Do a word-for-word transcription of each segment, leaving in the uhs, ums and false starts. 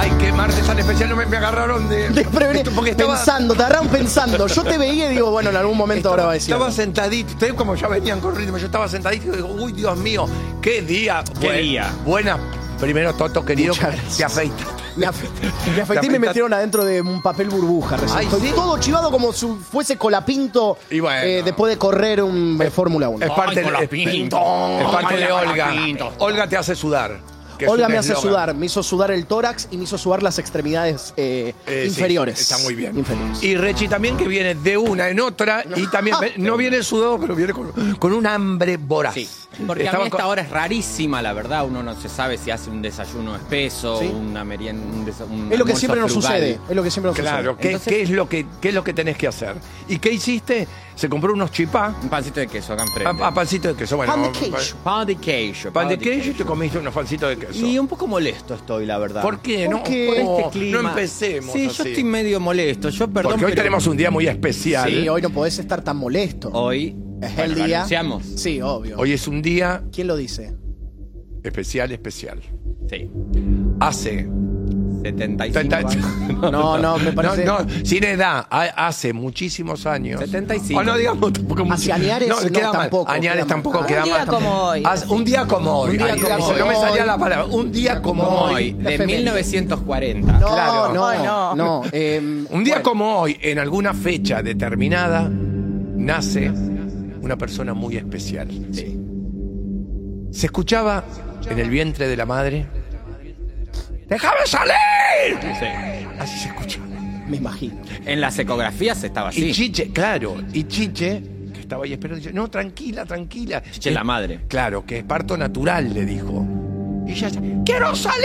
Ay, qué martes tan especial, no me, me agarraron de... de prevenido. Porque estaba, pensando, te agarraron pensando. Yo te veía y digo, bueno, en algún momento estaba, ahora va a decir. Estaba sentadito, ustedes como ya venían con ritmo, yo estaba sentadito y digo, uy, Dios mío, qué día. Qué Buen, día. Buena. Primero, Toto, querido, te afeita. Me afeité, me afeité y me metieron adentro de un papel burbuja recién. Ay, Estoy ¿sí? todo chivado como si fuese Colapinto Y bueno. eh, después de correr un eh, Fórmula uno. Es parte, Ay, con es, los pintos. es parte Ay, de con los Olga. pintos. Olga te hace sudar. que es Olga un me hace eslogan. sudar, me hizo sudar el tórax y me hizo sudar las extremidades eh, Eh, inferiores. sí, está muy bien. Inferiores. Y Rechi también, que viene de una en otra y también ve- no viene sudado, pero viene con, con un hambre voraz. Sí, porque Estaba a mí esta con- hora es rarísima, la verdad. Uno no se sabe si hace un desayuno espeso, Sí. una merienda, un, desa- un Es lo que almuerzo siempre nos frugal. sucede. Es lo que siempre nos Claro, sucede. ¿qué, Entonces- qué es lo que, ¿qué es lo que tenés que hacer? ¿Y qué hiciste? Se compró unos chipá Un pancito de queso acá a, enfrente. a pancito de queso. Bueno, Pan de queso. Pan de queso. Pan de queso y te comiste unos pancitos de queso. Y un poco molesto estoy, la verdad. ¿Por qué? ¿Por no, qué? Por no, este clima. no empecemos Sí, así. yo estoy medio molesto. Yo, perdón, Porque hoy pero tenemos un día muy especial. Sí, hoy no podés estar tan molesto. Hoy es bueno, el lo día. anunciamos. Sí, obvio. Hoy es un día ¿Quién lo dice? especial, especial. Sí. Hace... setenta y cinco treinta años. No, no, me parece. No, no, sin edad, ha- hace muchísimos años. setenta y cinco. O no digamos tampoco mucho. Hacia Añares, no, queda mal. tampoco, Añares queda mal. tampoco Un queda día mal. como hoy. Haz- un día como hoy. Un día Ay, como no me hoy. salía la palabra. Un día como Como hoy. hoy, de Efeméride. mil novecientos cuarenta. No, Claro. no, Ay, no. no. eh, Un día bueno, como hoy, en alguna fecha determinada, nace una persona muy especial. Sí. Se escuchaba en el vientre de la madre. ¡Déjame salir! Sí. Así se escuchaba. me imagino. En las ecografías estaba así. Y Chiche, claro, y Chiche, que estaba ahí esperando, dice, no, tranquila, tranquila. Chiche, Eh, la madre. Claro, que es parto natural, le dijo. Y ella, ¡quiero salir!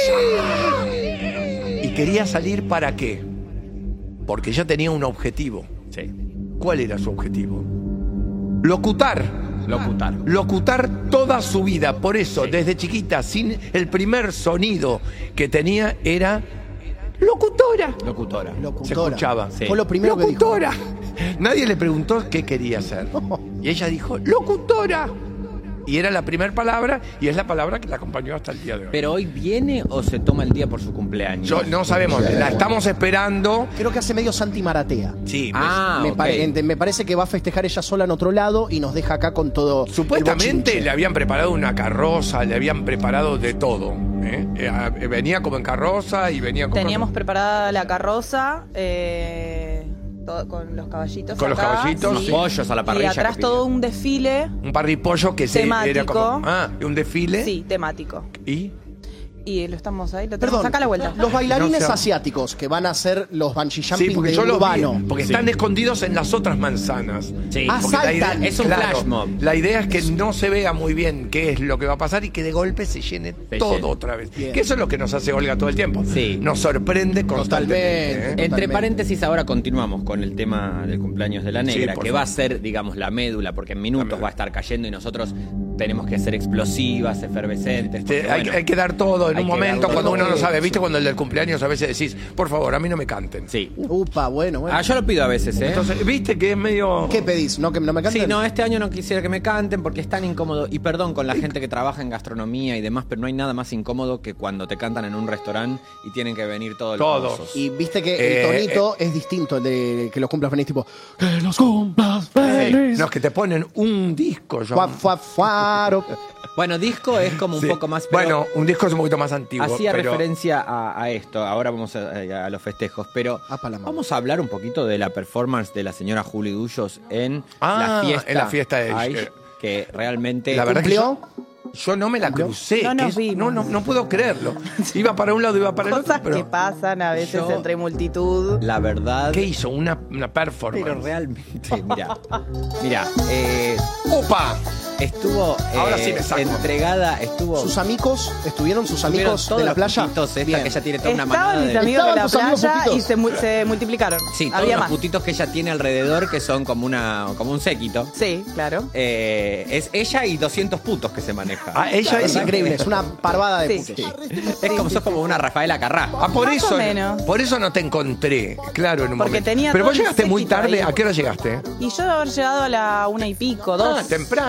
Y quería salir ¿para qué? Porque ella tenía un objetivo. Sí. ¿Cuál era su objetivo? Locutar. Locutar. Locutar toda su vida. Por eso, Sí. desde chiquita, sin el primer sonido que tenía era locutora. Locutora. Locutora. Se escuchaba. Sí. Fue lo primero que dijo. Locutora. Nadie le preguntó qué quería hacer. Y ella dijo, locutora. Y era la primera palabra y es la palabra que la acompañó hasta el día de hoy. ¿Pero hoy viene o se toma el día por su cumpleaños? Yo, no sabemos, la estamos esperando. Creo que hace medio Santi Maratea. Sí, Ah, me, ok. pare- me parece que va a festejar ella sola en otro lado y nos deja acá con todo. el supuestamente bochinche. le habían preparado una carroza, le habían preparado de todo. ¿eh? Eh, ah, venía como en carroza y venía con... Teníamos preparada la carroza eh, todo- con los caballitos. Con los acá, caballitos, sí. sí. Pollos a la parrilla. Y atrás que todo piden. un desfile, un parripollo que se era Temático. como... Ah, un desfile. sí, temático. Y... Y lo estamos ahí, lo tenemos Perdón, acá a la vuelta. los bailarines No sé. asiáticos que van a hacer los bungee jumping Sí, porque de yo los vi, urbano. porque Sí. están escondidos en las otras manzanas. Sí. Ah, Porque la idea- saltan. Es un flash mob. La idea es que no se vea muy bien qué es lo que va a pasar y que de golpe se llene Se todo llene. otra vez. Bien. Que eso es lo que nos hace Olga todo el tiempo. Sí. Nos sorprende constantemente. Totalmente. ¿eh? Entre Totalmente. paréntesis, ahora continuamos con el tema del cumpleaños de la Sí, negra, por que favor. va a ser, digamos, la médula, porque en minutos médula. va a estar cayendo y nosotros tenemos que ser explosivas, efervescentes. Este, porque, hay, bueno, hay que dar todo en hay un que momento darlo cuando todo. uno no sabe. ¿Viste cuando el del cumpleaños a veces decís, por favor, a mí no me canten? Sí. Upa, bueno, bueno. Ah, yo lo pido a veces, ¿eh? Entonces, ¿viste que es medio... ¿Qué pedís? ¿No que no me canten? Sí, no, este año no quisiera que me canten porque es tan incómodo. Y perdón con la gente que trabaja en gastronomía y demás, pero no hay nada más incómodo que cuando te cantan en un restaurante y tienen que venir todos los Todos. mozos. Y viste que Eh, el tonito es distinto el de que los cumplas feliz, tipo que los cumplas feliz. No, es que te ponen un disco. Yo... Fuá, fuá, fuaro. Bueno, disco es como un Sí. poco más... pero Bueno, un disco es un poquito más antiguo. hacía pero... referencia a, a esto. Ahora vamos a, a los festejos, pero Apa la mano. vamos a hablar un poquito de la performance de la señora Juli Dullos en Ah, la fiesta. en la fiesta de- Aish, que realmente... La verdad que ¿Cumplió? Yo no me la crucé. No que nos es- vimos. no, no, no puedo creerlo. Iba para un lado, iba para el otro. Cosas Pero... que pasan a veces Yo- entre multitud. La verdad... ¿Qué hizo? Una, una performance. Pero realmente, mira, mira, eh, ¡Opa! estuvo eh, Ahora sí me saco. entregada, estuvo... ¿Sus amigos? ¿Estuvieron sus estuvieron amigos todos de la los playa? putitos esta, Bien. que ella tiene toda una manada Estaban mis de... amigos de ¿Estaban la tus amigos playa putitos? y se, mu- se multiplicaron. Sí, todos Había los más. putitos que ella tiene alrededor, que son como una como un séquito. Sí, claro. Eh, es ella y doscientos putos que se maneja. Ah, ella Es increíble, es una parvada de Sí. putos. es como sos como una Rafaela Carrá. Ah, por Más eso, o menos. por eso no te encontré, claro, en un Porque momento. tenía Pero todo vos el llegaste muy séquito tarde. ahí. ¿A qué hora llegaste? Y yo de haber llegado a la una y pico, dos. Ah, temprano. Sí,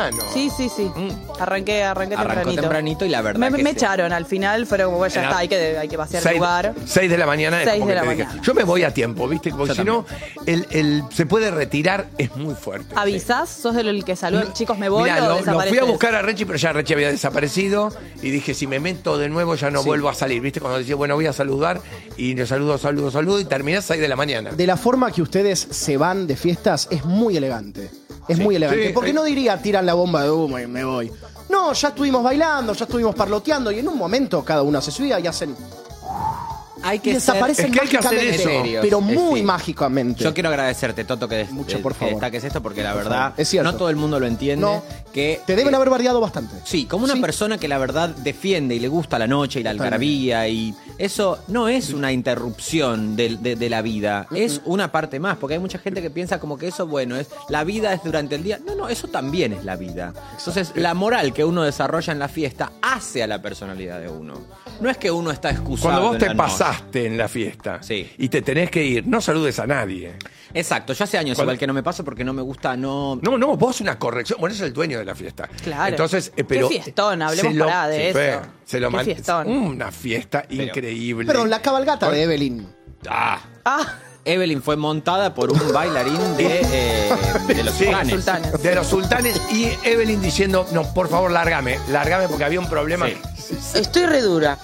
Sí, sí, sí. Arranqué, arranqué Arrancó tempranito. tempranito y la verdad Me, que me sí. echaron al final, pero bueno, ya En la- está, hay que, hay que vaciar el Seis, lugar. seis de la mañana es Seis como de que la te dije. mañana. Yo me voy a tiempo, ¿viste? Porque Yo si no, el, el se puede retirar es muy fuerte. ¿Avisás? ¿Sos el que saluda? Chicos, me voy Mirá, o lo, lo desapareces? fui a buscar a Rechi, pero ya Rechi había desaparecido. Y dije, si me meto de nuevo, ya no Sí. vuelvo a salir. ¿Viste? Cuando decía, bueno, voy a saludar. Y le saludo, saludo, saludo. Y terminé a seis de la mañana. De la forma que ustedes se van de fiestas es muy elegante. Es muy elegante. Sí, Porque sí. no diría tiran la bomba de humo y me voy. No, ya estuvimos bailando, ya estuvimos parloteando y en un momento cada uno se subía y hacen. Hay Y que ser- desaparecen es que hay que hacer mágicamente. eso. Serios, Pero es muy sí. mágicamente. Yo quiero agradecerte, Toto, que, des- Mucho, eh, por que favor. destaques esto, porque la Por verdad, favor. Es cierto. no todo el mundo lo entiende. No. Que, Te deben eh, haber bardeado bastante. Sí, como una Sí. persona que la verdad defiende y le gusta la noche y la Totalmente. algarabía y eso no es una interrupción de, de- de la vida, es una parte más, porque hay mucha gente que piensa como que eso, bueno, es la vida es durante el día. No, no, eso también es la vida. Entonces, la moral que uno desarrolla en la fiesta hace a la personalidad de uno. No es que uno está excusado. Cuando vos en te la noche. pasaste en la fiesta Sí. y te tenés que ir, no saludes a nadie. Exacto, yo hace años Cuando- igual que no me paso porque no me gusta, no... No, no, vos una corrección. Bueno, es el dueño de la fiesta. Claro. Entonces, eh, pero. Qué fiestón, hablemos se lo- pará de sí, eso. fue, se lo Qué man- fiestón. Una fiesta increíble. Perdón, la cabalgata de Evelyn. Ah, Ah, Evelyn fue montada por un bailarín de, eh, de los sí, sultanes. sultanes. de los sultanes y Evelyn diciendo, no, por favor, lárgame, lárgame porque había un problema. Sí. estoy re dura.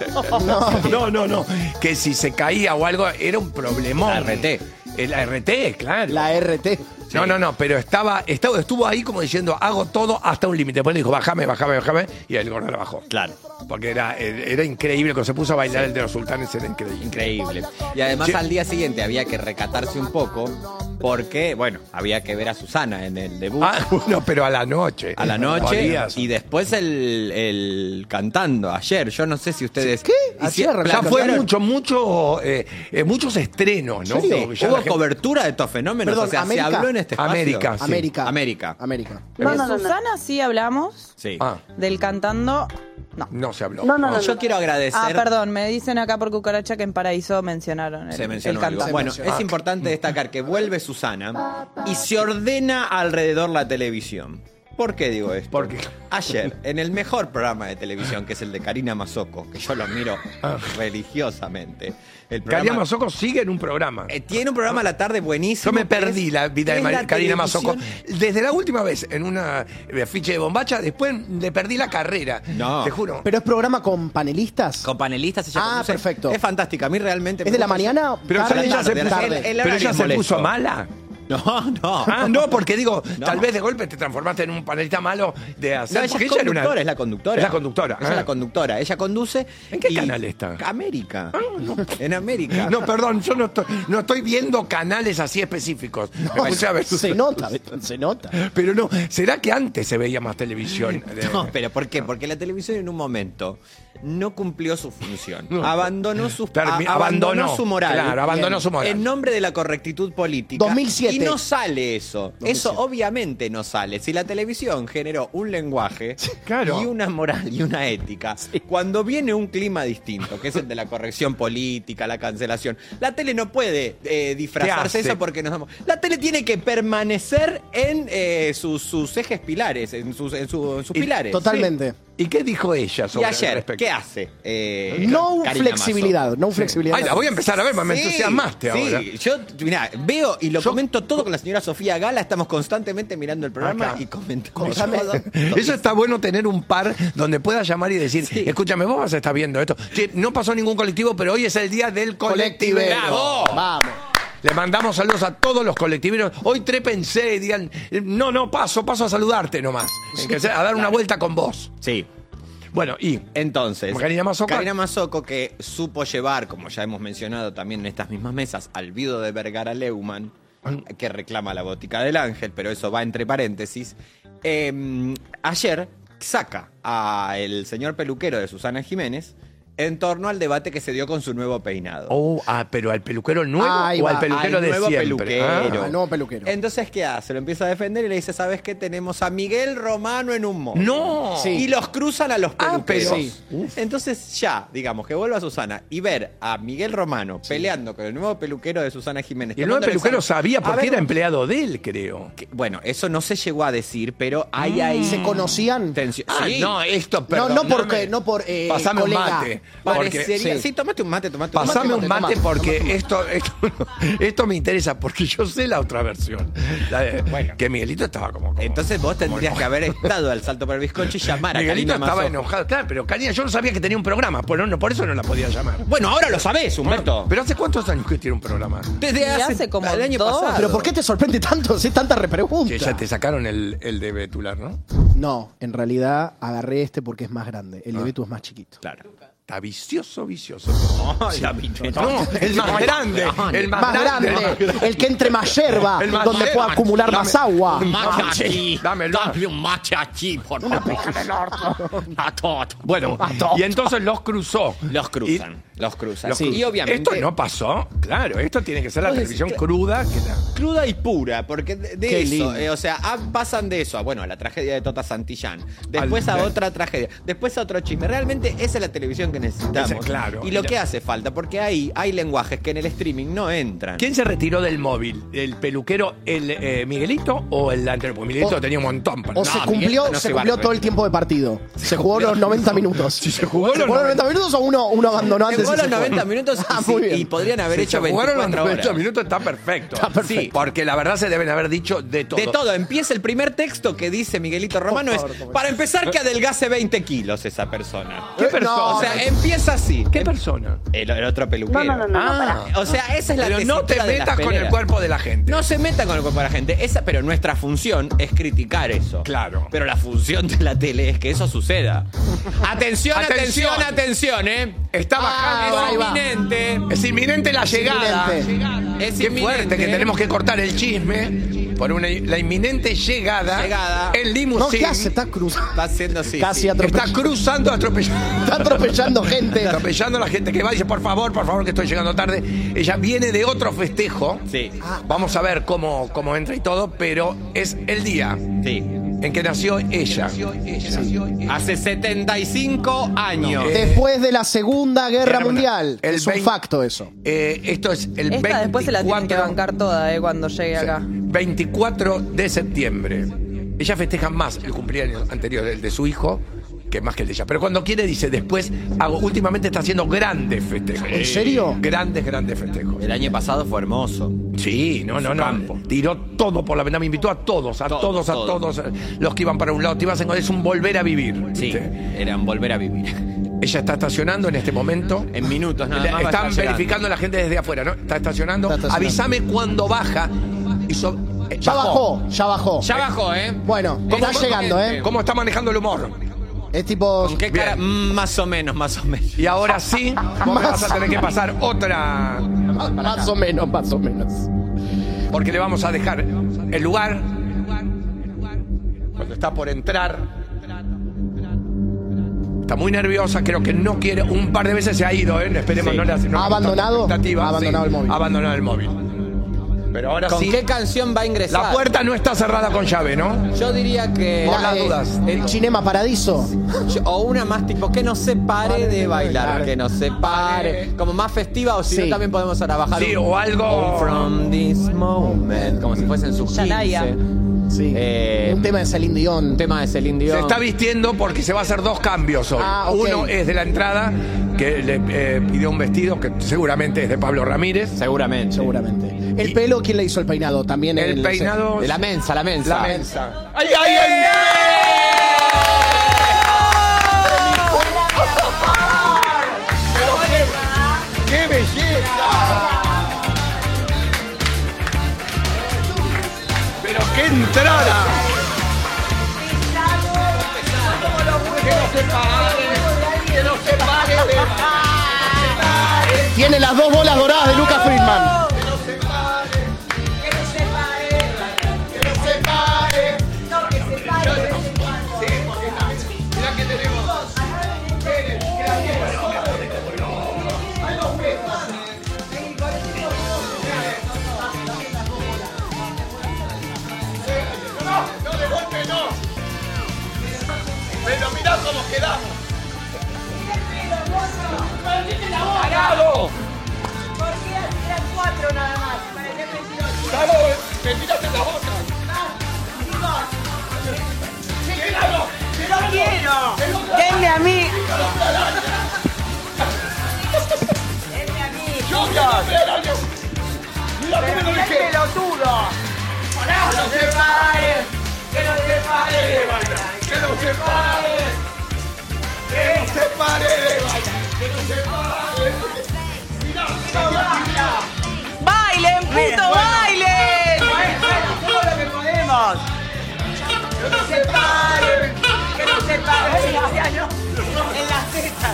No, no, no, que si se caía o algo era un problemón. La R T. El R T, claro. La R T. No, no, no, pero estaba, estaba, estuvo ahí como diciendo, hago todo hasta un límite. Después le dijo, bájame, bájame, bájame, y el gordo la bajó. Claro. Porque era, era increíble, cuando se puso a bailar el de los sultanes era increíble. Increíble. Y además Sí. al día siguiente había que recatarse un poco porque, bueno, había que ver a Susana en el debut. Ah, bueno, pero a la noche. A la noche Podías. y después el, el cantando ayer. Yo no sé si ustedes. ¿Qué? hicieron- Ayer Ya fue plantearon- mucho, mucho, eh, eh, muchos estrenos, ¿no? ¿En serio? Porque ya Hubo la gente- cobertura de estos fenómenos. Perdón, o sea, América. se habló en este espacio. América. Sí. América. América. América. De Susana sí hablamos. Sí. Ah, Del cantando, no. no se habló. No, no, no. Yo quiero agradecer. Ah, perdón, me dicen acá por cucaracha que en Paraíso mencionaron el, Se el mencionó algo. cantante. Bueno, mencionó. es importante destacar que vuelve Susana y se ordena alrededor la televisión. ¿Por qué digo esto? Porque ayer, en el mejor programa de televisión, que es el de Karina Mazzocco, que yo lo miro religiosamente, el programa, Karina Mazzocco sigue en un programa. eh, tiene un programa a la tarde buenísimo. Yo me que perdí es- la vida de es Mari- la Karina televisión- Mazzocco. Desde la última vez en una afiche de bombacha, después le perdí la carrera. No. Te juro. ¿Pero es programa con panelistas? Con panelistas ella Ah, conduce. perfecto. Es fantástica, a mí realmente ¿Es me de la gusta. mañana? Pero tarde, ella se tarde, puso, tarde. el- el- pero ella horario se molesto. puso mala. No, no. Ah, no, porque digo, No. tal vez de golpe te transformaste en un panelista malo de hacer. No, ella porque es era conductora, una- es la conductora. Es la conductora. Ella ah. es la conductora. Ella conduce. ¿En qué y- canal está? América. En América. No, perdón, yo no estoy, no estoy viendo canales así específicos. Me puse a ver- Se nota, se nota. Pero no, ¿será que antes se veía más televisión? De- No, pero ¿por qué? Porque la televisión en un momento no cumplió su función. No. Abandonó su, Termi- a- abandonó abandonó, su moral. claro, abandonó Bien. su moral. En nombre de la correctitud política. dos mil siete. Y no sale eso. dos mil siete. Eso obviamente no sale. Si la televisión generó un lenguaje claro. y una moral y una ética, cuando viene un clima distinto, que es el de la corrección política, la cancelación, la tele no puede eh, disfrazarse ¿Qué hace? eso porque nos damos. La tele tiene que permanecer en eh, sus, sus ejes pilares, en sus, en su- en sus Y- pilares. Totalmente. ¿Y qué dijo ella Y sobre el ayer, respecto? ¿qué hace? Eh, No Karina flexibilidad, no flexibilidad. Ay, la voy a empezar a ver, me Mazzocco? entusiasmaste sí, ahora. Sí, yo, mirá, veo y lo Yo- comento todo con la señora Sofía Gala, estamos constantemente mirando el programa Acá. y comentamos Contame. todo. Eso está bueno tener un par donde puedas llamar y decir, Sí. escúchame, vos vas a estar viendo esto. Che, no pasó ningún colectivo, pero hoy es el día del colectivero. ¡Bravo! Vamos. Le mandamos saludos a todos los colectiveros. Hoy trépensé y digan, no, no, paso, paso a saludarte nomás. Que sea, a dar una vuelta con vos. Sí. Bueno, y Entonces, Karina Mazzocco. Karina Mazzocco, que supo llevar, como ya hemos mencionado también en estas mismas mesas, al viudo de Vergara Leumann, que reclama la botica del ángel, pero eso va entre paréntesis, eh, ayer saca al señor peluquero de Susana Jiménez en torno al debate que se dio con su nuevo peinado. Oh, ah, pero al peluquero nuevo Ahí o va, al peluquero al de nuevo siempre. peluquero. Ah. Al nuevo peluquero. Entonces, ¿qué hace? Lo empieza a defender y le dice, ¿sabes qué? Tenemos a Miguel Romano en un móvil. No. Sí. Y los cruzan a los Ah, peluqueros. pero- Sí. Entonces ya, digamos, que vuelva a Susana y ver a Miguel Romano peleando con el nuevo peluquero de Susana Jiménez. Y el nuevo tomándole peluquero esa- sabía A porque ver, era empleado de él, creo. que- Bueno, eso no se llegó a decir, pero hay ahí... ¿Se conocían? tensión. Ah, Sí. no, esto, No, perdón. no porque, no por eh, Pasame un colega. mate. Porque, Parecería... sí. Sí, tomate un mate, tomate un mate. pasame un tomate, mate tomate, porque tomate. esto, esto, esto me interesa, porque yo sé la otra versión. La de- Bueno. Que Miguelito estaba como. como- Entonces vos tendrías como que haber estado al salto para el bizcocho y llamar a Miguelito Karina estaba Mazzocco. enojado. Claro, pero Karina, yo no sabía que tenía un programa, por, no, por eso no la podía llamar. Bueno, ahora lo sabés, Humberto. Pero ¿hace cuántos años que tiene un programa? Desde Y hace, hace como el año dos. pasado. Pero ¿por qué te sorprende tanto? Si tanta repregunta. Que ya te sacaron el, el de Betular, ¿no? No, en realidad agarré este porque es más grande. El de Betu es más chiquito. Claro. Está vicioso, vicioso. Ay, la pinche- No, el más grande. El más, Más grande, el que entre más yerba, El más donde yerba. pueda acumular Dame- más agua. un Mate Ah, sí. aquí. Dámelo. Dame un mate aquí, por favor. A todo. Bueno, y entonces los cruzó. Los cruzan. los cruzan. Los Sí. cruzó. Y obviamente. Esto no pasó. Claro, esto tiene que ser la Vos decís, televisión claro. cruda. Que la- Cruda y pura, porque de, de Qué eso, lindo. eh, o sea, ah, pasan de eso a, bueno, a la tragedia de Tota Santillán, después Al- a otra tragedia, después a otro chisme. Realmente esa es la televisión que necesitamos. Ese, claro. Y lo Mira. que hace falta, porque ahí hay lenguajes que en el streaming no entran. ¿Quién se retiró del móvil? ¿El peluquero, el eh, Miguelito o el anterior? Porque Miguelito O- tenía un montón. para- O No, se Miguel, cumplió, no se se cumplió va a todo el tiempo de partido. Se jugó los noventa minutos. Si se jugó los los noventa minutos o uno, uno abandonó antes. Llegó y los se fue? noventa minutos y, Ah, sí, muy bien. y podrían haber Si hecho se jugaron los veinticuatro noventa horas. minutos, está perfecto. Está perfecto. Sí, porque la verdad se deben haber dicho de todo. De todo, empieza el primer texto que dice Miguelito Romano favor, es, por favor. para empezar que adelgace veinte kilos esa persona. ¿Qué Eh, persona? no, O sea, empieza así. ¿Qué Em- persona? El, el otro peluquero. No, no, no, no, Ah. O sea, esa es la Pero no te tesitura de las metas con el peleas. cuerpo de la gente. No se metan con el cuerpo de la gente. Esa, pero nuestra función es criticar eso. Claro. Pero la función de la tele es que eso suceda. Atención, Atención. atención, atención, ¿eh? Está Ah, bajando. ahí Es va. inminente. Es inminente la llegada. inminente. Es Qué inminente. fuerte que tenemos que cortar el chisme por una, la inminente llegada, Llegada. en No, limusín. ¿qué hace? Está cruzando. Está haciendo así. Casi sí. atropellando. Está cruzando, atropellando. Está atropellando gente. Atropellando a la gente que va y dice, por favor, por favor, que estoy llegando tarde. Ella viene de otro festejo. Sí. Vamos a ver cómo, cómo entra y todo, pero es el día Sí. en que nació ella. Hace setenta y cinco años. Eh, Después de la Segunda Guerra Guerra Mundial. Mundial. El Es un veinte facto eso. Eh, esto es el Esta después se la tienen que veinticuatro bancar toda, eh, cuando llegue acá. veinticuatro de septiembre. Ella festeja más el cumpleaños anterior, el de su hijo, que más que el de ella. Pero cuando quiere dice, después, hago, últimamente está haciendo grandes festejos. ¿En serio? Grandes, grandes festejos. El año pasado fue hermoso. Sí, no, no, Su no. campo. Tiró todo por la ventana, me invitó a todos, a Todos, todos, a todos. todos, los que iban para un lado. Te ibas a encontrar, es un volver a vivir. Sí. ¿viste? Eran volver a vivir. Ella está estacionando en este momento. En minutos nada más. va a Están estar llegando. verificando la gente desde afuera, ¿no? Está estacionando. Está estacionando. Avísame cuando baja. Y so- eh, Ya bajó, ya bajó. Ya bajó, ¿eh? Bueno, está ¿Cómo- llegando, ¿eh? ¿Cómo está manejando el humor? Es tipo. ¿Con qué cara? Bien. Mm, más o menos, más o menos. Y ahora sí, vos me vas a tener que pasar otra. Más o menos, más o menos. Porque le vamos a dejar el lugar. Cuando está por entrar. Está muy nerviosa, creo que no quiere. Un par de veces se ha ido, ¿eh? Esperemos Sí. no le hace. no ¿Ha le haga abandonado? tanta expectativa. Ha abandonado el móvil. Ha abandonado el móvil. Pero ahora ¿Con sí. qué canción va a ingresar? La puerta no está cerrada con llave, ¿no? Yo diría que. Por las Eh, dudas. El Cinema Paradiso. Yo- O una más tipo que no se pare de bailar, que no se pare. Como más festiva, o si Sí. no también podemos ahora bajar. Sí, un- o algo- Oh, From this moment. Como si fuesen sus Shania. quince. Sí. Eh, Un tema de Celine Dion. Un tema de Celine Dion. Se está vistiendo porque se va a hacer dos cambios hoy. Ah, ok. Uno es de la entrada, que le eh, pidió un vestido que seguramente es de Pablo Ramírez. Seguramente. Seguramente. El pelo, ¿quién le hizo el peinado? También El peinado. De la mensa, la mensa. La mensa. ¡Ay, ay, ay! Pero qué, ¡qué belleza! ¡Pero qué entrada! Que no se pare, que no se pare de... Tiene las dos bolas doradas de Lucas Friedman. Mirá que tenemos. cómo quedamos. ¡Parado! ¿Por qué eran cuatro nada más? Parecía veintiocho. ¡Claro! ¡Me tiraste en la boca! ¡Quédalo! ¡No quiero! ¡Denme a mí! ¡Denme a mí! ¡Yo quiero ver algo! ¡Mira cómo lo ¡Qué dejé! pelotudo! ¡Que no se pare! ¡Que no se pare de bailar! ¡Que no se pare! ¡Que no se pare de bailar! ¡Que no se pare! ¡Mira, mira, mira! ¡Bailen, puto, bailen! ¡Hacemos lo que podemos! ¡Que no se pare! ¡Que no se pare! En las tetas.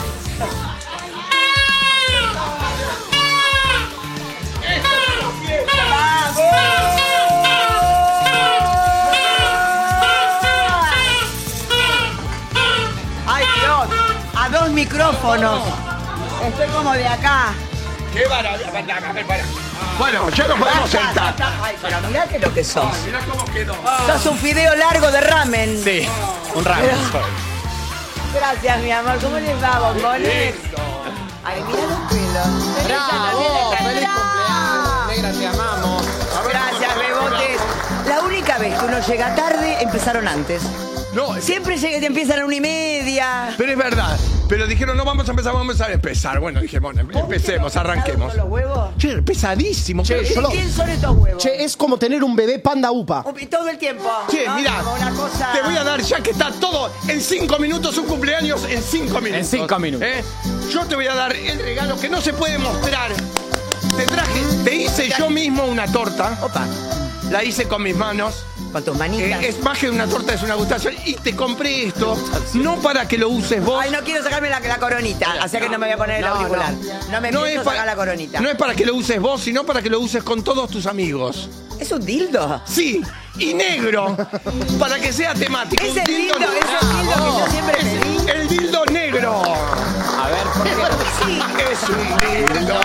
¡Ay, Dios! A dos micrófonos. Estoy como de acá. ¡Qué maravilla! A ver, para. Bueno, ya nos podemos Basta, sentar. basta. Ay, pero mirá que lo que sos. Mira cómo quedó. Sos un fideo largo de ramen. Sí, un ramen. Gracias, mi amor. ¿Cómo les va, bombones? Ay, mira los pelos. ¡Bravo! ¡Feliz cumpleaños! Negra, te amamos. Gracias, bebotes. La única vez que uno llega tarde, empezaron antes. No, Siempre llega y empiezan a la una y media. pero es verdad. Pero dijeron, no vamos a empezar, vamos a empezar. Bueno, dije, bueno, empecemos, arranquemos. ¿Con los huevos? Che, pesadísimo. Che, pero- yo lo- ¿Quién son estos huevos? Che, es como tener un bebé panda upa. Uy, todo el tiempo. Che, No, mira, como una cosa... te voy a dar, ya que está todo en cinco minutos, un cumpleaños en cinco minutos. En cinco minutos. ¿Eh? Yo te voy a dar el regalo que no se puede mostrar. Te traje, te hice yo mismo una torta. Opa, La hice con mis manos. con tus manitas. Eh, es más que una torta, es una gustación. Y te compré esto, no para que lo uses vos. Ay, no quiero sacarme la, la coronita, así que no me voy a poner el No, auricular. no. No, me No pienso es, pa- sacar la coronita. no es para que lo uses vos, sino para que lo uses con todos tus amigos. ¿Es un dildo? Sí, y negro, para que sea temático. Es Un el dildo, negro. es el dildo que yo siempre pedí. Es el dildo negro. A ver, ¿por qué? Sí. Es un dildo.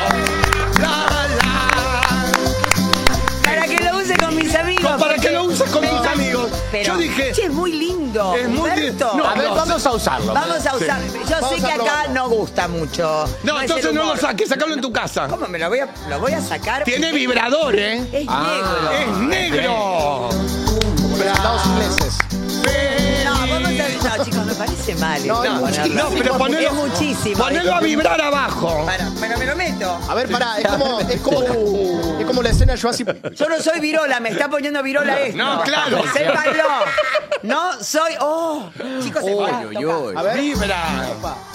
La, la. Para que lo use con mis amigos. No, para porque- que lo uses con tus amigos. Pero, Yo dije, che, es muy lindo. Es muy Humberto. lindo. No, A ver, no, vamos a usarlo. Vamos a usar. Yo Vamos sé a que acá probarlo. no gusta mucho. no, es entonces el no lo humor. saques, sacalo en tu casa. ¿Cómo me lo voy a, lo voy a sacar? Tiene vibrador, ¿eh? Es Ah. negro. Es negro. Presentados ingleses. No, vamos a... No, chicos, me parece mal. No, esto, es ponerlo. No, pero ponelo, Es muchísimo. ponelo a vibrar abajo. Bueno, pero me lo meto. A ver, pará, es como, es como, es como la escena yo así. Yo no soy virola, me está poniendo virola esto. No, claro. Sépanlo. No soy... Oh, chicos, se va. Uy, uy, uy. A ver. Vibra.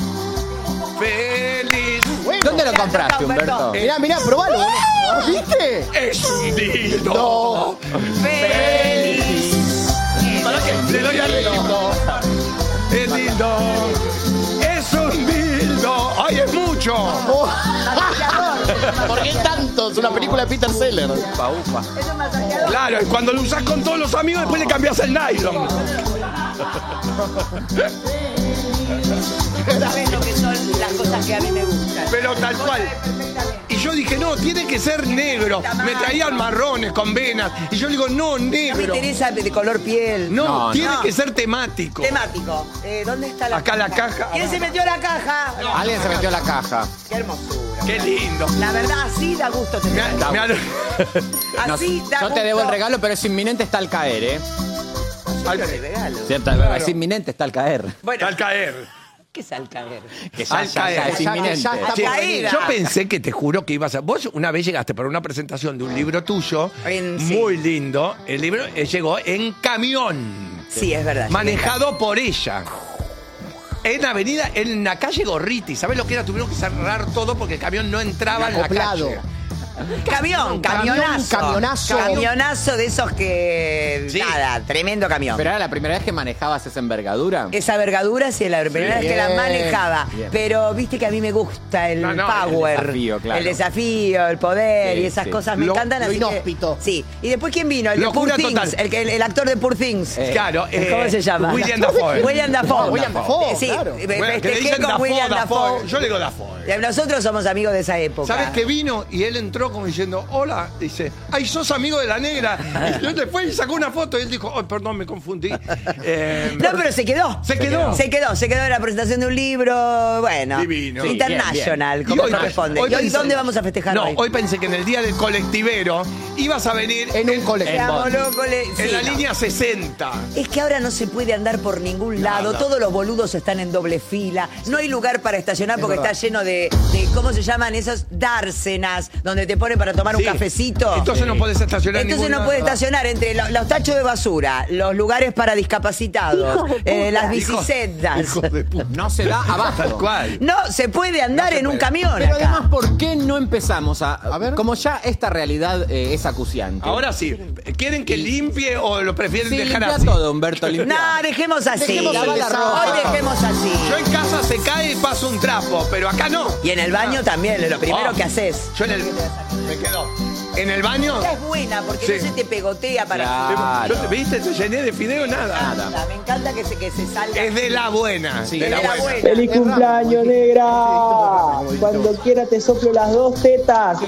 Feliz. Bueno, ¿Dónde lo Ya, compraste, ya, Humberto. Humberto? Mirá, mirá, probalo. boludo. ¿Viste? Es un dildo. Feliz. ¿Para qué? Le doy al dildo. Es dildo. Es un dildo. ¡Ay, es mucho! Oh. ¿Por qué tanto? Es una película de Peter Sellers. Ufa, ufa. Es un masajeador. Claro, y cuando lo usás con todos los amigos, después le cambias el nylon. Sabes lo que son las cosas que a mí me gustan. Pero tal cual. Y yo dije, no, tiene que ser negro. Me traían marrones con venas. Y yo digo, no, No me negro. interesa de color piel. No, No, tiene no. que ser temático. Temático. Eh, ¿Dónde está la Acá la caja. ¿Quién se metió a la caja? Alguien se metió en la caja. Qué hermosura. Qué lindo. La verdad, así da gusto Me tener. ha- me ha- No, Así da yo gusto. te debo el regalo, pero es inminente está al caer, ¿eh? Yo te regalo. ¿Cierto? Es inminente está al caer. Bueno, Al caer. ¿qué es al caer? Que ya, Al ya, caer. ya es Ya, inminente. ya está Che, por caída. yo pensé que te juro que ibas a. Vos una vez llegaste para una presentación de un libro tuyo, En- sí. muy lindo. El libro eh, llegó en camión, Sí, es verdad. manejado por ella. En avenida, en la calle Gorriti. ¿Sabes lo que era? Tuvieron que cerrar todo porque el camión no entraba en la Acoplado. calle. Camión, Camión, camionazo. camionazo. Camionazo de esos que. Sí. Nada, tremendo camión. ¿Pero era la primera vez que manejabas esa envergadura? Esa vergadura sí es la primera vez que la Bien, manejaba. bien. Pero viste que a mí me gusta el No, no, power. el desafío, claro. El desafío, el poder Sí, y esas sí. cosas me Lo- encantan. lo así que- inhóspito. sí. ¿Y después quién vino? El de Locura Poor Things. total. El, que- el, el actor de Poor Things. Eh, Claro. ¿Cómo eh, se llama? William Dafoe. William Dafoe. No, William Dafoe, Sí, claro. me- Bueno, que le festejé dicen con Dafoe, William Dafoe. Dafoe. Yo le digo Dafoe. Nosotros somos amigos de esa época. ¿Sabes que vino y él entró miró como diciendo, hola, dice, ay, sos amigo de la negra. Y yo después y sacó una foto y él dijo, oh, perdón, me confundí. Eh, No, pero se quedó. Se quedó. Se quedó, se quedó en la presentación de un libro, bueno. Divino. Sí, international, Y como hoy- corresponde. hoy ¿Y hoy pensé- dónde vamos a festejar No, hoy? hoy pensé que en el día del colectivero ibas a venir En un colectivo. Seamos locos, le- en sí, la no. línea sesenta. Es que ahora no se puede andar por ningún lado, Nada. todos los boludos están en doble fila, no hay lugar para estacionar porque está lleno de, de, ¿cómo se llaman esos? Dársenas, donde te ponen para tomar Sí. un cafecito. Entonces no podés estacionar en Entonces ningún no puede lado. estacionar entre lo- los tachos de basura, los lugares para discapacitados, eh, las Hijo- bicicletas. hijo de puta. No se da abajo. Tal cual. No se puede andar No se en un puede. camión Pero acá. además, ¿por qué no empezamos a, A ver. como ya esta realidad eh, es acuciante? Ahora sí. ¿Quieren que limpie o lo prefieren sí, dejar limpia así? todo, Humberto, limpia. No, dejemos así. Dejemos el Hoy desastre. dejemos así. Yo en casa se cae y paso un trapo, pero acá no. Y en el baño también, es lo primero Oh. que haces. Yo en el... Me quedo. En el baño... Esta es buena porque Sí. no se te pegotea para Claro. Yo te- ¿Viste? Te llené de fideo, nada. Nada, me encanta que se, que se salga. Es de la buena. Sí, de de la, la buena. buena. ¡Feliz Es raro, cumpleaños, porque- negra! como dijiste Cuando vos. quiera te soplo las dos tetas.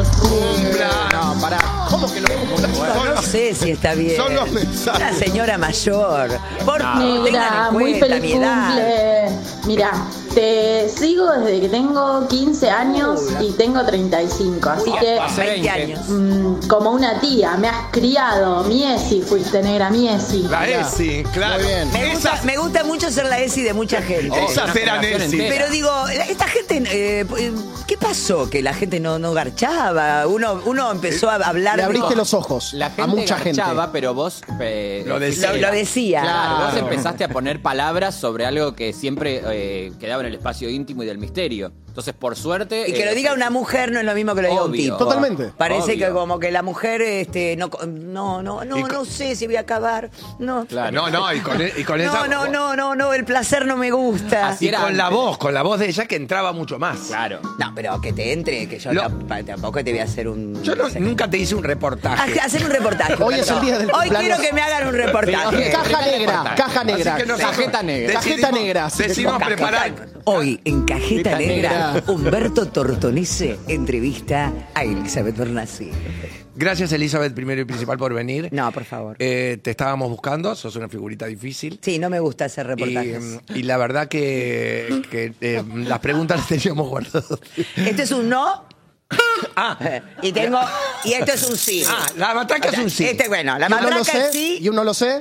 No, pará. ¿Cómo que lo Son No los- sé si está bien. Son los mensajes. Una señora mayor. Por favor, tengan Negra, en muy cuenta feliz mi edad. cumple. Mira, te sigo desde que tengo quince años y tengo treinta y cinco, así Uy, que hace veinte años. mm, como una tía, me has criado. Miesi fuiste, negra, Miesi. La ESI, claro. Muy bien. Me gusta, Esas, me gusta mucho ser la ESI de mucha gente. esas una eran generación ESI. entera. Pero digo, esta gente, eh, ¿qué pasó? Que la gente no, no garchaba. Uno, uno empezó a hablar. Le abriste digo, los ojos La gente a mucha garchaba, gente. pero vos eh, Lo decía. Lo, lo decía. Claro, vos Claro. empezaste a poner palabras sobre algo que siempre eh, quedaba en el espacio íntimo y del misterio. Entonces, por suerte. Y que eh, lo diga una mujer no es lo mismo que lo diga un Obvio. tipo. Totalmente. Parece Obvio. que como que la mujer, este, no, no, no, no, Y con- no sé si voy a acabar. No. Claro. No, no, y con, y con No, esa... no, no, no, no, el placer no me gusta. Así Y era con la antes. voz, con la voz de ella que entraba mucho más. Claro. No, pero que te entre, que yo Lo- tamp- tampoco te voy a hacer un. Yo no- no sé. nunca te hice un reportaje. Haz- Hacer un reportaje. Hoy es el día del Hoy cumpleaños. quiero que me hagan un reportaje. Caja negra, caja negra. Así que no- Cajeta negra. Cajeta Decidimos- negra. Decidimos Cajeta- preparar... Hoy, en Cajeta Cajeta Negra, Negra. Humberto Tortonese entrevista a Elizabeth Bernassi. Gracias, Elizabeth, primero y principal, por venir. No, por favor. Eh, te estábamos buscando, sos una figurita difícil. Sí, no me gusta hacer Y, reportajes. mm, y la verdad que, que, eh, las preguntas las teníamos guardadas. Este es un no. Ah, Y tengo. Y esto es un sí. ah, la matraca es un sí. Este, bueno, la Y uno lo matraca sé, es sí. y uno lo sé.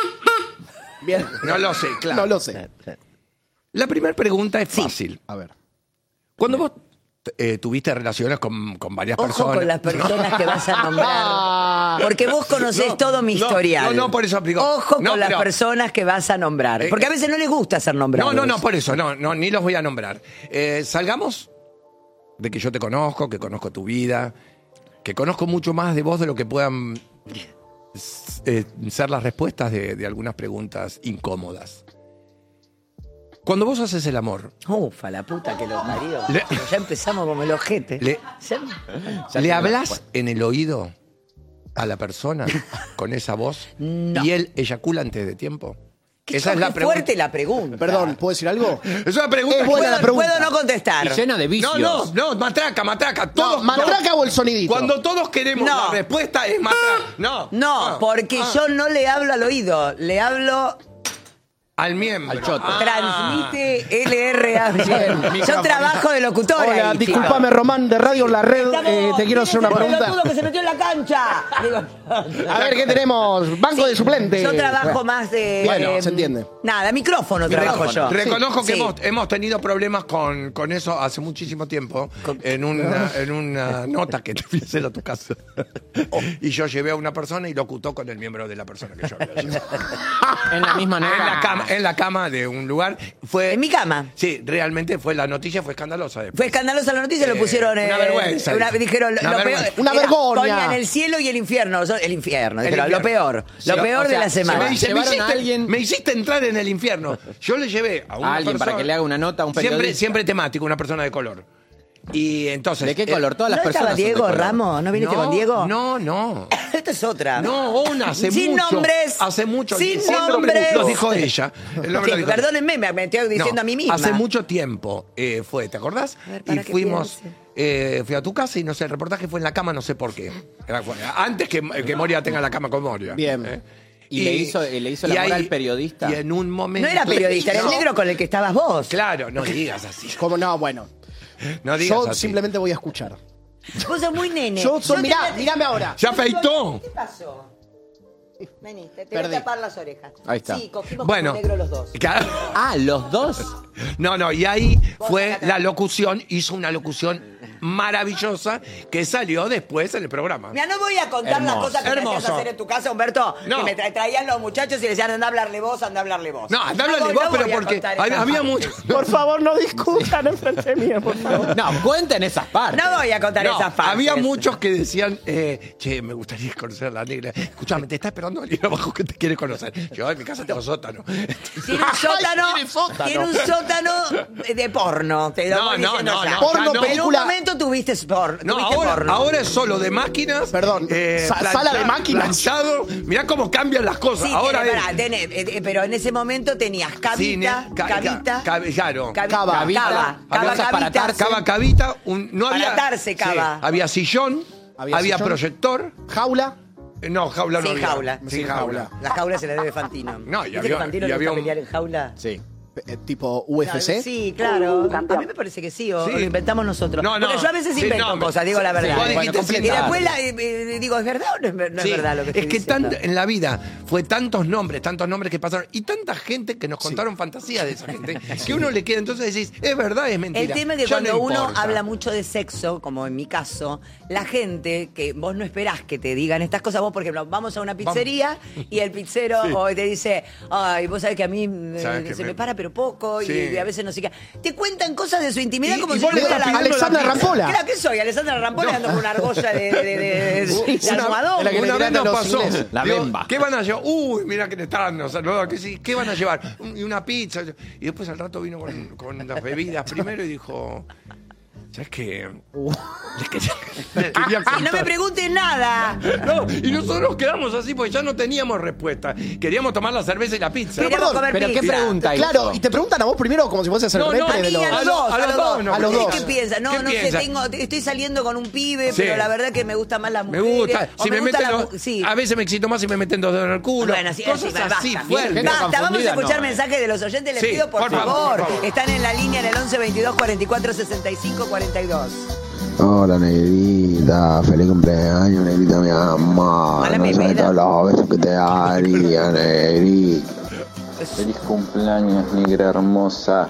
Bien. No lo sé, claro. No lo sé. La primera pregunta es fácil. A ver. Cuando vos eh, tuviste relaciones con, con varias Ojo personas... con las personas que vas a nombrar. Porque vos conocés No, todo mi no, historial. no, no, por eso aplico. Ojo No, con las pero- personas que vas a nombrar. Eh, Porque a veces no les gusta ser nombrados. No, no, no, por eso, no, no, ni los voy a nombrar. Eh, salgamos de que yo te conozco, que conozco tu vida, que conozco mucho más de vos de lo que puedan eh, ser las respuestas de, de algunas preguntas incómodas. Cuando vos haces el amor, Ufa, la puta que lo parió. Le- Ya empezamos como el ojete. Le- Ya- Ya ¿le tengo hablas respuesta. en el oído a la persona con esa voz No. y él eyacula antes de tiempo? Qué Esa es la qué pregunta. fuerte la pregunta. Perdón, ¿puedo decir algo? Es una pregunta. Es buena ¿Puedo, la pregunta. puedo no contestar. Y llena de vicios. No, no, no, matraca, matraca. Todos, ¿Matraca todos- o el sonidito? Cuando todos queremos No. la respuesta es matraca. No. No, Ah, porque ah. yo no le hablo al oído, le hablo. Al miembro. Al choto. Ah. Transmite L R A. Yo micrófono. trabajo de locutora. Hola, ahí, discúlpame, Román de Radio La Red. eh, te quiero hacer una ¿quién es el pregunta. pelotudo que se metió en la cancha? Digo, A ver, ¿qué tenemos? Banco de suplentes. yo trabajo Bueno. más de. Bueno, de- se entiende. Nada, micrófono, trabajo yo. Reconozco que Sí. hemos, hemos tenido problemas con, con eso hace muchísimo tiempo. En una, en una nota que te fui a hacer a tu casa. Y yo llevé a una persona y locutó con el miembro de la persona que yo había llevado. En la misma En la nota. cama, en la cama de un lugar. Fue, En mi cama. Sí, realmente fue la noticia, fue escandalosa. después. Fue escandalosa la noticia, Eh, lo pusieron. una eh, vergüenza. una- dijeron Una lo vergüenza. peor. Una era, vergoña. Ponían el cielo y el infierno. so- El infierno, El dijeron, lo infierno. peor. Sí, Lo o peor de sea, la se semana. Me dice, me Llevaron a hiciste, alguien- me hiciste entrar en el infierno. Yo le llevé a una A alguien persona. para que le haga una nota a un Siempre, periodista. siempre temático, una persona de color. Y entonces... ¿De qué color? Todas las ¿No personas estaba son de Diego color. Ramos? ¿No viniste con Diego? No, no. Esta es otra. No, una hace Sin mucho. nombres. Hace mucho. Sin Sin nombres. Lo dijo ella. El nombre Sí, lo dijo ella. perdónenme, me, me estoy diciendo No, a mí misma. Hace mucho tiempo eh, fue, ¿te acordás? A ver, para y que fuimos, piense. eh, fui a tu casa y no sé, el reportaje fue en la cama, no sé por qué. Era- fue- antes que, que Moria tenga la cama con Moria. Bien. ¿eh? Y le hizo- le hizo el y amor al periodista. Y en un momento... No era periodista, era el No, negro con el que estabas vos. Claro, no digas así. Como no, bueno. No digas Yo así. simplemente voy a escuchar. Vos sos muy nene. Yo soy, te- mirá, te- mirame ahora. ¡Se afeitó! ¿Qué pasó? Vení, te, te Perdí. voy a tapar las orejas. Ahí está. Sí, cogimos Bueno. como negro los dos. Claro. Ah, ¿los dos? No, no, y ahí Vos fue sacate. la locución, hizo una locución maravillosa que salió después en el programa. Mira, no voy a contar las Hermoso. cosas que me hacías Hermoso. hacer en tu casa, Humberto. No. Que me tra- traían los muchachos y le decían, anda a hablarle vos, anda a hablarle vos. No, anda a hablarle voy- vos, no pero voy a porque contar había, esas había partes. mucho. Por favor, no discutan enfrente mío, por favor. No, cuenten esas partes. No voy a contar No, esas partes. había muchos que decían, eh, che, me gustaría conocer a la negra. Escúchame, te está esperando alguien abajo que te quiere conocer. Yo en mi casa tengo sótano. Tiene un sótano, tiene sótano. tiene un sótano de porno. Te lo No, voy no, diciendo no, ya. no, Porno, ya no. En un película. momento tuviste, por, No, tuviste ahora, porno. ahora es solo de máquinas. Perdón, sa- sala de máquinas. Planchado. Mirá cómo cambian las cosas. Sí, ahora tenés, es- pará, tenés, eh, eh, pero en ese momento tenías cabita, Cine, ca- cabita, ca- cabe- claro. cabi- Cava. cava, Cabita, cava, había cava, cosas para cabita. atarse. Cava cavita, un, no Para había. atarse, cava. había sillón, Había había, sillón. proyector. Jaula. eh, No, jaula no Sin había. jaula. Sin Sin jaula. jaula. La jaula se la debe Fantino. No, y ¿Viste había- que Fantino y le había gusta un- pelear en jaula? Sí. Eh, tipo U F C. Sí, claro. A mí me parece que sí, o Sí. lo inventamos nosotros. No, no. Porque yo a veces Sí, invento no, cosas, digo la sí, verdad. vos Bueno, dijiste y sí, después la- eh, eh, digo, ¿es verdad o no es, ver- no Sí, es verdad lo que es estoy que diciendo? tan- en la vida fue tantos nombres, tantos nombres que pasaron y tanta gente que nos contaron fantasías de esa gente que uno le queda entonces decís, es verdad, es mentira. El tema es que Ya cuando no uno importa. habla mucho de sexo, como en mi caso, la gente que vos no esperás que te digan estas cosas, vos por ejemplo, vamos a una pizzería y el pizzero Sí. hoy te dice, ay, vos sabés que a mí eh, Sabés que se me- me para pero poco Sí. y a veces no sé qué. Te cuentan cosas de su intimidad Y- como y si vos yo le fuera estás la pidiendo Alexandra la pizza. Rampola. Claro que soy, Alessandra Rampola ando con una argolla de, de, de, de, de Una- almohadón. la que le Una vez tiran a nos los pasó. ingleses. La Digo, bemba. ¿qué van a llevar? Uy, mira que te están nos saludando. ¿Qué, sí? ¿Qué van a llevar? Un- Y una pizza. Y después al rato vino con, con las bebidas primero y dijo, ¿sabes qué? Les quería, les quería Y no me contar". preguntes nada. No, y nosotros nos quedamos así porque ya no teníamos respuesta. Queríamos tomar la cerveza y la pizza. Pero Queremos perdón, comer ¿Pero qué pizza. pregunta hizo? Claro, y te preguntan a vos primero como si fuese el No, no, repre a de mí, los... a los a lo- dos, a a los los dos, dos. no, A los ¿Ustedes dos. ¿Qué piensan? No, ¿Qué no piensan? sé, tengo, estoy saliendo con un pibe, Sí. pero la verdad que me gustan más las Me mujeres. gusta. O Si me, gustan meten las los- mu- sí. A veces me excito más si me meten dos dedos en el culo. Bueno, sí, Cosas sí, basta, así, bien. fuertes. Gente Basta, vamos a confundida, escuchar no, eh. mensajes de los oyentes. Les Sí, pido, por, por favor, favor. por favor. Están en la línea en el once veintidós cuarenta y cuatro sesenta y cinco cuarenta y dos. Hola negrita, feliz cumpleaños, negrita mi amor. Hola, No mi sabes vida. todos los besos que te daría, negrita. Feliz cumpleaños, negra hermosa.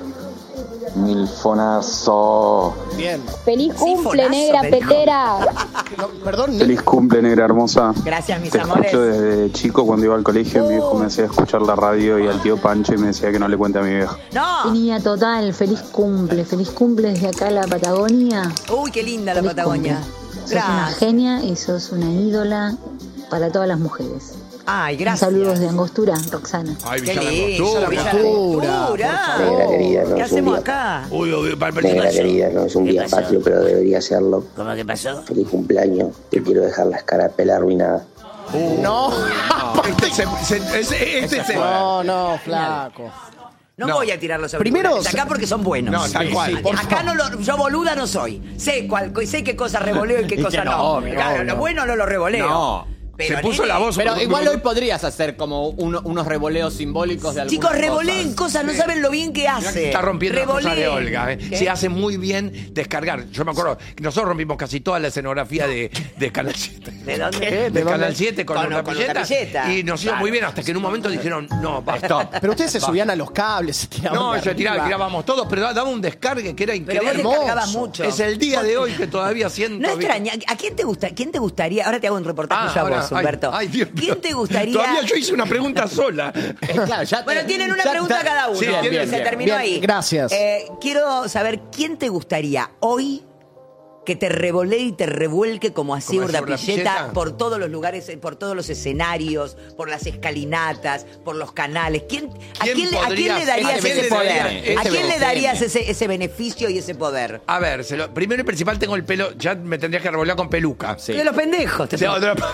Milfonazo. Bien. Feliz Sí, cumple, fonazo, negra me dijo. petera. No, perdón, Nick. Feliz cumple, negra hermosa. Gracias, mis Te amores. escucho desde chico cuando iba al colegio. Mi viejo me hacía escuchar la radio y al tío Pancho y me decía que no le cuente a mi viejo. No. Niña total, feliz cumple. Feliz cumple desde acá la Patagonia. Uy, qué linda la Feliz Patagonia. cumple. Sos una Gracias. genia y sos una ídola para todas las mujeres. Ay, Un gracias. saludo desde Angostura, Roxana. Ay, Qué Villa lindo, Langostura. Villa Langostura, Langostura. por favor. Negra querida, no ¿Qué es un hacemos día. acá? Uy, uy, para el Negra querida, no es un día patrio, pero debería serlo. ¿Cómo que pasó? Feliz cumpleaños. Te quiero dejar la escarapela arruinada. No. Este se, se- ese- este se- No, no, flaco. No, No. voy a tirarlos sobre Primero- Primero, acá porque son buenos. No, tal cual. por Acá no lo, yo boluda no soy. Sé cuál, sé qué cosas revoleo y qué Y cosas que no. no, obvio, Claro, obvio. lo bueno no lo revoleo. No. Pero, se puso nene, la voz. Pero igual hoy podrías hacer como uno- unos revoleos simbólicos de algunas Chicos, revoleen cosas. cosas, no saben lo bien que Mirá hace. que está rompiendo las cosas de Revoleen. Olga. ¿eh? ¿Qué? Se hace muy bien descargar. Yo me acuerdo que nosotros rompimos casi toda la escenografía de, de Canal siete. ¿De dónde? De, ¿De Canal dónde? siete con, Con- una con pilleta, Urtapilleta. y nos iba Claro. muy bien hasta que en un momento dijeron, no, basta. Stop. Pero ustedes se subían a los cables, se tiraban. No, de yo tiraba, arriba. tirábamos todos, pero daba un descargue que era Pero increíble. vos Hermoso. descargabas mucho. Es el día de hoy que todavía siento. No extraña, ¿a quién te gusta, quién te gustaría? Ahora te hago un reportaje Ah, yo a ahora, vos, ay, Humberto. ay, Dios mío. ¿Quién te gustaría? Todavía yo hice una pregunta sola. Eh, claro, ya te- Bueno, tienen una ya pregunta te- cada uno. Sí, tienen- Se bien, terminó bien, ahí. gracias. Eh, quiero saber quién te gustaría hoy que te revolee y te revuelque como así Como así Urdapilleta Urdapilleta. por todos los lugares, por todos los escenarios, por las escalinatas, por los canales. ¿Quién, ¿A ¿Quién quién, le- a quién podría- le darías a quién ese le poder? daría ese ¿A quién le beneficio? darías ese, ese beneficio y ese poder? A ver, se lo- primero y principal tengo el pelo, ya me tendrías que revolver con peluca. Sí. De los pendejos. te O sea, pongo. de la-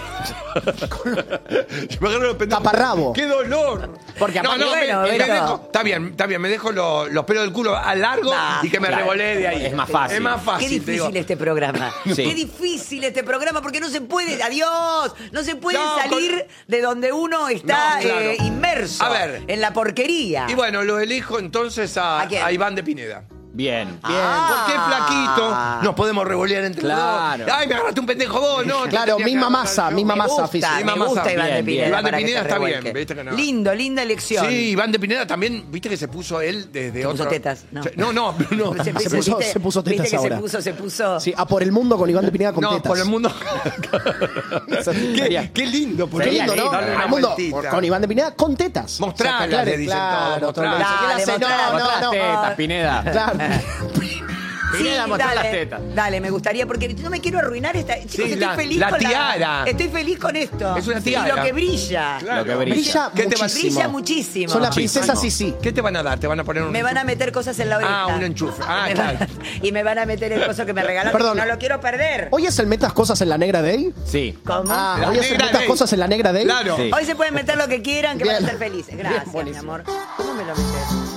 Yo me agarro los pendejos. Taparrabo. ¡Qué dolor! Porque no, aparte, no, me- bueno, me, Beto. dejo, está bien, está bien, me dejo lo- los pelos del culo a largo Nah, y que me claro. revolee de ahí. Es más fácil. Es más Qué fácil, te difícil digo. este programa. Sí. Qué difícil este programa porque no se puede, adiós, no se puede No, salir con- de donde uno está No, claro. eh, inmerso. A ver. En la porquería. Y bueno, lo elijo entonces a, ¿A quién? a Iván de Pineda. Bien. Ah. Porque es flaquito, nos podemos revolear entre Claro. los dos. Ay, me agarraste un pendejo vos, no. te Claro, tenía que misma agarrar masa, yo. misma me masa gusta, física. me Misma masa. gusta Iván Bien, de bien. Pineda. Iván de para que Pineda te está bien, revuelque. viste que no. Lindo, linda elección. Sí, Iván de Pineda también, viste que se puso él desde Se otro. puso tetas, no. No, no, no. Se puso- ¿viste? se puso ¿Viste tetas que ahora. Se puso, se puso. Sí, a por el mundo con Iván de Pineda con No, tetas. por el mundo. qué, qué lindo, por Qué el lindo, mundo, ¿no? darle una El mundo vueltita. con Iván de Pineda con tetas. Mostralas, O sea, claro, le dicen claro, todo, todo el mundo mostralas. dice, ¿qué le hace? Dale, No, no, Mostrá las no. tetas, Pineda. Claro. Sí, Pineda, mostrá dale, las tetas. Dale, me gustaría, porque no me quiero arruinar esta. Chicos, Sí, estoy la- feliz la con tiara. la. Estoy feliz con esto. Es una Sí, tiara. Y lo que brilla. Claro. Lo que brilla. Brilla ¿Qué te va- muchísimo. Brilla muchísimo. Son las Sí, princesas no. sí, sí. ¿Qué te van a dar? ¿Te van a poner un Me van a meter cosas en la oreja. Ah, un enchufe. Ah, Me van- claro. Y me van a meter el coso que me regalaron. Perdón. No lo quiero perder. ¿Hoy es el metas cosas en la negra day? Sí. ¿Cómo? Ah, La hoy es el negra metas day. cosas en la negra day. Claro. Sí. Hoy se pueden meter lo que quieran, que van a Bien. ser felices. Bien, Gracias, mi buenísimo. amor. ¿Cómo me lo metes?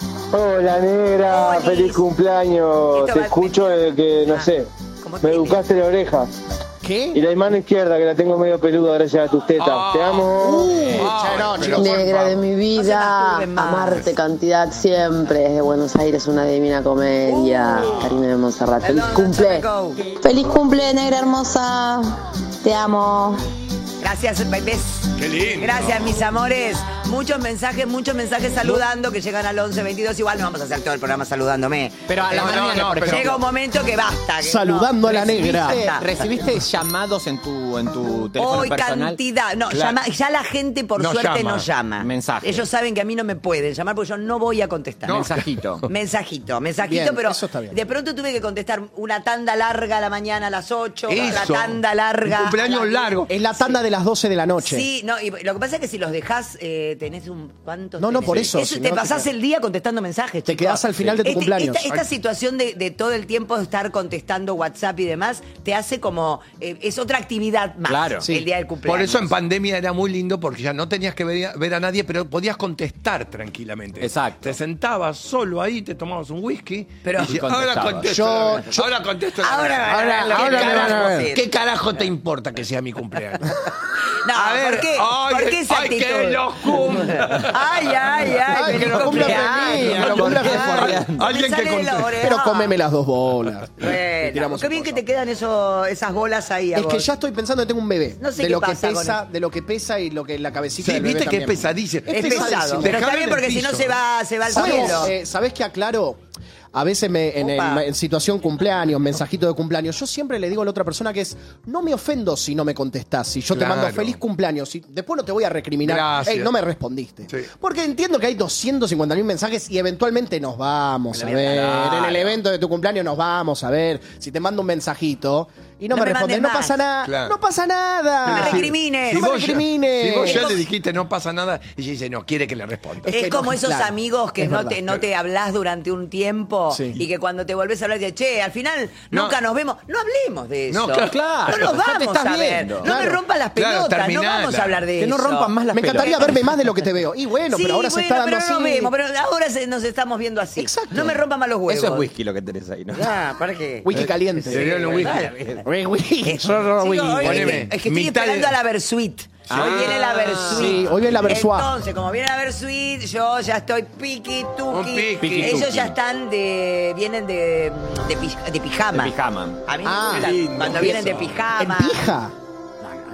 Hola negra, Olis. feliz cumpleaños. Esto Te va- escucho desde que, no Ah, sé, ¿cómo me tiene? educaste la oreja. Y ¿Qué? la mano izquierda, que la tengo medio peluda gracias a tus tetas. Ah. Te amo. Ay, che, no, pero chicos. por Negra favor. de mi No se vida, masturben más. amarte cantidad siempre. Desde Buenos Aires, una divina comedia. Karina de Montserrat. Feliz Perdón, cumple. go. Feliz cumple, negra hermosa. Te amo. Gracias, bebés. Qué lindo. Gracias, mis amores. Muchos mensajes, muchos mensajes saludando que llegan al once veintidós. Igual no vamos a hacer todo el programa saludándome. Pero a la No, no, mañana, no, por pero- ejemplo. Llega un momento que basta. que Saludando a la negra. ¿Recibiste, recibiste llamados en tu, en tu teléfono Hoy personal? cantidad. No, Claro. llama- ya la gente por No suerte llama. no llama. Mensaje. Ellos saben que a mí no me pueden llamar porque yo no voy a contestar. No. Mensajito. Mensajito, mensajito, Bien, pero eso está bien. de pronto tuve que contestar una tanda larga a la mañana a las ocho, la Eso. tanda larga. Un cumpleaños a las- largo. Es la tanda de las doce de la noche. Sí, no, y lo que pasa es que si los dejás, eh, tenés un... ¿Cuántos No, no, tenés? por eso, Eso si te no, pasás te- el día contestando mensajes, Te chicos. quedás al final de tu Este- cumpleaños. Esta, esta situación de, de todo el tiempo estar contestando WhatsApp y demás, te hace como... eh, es otra actividad más. Claro. Sí. El día del cumpleaños. Por eso en pandemia era muy lindo porque ya no tenías que ver, ver a nadie, pero podías contestar tranquilamente. Exacto. Te sentabas solo ahí, te tomabas un whisky. Pero- y decías, Y ahora contestabas. contesto. Yo- la- ahora contesto. la- Ahora van a ver lo que ahora me van a carajo ver. es. ¿Qué carajo te importa que sea mi cumpleaños? No, A ver, ¿por qué? ay, ¿Por qué esa ay, que actitud? lo cumpla. Ay, ay, ay. Ay, que feliz lo cumpla cumpleaños. feliz, que lo cumpla feliz. Ay, Alguien me que sale de la conteste. oreja. Pero cómeme las dos bolas. Bueno, Tiramos qué un bien que pozo. te quedan eso, esas bolas ahí. a Es que vos. ya estoy pensando que tengo un bebé. No sé de qué lo que pasa con pesa, eso. de lo que pesa y lo que la cabecita Sí, del bebé viste que es también. pesadísimo. Es pesadísimo. pesado. Pero está Dejalo bien en el porque si no piso. se va, se va al ¿Sabes, cielo. eh, ¿Sabés que aclaro? A veces me, en, Opa. en- en situación cumpleaños, mensajito de cumpleaños, yo siempre le digo a la otra persona que es, no me ofendo si no me contestás, si yo Claro. te mando feliz cumpleaños, y después no te voy a recriminar, Gracias. "Ey, no me respondiste. Sí. Porque entiendo que hay doscientos cincuenta mil mensajes y eventualmente nos vamos a ver, Claro. en el evento de tu cumpleaños nos vamos a ver, si te mando un mensajito y no, No me me respondes, mandes no más. pasa nada, Claro. no pasa nada. No me Si- recrimines. Si No me vos, ya, recrimines. si vos ya Es le dijiste no pasa nada, y ella dice no, quiere que le responda. Es Es que como no, esos claro, amigos que es no verdad. te, no te hablas durante un tiempo Sí. y que cuando te volvés a hablar de che, al final No. nunca nos vemos. No hablemos de eso. No, claro, claro. No nos Ya te vamos estás a ver. viendo. No me Claro. rompan las Claro, pelotas. No terminala. vamos a hablar de Que no eso. rompan más las Me encantaría pelotas. verme más de lo que te veo. Y bueno, Sí, pero ahora se bueno, está dando pero no así. nos vemos, pero ahora se- nos estamos viendo así. Exacto. No me rompan más los huevos. Eso es whisky lo que tenés ahí, ¿no? Ah, ¿para qué? Wiki caliente. Se dio en un whisky. Wiki, wiki. Eh, Solo Chicos, wiki. hoy- Poneme es que estoy mitad de- esperando a la Versuit. Ah, hoy viene la Versuit. sí, hoy viene la Versuit. Entonces, como viene la Versuit, yo ya estoy piqui Un tuki. piqui. Ellos ya están de. vienen de. de, pij- de pijama. De pijama. A mí Ah, me gusta lindo. cuando vienen de pijama. ¿En pija? No, no,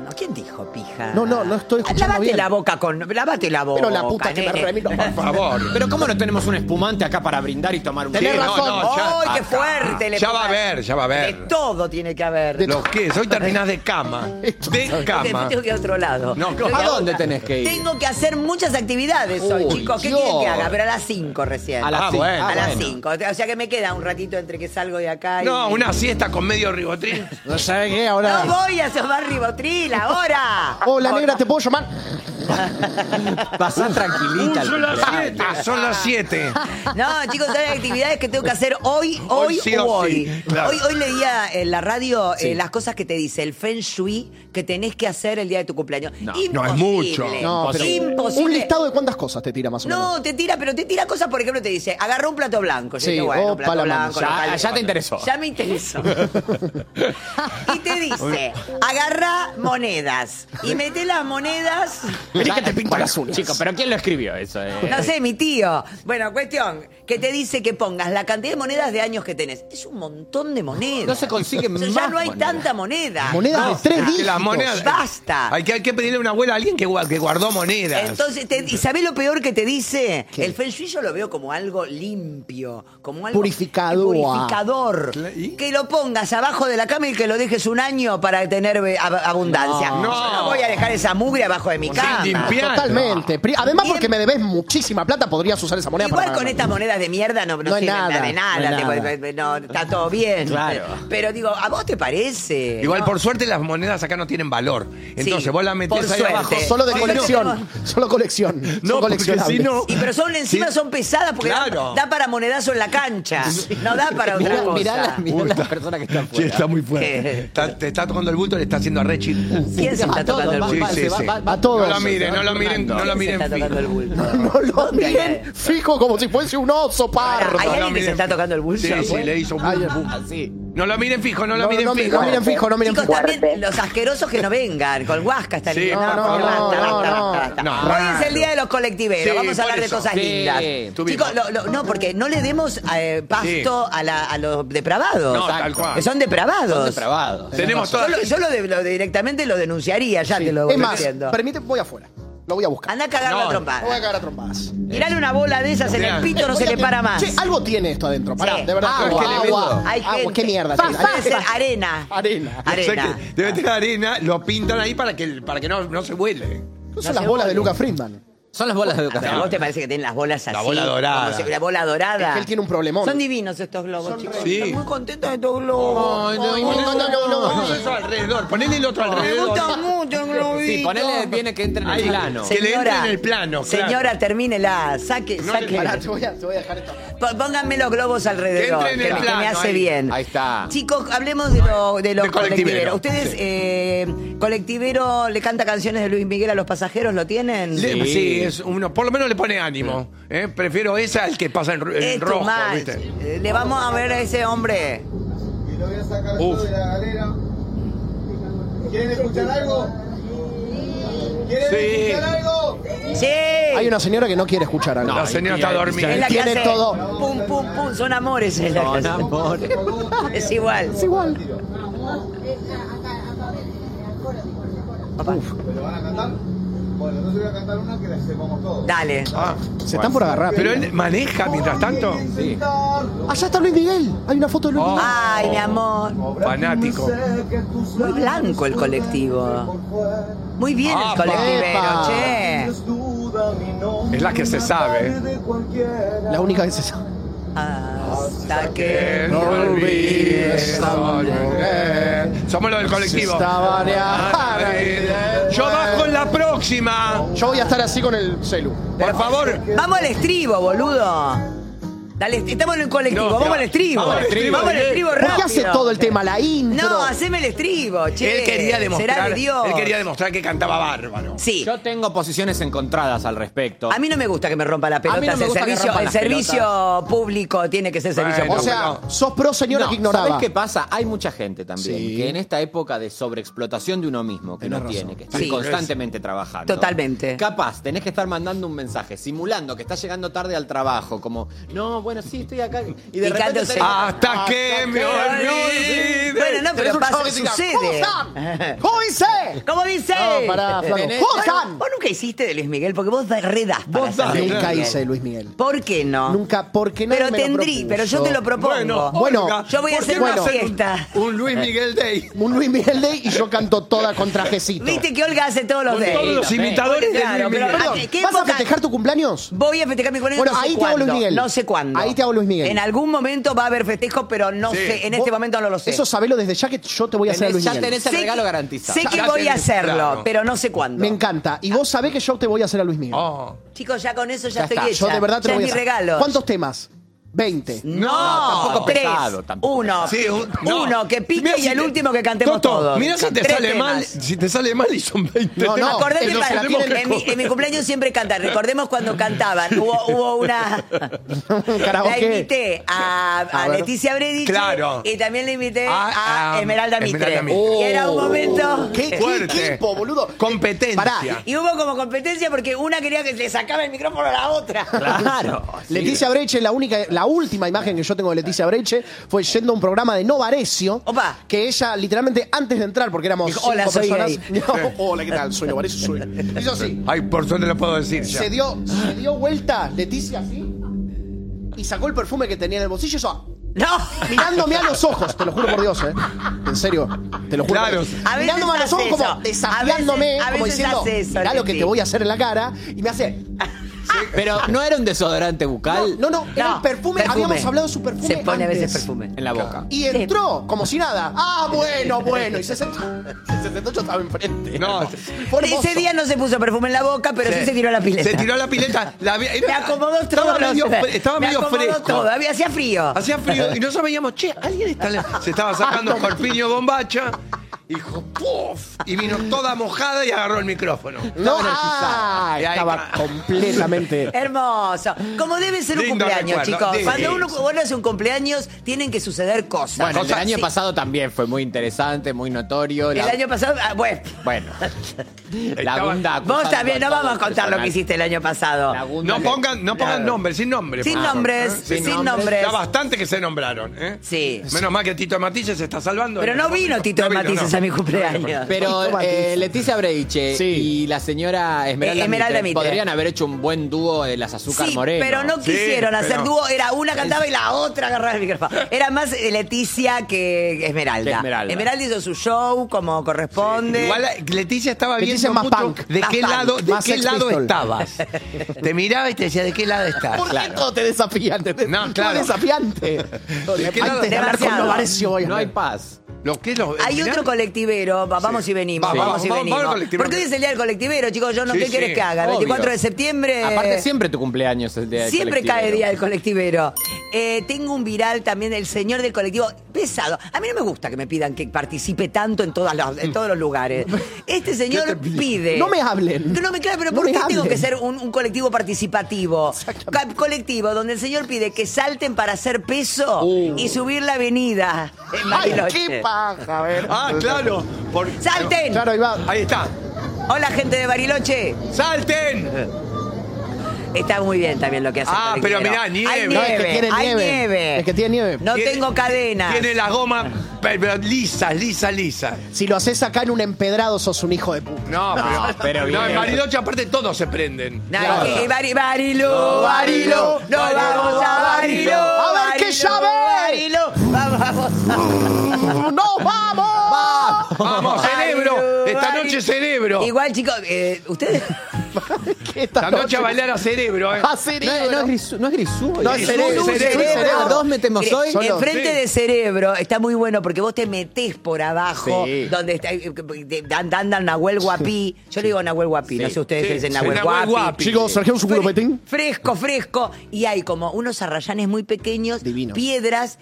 ¿Quién dijo pija? No, no, no estoy escuchando Lávate bien. la boca con... Lávate la boca, Pero la puta que me nene. remito, por favor. Pero ¿cómo no tenemos un espumante acá para brindar y tomar un Tenés té? razón. No, no, ya- ¡Ay, qué acá. fuerte! Le Ya va a pongas- ver, ya va a De ver. todo tiene que haber. ¿Los qué? Hoy terminás de cama. De cama. Tengo que ir a otro lado. No, Tengo que ¿a ir dónde otra- tenés que ir? Tengo que hacer muchas actividades hoy, Uy, chicos. ¿Qué Dios. quieren que haga? Pero a las cinco recién. A las Ah, cinco. bueno. A Ah, las bueno. cinco. O sea que me queda un ratito entre que salgo de acá y... No, una siesta con medio ribotril. ¿No sabe qué? Ahora... No voy a tomar ribotril ahora. Hola, negra, ¿te puedo llamar? Pasá tranquilita. Uh, son al las cumpleaños. siete, son las siete. No, chicos, hay actividades que tengo que hacer hoy, hoy, Hoy sí o o hoy. sí, claro. Hoy, hoy leía en la radio Sí. eh, las cosas que te dice el Feng Shui que tenés que hacer el día de tu cumpleaños. No, no es mucho. No, pero Imposible. un listado de cuántas cosas te tira más o menos. No, te tira, pero te tira cosas, por ejemplo, te dice, agarra un plato blanco. Yo Sí, digo, bueno, un opa, plato la mano. blanco. Ya- local. ya te interesó. Ya me interesó. Y te dice, agarra monedas y mete las monedas. Vení que te pinto las uñas. Chicos, ¿pero quién lo escribió eso? eh? No sé, mi tío. Bueno, cuestión, que te dice que pongas la cantidad de monedas de años que tenés. Es un montón de monedas. No se consiguen O sea, más ya no hay monedas. tanta moneda. Monedas de tres Que dígitos. las monedas. Basta. Hay que, hay que pedirle a una abuela a alguien que, gua- que guardó monedas. Entonces, te- ¿y sabés lo peor que te dice? El Feng Shui yo lo veo como algo limpio, como algo Purificador. purificador. ¿Y? Que lo pongas abajo de la cama y que lo dejes un año para tener eh, ab- abundancia. No. Yo no voy a dejar esa mugre abajo de mi Sin cama. limpiar. Totalmente. Pri- Además, Bien. porque me debes muchísima plata, podrías usar esa moneda Igual para con pagar. estas monedas de mierda no, no, No hay sirven nada, de nada. no hay te- nada. no, está todo bien. Claro. Pero digo, ¿a vos te parece? Igual, ¿No? por suerte, las monedas acá no tienen valor. Entonces, Sí, vos las por metés ahí suerte. abajo. Solo de Porque colección. no- Solo colección. No, Son porque coleccionables. si no- Y pero son encima Sí. son pesadas porque da- Claro. da, para monedazo en la cancha. No da para otra Mirá, cosa. mirá la, mirá la persona que está Sí, afuera. está muy fuerte. ¿Qué? Está- te está tocando el bulto, le está haciendo a Rechi. ¿Quién se Va está todo, tocando el va- bulto? va- Sí, se va- sí. va- va- A todos. No lo miren, no lo miren, no lo ¿Quién se miren está tocando el fijo. bulto? No lo ¿Dónde hay- miren fijo como si fuese un oso pardo. ¿Hay No lo alguien que se miren está fijo. tocando el bulto? Sí, sí, le hizo un Ay, bulto. Así. No lo miren fijo, no lo No, miren no, fijo. no miren fijo, no miren Chicos, fijo. también los asquerosos que no vengan, con guasca están Sí, eliminados. no, no, Basta, no, basta, no, basta, no. basta. No, Hoy raro. es el día de los colectiveros, Sí, vamos a hablar por de eso. cosas Sí, lindas. tuvimos. Chicos, lo- lo- no, porque no le demos eh, pasto a, la- a los depravados. No, tal cual. Que son depravados. Son depravados. Tenemos Yo, todas. lo, yo lo de- lo directamente lo denunciaría, ya te lo voy Es más, diciendo. permite, voy afuera. Lo voy a buscar. Anda a cagar No, la Lo voy a trompada. cagar a trompadas. Tirale una bola de esas en el pito, no se le para más. Che, algo tiene esto adentro. Pará, Sí. de verdad. Agua, Agua, es que le agua, vendo. Hay agua, gente- qué mierda. Fa- tiene. Puede ser arena. Arena. O sea Arena. que debe tener arena, lo pintan ahí para que, para que no, no se huele. ¿No son No las se bolas de vuelve. Lucas Friedman? Son las bolas de Pero a educación. vos te parece que tienen las bolas así. La bola dorada. como si- la bola dorada. Es que él tiene un problemón. Son divinos estos globos, chicos. Sí. Estoy muy contenta de estos globos. Ay, no, no, no, no, Ponle eso alrededor, ponele el otro Me alrededor. gusta mucho el globito. Sí, ponele viene que entre en el Ahí, plano. que le entre en el plano, claro. Señora, termínela. Saque, No saque. le- Pará, te voy a, te voy a dejar esto. P- Pónganme los globos alrededor, Que entre en que, el me- que plano, me hace ahí. bien. Ahí está. Chicos, hablemos de, lo, de los De colectivero. colectiveros. ¿Ustedes, Sí. eh, colectivero, le canta canciones de Luis Miguel a los pasajeros? ¿Lo tienen? Le- Sí. sí, es uno, por lo menos le pone ánimo. ¿eh? Prefiero esa al que pasa en, ro- en Es too rojo, much. ¿viste? Eh, Le vamos a ver a ese hombre. Y lo voy a sacar Uf. yo de la galera. ¿Quieren escuchar algo? ¿Quieren Sí. escuchar algo? ¡Sí! Hay una señora que no quiere escuchar algo. La señora está dormida. Es la que tiene hace todo. Pum, pum, pum. Son amores. Es, la que Son hace. amores. Es igual. Es igual. Papá. ¿Me lo van a cantar? Bueno, entonces voy a cantar una que la sepamos todos. Dale. Ah, Se están por agarrar. pero él maneja mientras tanto. Sí. Allá está Luis Miguel. Hay una foto de Luis Oh. Miguel. Ay, mi amor. Fanático. Muy blanco el colectivo. Muy bien Ah, el colectivero, epa. che. Es la que se sabe. La única que se sabe. Hasta que... Que no olvides esta mujer. Somos los del colectivo. Estaba Yo bajo en la próxima. Yo voy a estar así con el celu. Por favor. Vamos al estribo, boludo. Dale, estamos en el colectivo, No, vamos no. al estribo. Vamos al estribo, Vamos al bien. estribo ¿Por rápido. qué hace todo el tema? La intro. No, haceme el estribo, che. Él quería Será demostrar. de Dios. Él quería demostrar que cantaba bárbaro. Sí. Yo tengo posiciones encontradas al respecto. A mí no me gusta que me rompa la pelota. A mí no me el gusta que servicio, rompan el las servicio público tiene que ser servicio Bueno, O público. sea, pero- sos pro señora No, que ignoraba. ¿sabés qué pasa? Hay mucha gente también Sí. que en esta época de sobreexplotación de uno mismo, que Tenés no razón. tiene, que está Sí. constantemente trabajando. Totalmente. Capaz, tenés que estar mandando un mensaje, simulando que estás llegando tarde al trabajo, como, no, bueno, sí, estoy acá. Y de Y repente... canto, tenés- Hasta que me olvide. Bueno, no, Tenés pero un pasa, chavo que te diga, sucede. ¿cómo están? ¿Cómo dice? ¿Cómo dice? No, pará, Flaco. Tenés- ¿Cómo Vos, están? vos nunca hiciste de Luis Miguel, porque vos redás para Vos hacer das. de Luis Nunca Miguel. hice Luis Miguel. ¿Por qué no? Nunca, porque nadie Pero me lo tendrí, propuso. pero yo te lo propongo. Bueno, Bueno, Olga, yo voy a ¿por hacer qué no una hacen fiesta. Un, un Luis Miguel Day. Un Luis Miguel Day y yo canto toda con trajecito. Viste que Olga hace todos los Con days. todos los imitadores de Claro, Luis pero Miguel. ¿a qué- qué ¿Vas a época- festejar tu cumpleaños? Voy a festejar mi cumpleaños. Bueno, no sé ahí te hago cuándo, Luis Miguel. No sé cuándo. Ahí te hago Luis Miguel. En algún momento va a haber festejo, pero no Sí. sé. En Vos- este momento no lo sé. Eso sabelo desde ya que yo te voy a hacer a tenés- Luis ya Miguel. tenés el Sé regalo que- garantizado. Sé que Ya voy a tenés, hacerlo, claro. pero no sé cuándo. Me encanta. Y vos sabés que yo te voy a hacer a Luis Miguel. Oh. Chicos, ya con eso ya, Ya estoy está. hecha. Yo de verdad te ya lo voy es a mi hacer. regalo. ¿Cuántos temas? veinte. No, tampoco tres. pesado, tampoco Uno. Sí, un- no. Uno que pique Mirá y si el te- último que cantemos Toto, todos. Mira si te Tres sale temas. mal, si te sale mal y son veinte No, no. temas. Acordate que nos para- tenemos que en, mi, en mi cumpleaños siempre cantan. Recordemos cuando cantaban. Hubo, hubo una. La Karaoke. invité a, a A ver. Leticia Brediche. Claro. Y también le invité A- a, a Esmeralda Mitre. Esmeralda Mitre. Y era un momento. ¿Qué, qué Fuerte. equipo, boludo? Competencia. Pará. Y hubo como competencia porque una quería que le sacaba el micrófono a la otra. Claro. Leticia Breche, la única, la última imagen que yo tengo de Leticia Breche fue yendo a un programa de Nova Arecio. Opa. Que ella, literalmente, antes de entrar, porque éramos Dijo, cinco "Hola, soy personas. gay". No, hola, ¿qué tal? Soy Nova Arecio, soy. Hizo así. Ay, por suerte lo puedo decir ya. Se dio, se dio vuelta Leticia así. Y sacó el perfume que tenía en el bolsillo. Eso, No. mirándome a los ojos, te lo juro por Dios, ¿eh? En serio, te lo juro. Claro. A veces Mirándome a los ojos hace como eso. desafiándome, A veces- a como veces diciendo, hace eso, mirá lo que Leti. te voy a hacer en la cara. Y me hace, Pero no era un desodorante bucal no, no, era No, el perfume, perfume. habíamos hablado de su perfume Se pone a veces antes. perfume. en la boca. Y entró, como si nada. Ah, bueno, bueno. Y se sentó, se sentó, yo estaba enfrente. No, Fue hermoso. Ese día no se puso perfume en la boca, pero sí, se tiró a la pileta. Se tiró a la pileta. La, vi- era- Me acomodó todo. Estaba medio, los- fre- estaba me medio acomodó fresco. todo. Había, hacía frío. Hacía frío y nosotros veíamos, che, alguien está. en- Se estaba sacando corpiño bombacha. Y dijo, ¡puf! Y vino toda mojada y agarró el micrófono. No, ah, Y ahí- estaba completamente. Hermoso. Como debe ser un Lindo cumpleaños, recuerdo. chicos. Sí. Cuando uno, uno hace un cumpleaños, tienen que suceder cosas. Bueno, el del Cosas- año sí. pasado también fue muy interesante, muy notorio. El La- año pasado, ah, bueno. Bueno, la Estaba- Gunda Vos acusando también, no a todos vamos a contar lo personal. que hiciste el año pasado. La Gunda No le- pongan, no pongan Claro. nombres, sin nombres. Sin por favor, nombres, ¿eh? sin, Sin nombres. Ya bastante que se nombraron, ¿eh? Sí. Menos mal que Tito Matisse se está salvando. Pero no vino Tito No de vino, Matices no. a mi cumpleaños. Pero eh, Leticia Breiche Sí. y la señora Esmeralda, Eh, Esmeralda Mitre Mitre. podrían haber hecho un buen dúo de las Azúcar Sí, Moreno. pero no Sí, quisieron hacer pero- dúo. Era una cantaba y la otra agarraba el micrófono. Era más eh, Leticia que Esmeralda. Que Esmeralda. hizo su show como corresponde. Igual eh, Leticia estaba Leticia viendo es más mucho punk. de Más qué punk. lado, de Más qué Sex lado Pistol. estabas. Te miraba y te decía de qué lado estás. ¿Por qué todo te desafiante? No, Todo claro. desafiante. ¿De qué lado? Antes de hablar con Demasiado. Novarecio voy a No hay ver. paz. Lo que lo, Hay mirá. otro colectivero, va- vamos y venimos, Va, vamos, vamos, y vamos, venimos. vamos al colectivero. Porque hoy es el día del colectivero, chicos. Yo no, Sí, ¿qué sí, quieres que haga? obvio. veinticuatro de septiembre. Aparte, siempre tu cumpleaños es el día del Siempre colectivero. cae día del colectivero. Eh, tengo un viral también del señor del colectivo pesado. A mí no me gusta que me pidan que participe tanto en, todas las- en todos los lugares. Este señor pide. No me hablen. No me claro, pero No ¿por me qué tengo hablen. que ser un, un colectivo participativo? Ca- colectivo donde el señor pide que salten para hacer peso y subir la avenida. en Ay, Bariloche. qué paja, a ver. Ah, claro. Por- ¡Salten! Claro, ahí va. Ahí está. Hola, gente de Bariloche. ¡Salten! Está muy bien también lo que hace el Ah, colectivero. pero mirá, nieve. Hay No, No, es que tiene hay nieve. nieve. Es que tiene nieve. No Tiene- tengo cadenas. Tiene la goma pero lisa, lisa, lisa. Si lo haces acá en un empedrado, sos un hijo de puta. No, pero, pero no, bien. en Bariloche aparte todos se prenden. No, Claro. eh, Bari- Barilo, Barilo, no vamos a Barilo. A ver qué Barilo, llave. Barilo, vamos a... ¡No, vamos! Vamos, cerebro. Barilo, Esta Barilo. noche cerebro. Igual, chicos, eh, ustedes... ¿Qué esta Esta noche a bailar a cerebro, eh. A No, cerebro. no es grisú, no es grisú. No, es cerebro, cerebro. cerebro. A dos metemos Mire, hoy. Solo- enfrente sí. de cerebro está muy bueno porque vos te metés por abajo Sí. donde está, eh, te- dan, dan, dan Nahuel Guapí. Yo le digo Nahuel Guapí, Sí. no sé ustedes Sí, qué dicen sí, Nahuel Nahuel Guapi. Guapi. Chicos, trajimos un culo petín. Fresco, fresco. Y hay como unos arrayanes muy pequeños, Divinos. piedras.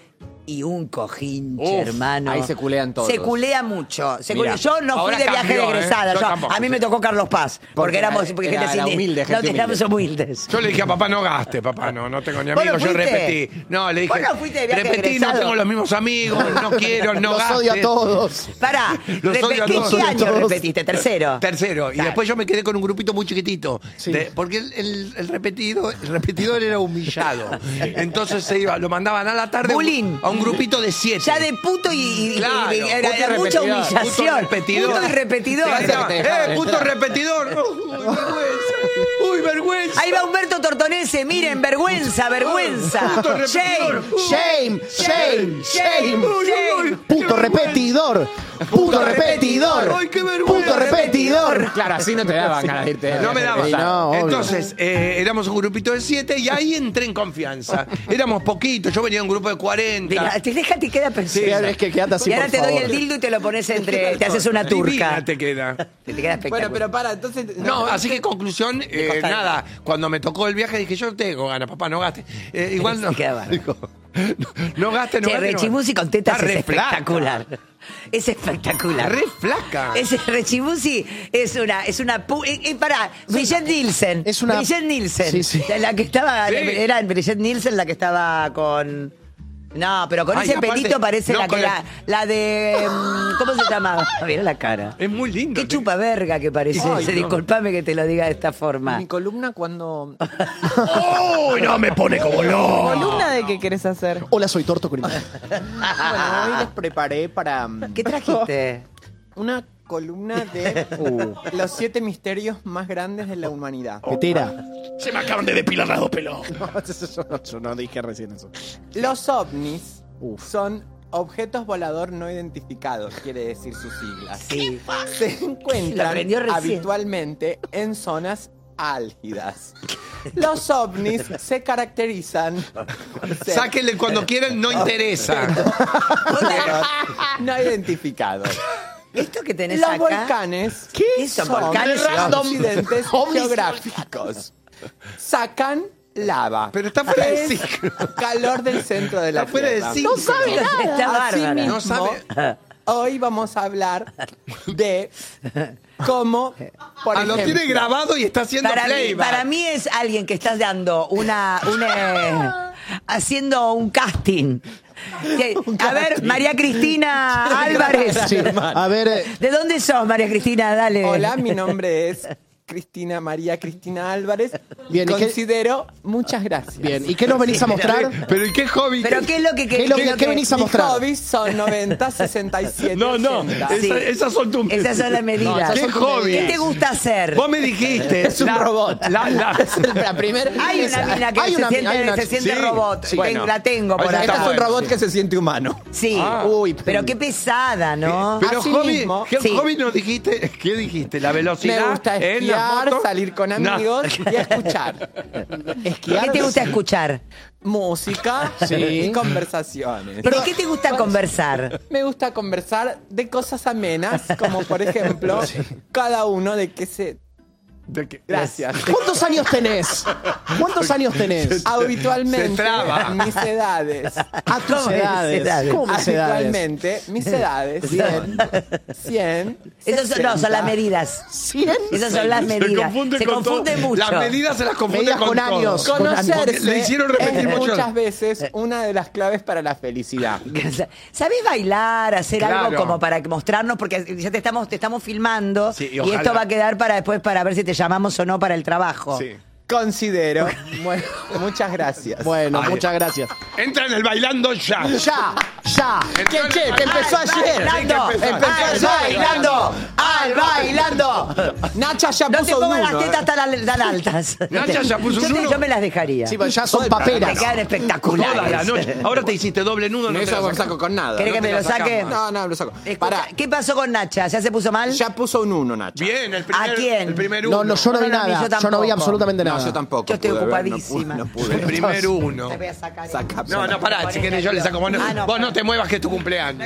y un cojinche, Uf, hermano. ahí se culean todos. Se culea mucho. Se Mira, culea. Yo no fui ahora de viaje cambió, de egresada. ¿eh? Yo yo- tampoco. a mí me tocó Carlos Paz. Porque, Porque éramos era- porque era- gente era sin- humilde, gente no, éramos humilde. humildes. Yo le dije a papá, no gaste, papá, no, no tengo ni ¿Vos no amigos, yo fuiste? repetí. No, le dije, ¿Vos no fuiste de viaje repetí, no egresado? tengo los mismos amigos, no quiero, no Los gastes. odio a todos. Pará, Los repe- odio a ¿qué, todos. qué año Todos. repetiste? ¿Tercero? Tercero, y Claro. después yo me quedé con un grupito muy chiquitito, Sí. de- porque el, el, el repetido, el repetidor era humillado. Entonces se iba, lo mandaban a la tarde Bullying. a un grupito de siete. Ya de puto y, y- y- Claro, y- era, puto era mucha repetidor, humillación. Puto repetidor. Puto y repetidor. Te gritaban, te dejaban ¡Eh, puto entrar. repetidor! ¡Uy, vergüenza! ¡Uy, vergüenza! Ahí va Humberto Tortonese, miren, vergüenza, vergüenza. Puto repetidor. Shame. Shame, shame, shame. Shame. Puto repetidor. Puto repetidor. ¡Ay, qué vergüenza! Puto repetidor. Claro, así no te daban ganas de irte. de No me viaje. daba. Sí, no, obvio. Entonces, eh, éramos un grupito de siete y ahí entré en confianza. Éramos poquitos, yo venía de un grupo de cuarenta. Mira, te deja, te queda pensando. Sí, es que quédate así, y ahora por te doy favor. el dildo y te lo pones entre. Te haces una Divina turca. te queda. Te, te queda espectacular. Bueno, pero para, entonces. No, así que conclusión, eh, costó. nada, cuando me tocó el viaje dije, yo tengo ganas, papá, no gaste. Eh, igual no, Se queda bárbaro. digo, no, no gaste, no Che, gaste. no Rechimusi gaste. con tetas Está es re flaca. espectacular. Es espectacular. Re flaca. Ese Rechimusi es una, es una pu- eh, eh, pará, Brigitte Nielsen. Es una- Brigitte Nielsen. Sí, sí. La que estaba, Sí. era Brigitte Nielsen la que estaba con. No, pero con Ay, ese aparte- pelito parece no, la con que el- la, la de. mm, ¿Cómo se llamaba? Mira la cara. Es muy lindo. Qué chupa verga que parece. Ay, ese. no. Disculpame que te lo diga de esta forma. Mi columna cuando. ¡Uy, no me pone como loco! ¿Columna de qué querés hacer? Hola, soy Torto Corina. Bueno, hoy les preparé para mm, ¿Qué trajiste? una columna de los siete misterios más grandes de la humanidad. Petera. Se me acaban de depilar las dos pelos. No, eso no, yo no dije recién eso. Los ovnis Uf. son objetos volador no identificados, quiere decir sus siglas. Sí. Se Lo encuentran aprendió recién. habitualmente en zonas álgidas. Los ovnis se caracterizan por ser Sáquenle cuando quieran, no interesa. no identificados. Esto que tenés Los acá. volcanes ¿Qué son volcanes? accidentes Ovnis. geográficos. Sacan lava. Pero está fuera de Es ciclo. calor del centro de la Está fuera de Tierra. ciclo. No sabe nada. Está bárbara. Asimismo, No sabe. hoy vamos a hablar de cómo, por Ah, lo ejemplo, tiene grabado y está haciendo Para mí, playback. para mí es alguien que estás dando una, una haciendo un casting. Que- A ver, María Cristina Álvarez. Sí, a ver, eh, ¿De dónde sos, María Cristina? Dale. Hola, mi nombre es Cristina María Cristina Álvarez. Bien, ¿y qué- Considero, muchas gracias. bien. ¿Y qué nos venís a mostrar? Pero ¿y qué hobby? ¿Pero qué es lo que ¿Qué es lo que- qué venís a Mis mostrar? hobbies son noventa, sesenta y siete, No, no. ochenta. Esa- Sí. esas son tus Esas son las medidas. ¿Qué hobby? ¿Qué te gusta hacer? Vos me dijiste. Es un la- robot. La, la, La primera. Hay una mina que Hay se una- siente, hay una- se siente sí. robot. Sí. Ten- la tengo por Esa Este acá. es un bueno, robot sí. que se siente humano. Sí. Ah. Uy, Pero qué pesada, ¿no? Pero Así hobby, mismo, ¿qué sí. hobby nos dijiste? ¿Qué dijiste? La velocidad. Me gusta en las esquiar, motos? salir con No. amigos y escuchar. Esquiar, ¿Qué te gusta escuchar? música Sí. y conversaciones. ¿De qué te gusta conversar? Me gusta conversar de cosas amenas, como por ejemplo, cada uno de qué se... ¿De qué? Gracias. ¿cuántos años tenés? ¿Cuántos años tenés? Habitualmente, Se traba. mis edades. A tus ¿Cómo es edades. edades? ¿Cómo mis edades? Habitualmente, mis edades. cien, cien, Esas son, no, son las medidas. ¿cien? Esas son las Se medidas. confunde Se con confunde todo. mucho. Las medidas se las confunde Medidas con, con todo. años. Con Conocerse Le hicieron repetir es mucho. muchas veces una de las claves para la felicidad. ¿Sabés bailar, hacer Claro. algo como para mostrarnos? Porque ya te estamos, te estamos filmando Sí, y y, ojalá. esto va a quedar para después para ver si te llamamos o no para el trabajo. Sí. Considero. Bueno, muchas gracias. Bueno, Ay. muchas gracias. Entra en el bailando ya. Ya, ya. ¿Qué, che? Que empezó Al ayer. bailando, Sí, que empezó al ayer. bailando, al bailando. Nacha ya No te puso un pongas las uno, tetas ¿eh? tan, al- tan altas. Nacha ya puso yo, un te- uno. yo me las dejaría. Sí, pues ya son Te paperas. quedan espectaculares. Toda la noche. Ahora te hiciste doble nudo. No, No te eso la no lo sacas. saco con nada. ¿Querés no que te me la lo sacamos. saque? No, no, lo saco. Escucha, Pará, ¿qué pasó con Nacha? ¿Ya se puso mal? ya puso un uno, Nacha. Bien, el primer, ¿A quién? el primer uno. No, no, yo no vi No, no, ni nada. yo Yo no vi tampoco. absolutamente No, nada. yo tampoco. Yo estoy pude ver, ocupadísima. No pude, no El pude. primer uno. Te voy a sacar. Saca. No, no, pará, si querés yo le saco. Vos no, Ah, no, vos no pará. te muevas que es tu cumpleaños.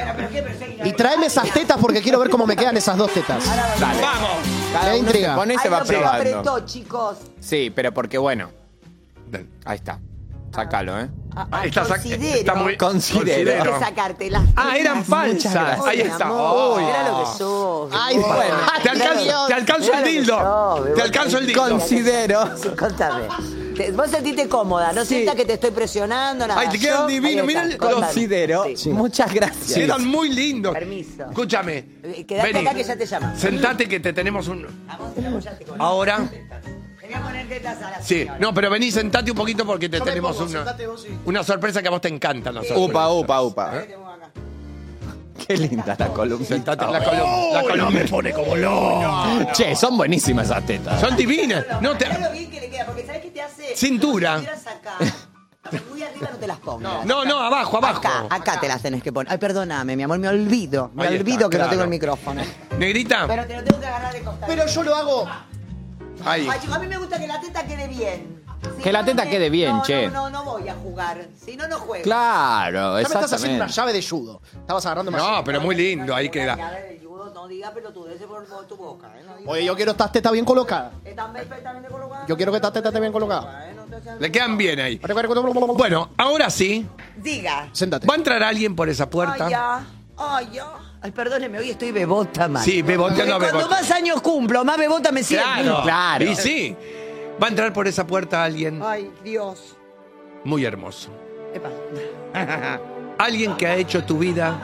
Y tráeme esas tetas porque quiero ver cómo me quedan esas dos tetas. Dale. Vamos. Cada Me uno intriga. se pone y se Ay, va no, pero probando. apretó, chicos. Sí, pero porque bueno. Ahí está. Sácalo, ¿eh? Ah, Ah, está, sac- considero. está muy Considero. Hay que sacarte las Ah, eran falsas. Ahí está. Amor, Uy. mira lo que sos. Ay, bueno. Te alcanzo, te alcanzo el dildo. Te alcanzo el dildo. Considero. Sí, contame. Te- vos sentiste cómoda, no sientas que te estoy presionando, nada. Ay, te quedan Yo- divinos, ahí está, mirá el- contame. Considero. Sí. Muchas gracias. Quedan muy lindos. Permiso. Escúchame. Eh, Quedate Vení. acá que ya te llaman. Sentate que te tenemos un. Vamos, te apoyaste con- Ahora. Te voy a poner tetas a la Sí. señora. No, pero vení, sentate un poquito porque te Yo me tenemos pongo, una, sentate vos, sí. una sorpresa que a vos te encanta. La sorpresa. Upa, upa, upa. Te pongo acá. Qué linda la columna. Sentate en la columna. La columna me pone como loco. Che, son buenísimas esas tetas. Son divinas. No te... Mirá lo bien que le queda, porque ¿sabés qué te hace? Cintura. Si estuvieras acá, muy arriba no te las pongas. No, no, abajo, abajo. Acá, acá te las tenés que poner. Ay, perdóname, mi amor, me olvido. Me Ahí está, olvido que claro. no tengo el micrófono. Negrita. Pero te lo tengo que agarrar de costado. Pero yo lo hago. Ahí. Ay, chicos, a mí me gusta que la teta quede bien. Si Que la no, teta no quede bien, no, che. No, no, no voy a jugar. Si no, no juego. Claro, Ya me estás haciendo una exactamente. llave de judo. Estabas agarrando más. No, pero muy lindo. Ahí Ya queda. de judo, no diga pelotudeces por, por tu boca. ¿eh? No diga- Oye, yo quiero estas tetas bien colocadas. Están perfectamente colocadas. Yo quiero que estas tetas estén bien colocadas. ¿eh? No te seas- Le quedan bien ahí. Bueno, ahora sí. Diga. Sentate. ¿Va a entrar alguien por esa puerta? Ay, ya. Ay, ya. Ay, perdóneme, hoy estoy bebota, man. Sí, beboteando a Cuando bebota. más años cumplo, más bebota me siento. Claro, Claro. Y sí. Va a entrar por esa puerta alguien Ay, Dios. muy hermoso. Epa. Alguien que ha hecho tu vida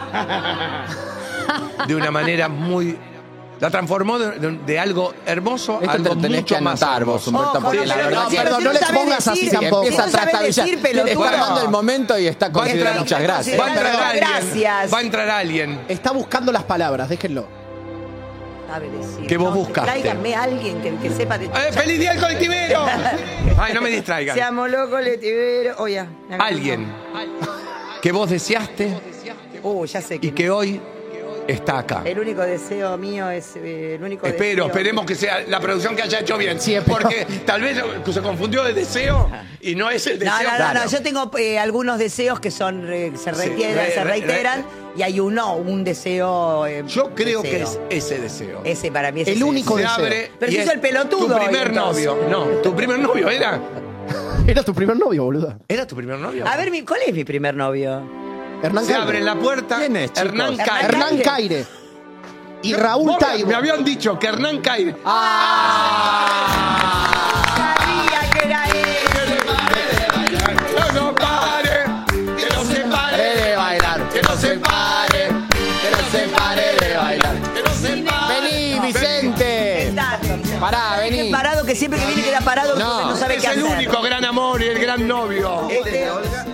de una manera muy... La transformó de, de- de algo hermoso a Esto te algo lo tenés mucho que más anotar vos, hermoso. Humberto, Ojo, porque no, la pero verdad... no, perdón, pero no si le sabés pongas así decir, tampoco. si Empieza a no sabés trastabillar. decir, Le está pelotudo. armando el momento y está Va a considerando entrar, muchas gracias. va a entrar alguien. Gracias. Va a entrar alguien. Está buscando las palabras, déjenlo. Sabe decir. Que vos No, buscaste. Tráiganme a alguien que, que sepa de... ¡Eh, ¡Feliz día del colectivero! Ay, no me distraigan. Seamos locos, letivero. Oye, ya. me agarró. Alguien que vos deseaste Uh, ya sé y que... que hoy está acá. El único deseo mío es... eh, el único Espero, deseo... esperemos que sea la producción que haya hecho bien. Sí, espero. Porque tal vez lo- se confundió de deseo y no es el deseo. No, no, no, Claro. no, yo tengo eh, algunos deseos que son eh, se Sí, reiteran, re- se re- reiteran y hay uno, un deseo. eh, Yo creo que deseo. es ese deseo. Ese para mí es El ese único Se deseo. abre Pero y se hizo es el pelotudo Tu hoy, primer entonces. novio. No, tu primer novio era. Era tu primer novio, boluda. ¿Era tu primer novio? A ver, mi- ¿cuál es mi primer novio? Hernán Se Caire. abre la puerta. ¿Quién es, chicos? Hernán Hernán Caire. Hernán Caire. Y Raúl Vos me- Taibo. Me habían dicho que Hernán Caire. Sabía que era él. No, no pare, que no se pare de bailar. que no se pare, Que no se pare de bailar. que no se pare. Vení, Vicente. Exacto. Pará, Deje vení. parado que siempre que viene queda parado No. porque no sabe Es qué el hacer. único gran amor y el gran novio. Este-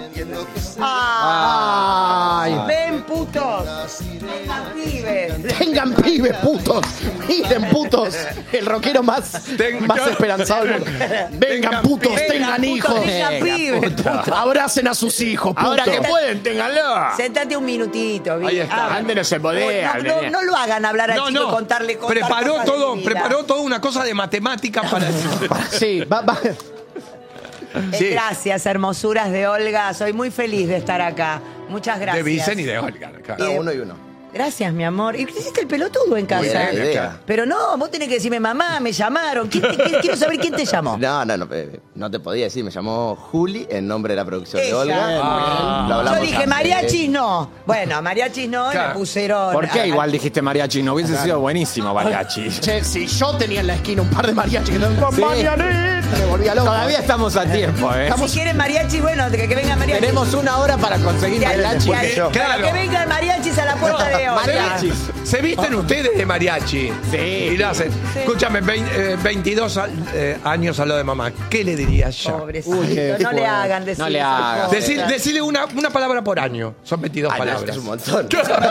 Ah, Ay. ven putos. Vengan pibes. Tengan pibes, putos. Miren, putos. El rockero más, Ten- más esperanzado del mundo. Vengan, putos, pibes. tengan Vengan, putos, hijos. tengan pibes. Abracen a sus hijos, putos. Ahora que pueden, ténganlo. Sentate un minutito, Ahí está. Ah, Antes no se podía. No, no, no lo hagan hablar al No, chico y no. contarle contar Preparó cosas de todo, mi vida. preparó toda una cosa de matemática para. Sí, va, va. Eh, Sí. Gracias, hermosuras de Olga. Soy muy feliz de estar acá. Muchas De gracias. Vicen y de Olga. claro. Eh, Uno y uno. Gracias, mi amor. ¿Y qué hiciste el pelotudo en casa? Buena idea. Pero no, vos tenés que decirme, mamá, me llamaron. ¿Quién te- quién- quiero saber quién te llamó. No, no, no, eh, no te podía decir, me llamó Juli en nombre de la producción Ella. de Olga. Ah. Lo hablamos Yo dije, antes. mariachis no. Bueno, mariachis no, y Claro. me pusieron. ¿Por qué a- igual dijiste mariachi? No hubiese sido buenísimo mariachi. Che, si yo tenía en la esquina un par de mariachis que estaban con Marianita, me volvía loco. Todavía estamos a tiempo, ¿eh? Si quieren mariachi, bueno, que, que vengan mariachis. Tenemos una hora para conseguir Ya, mariachi. ya, ya. Claro. Que vengan mariachis a la puerta de Olga. Mariachis. ¿Se visten ustedes de mariachi? Sí. Y lo hacen. Escúchame, vein- eh, veintidós al- eh, años a lo de mamá. ¿Qué le dirías ya? Pobrecito, Uy, qué no le fuerte. hagan decir No le esas hagas. cosas. Decir, decirle una, una palabra por año. Son veintidós Ay, no, palabras. es un montón.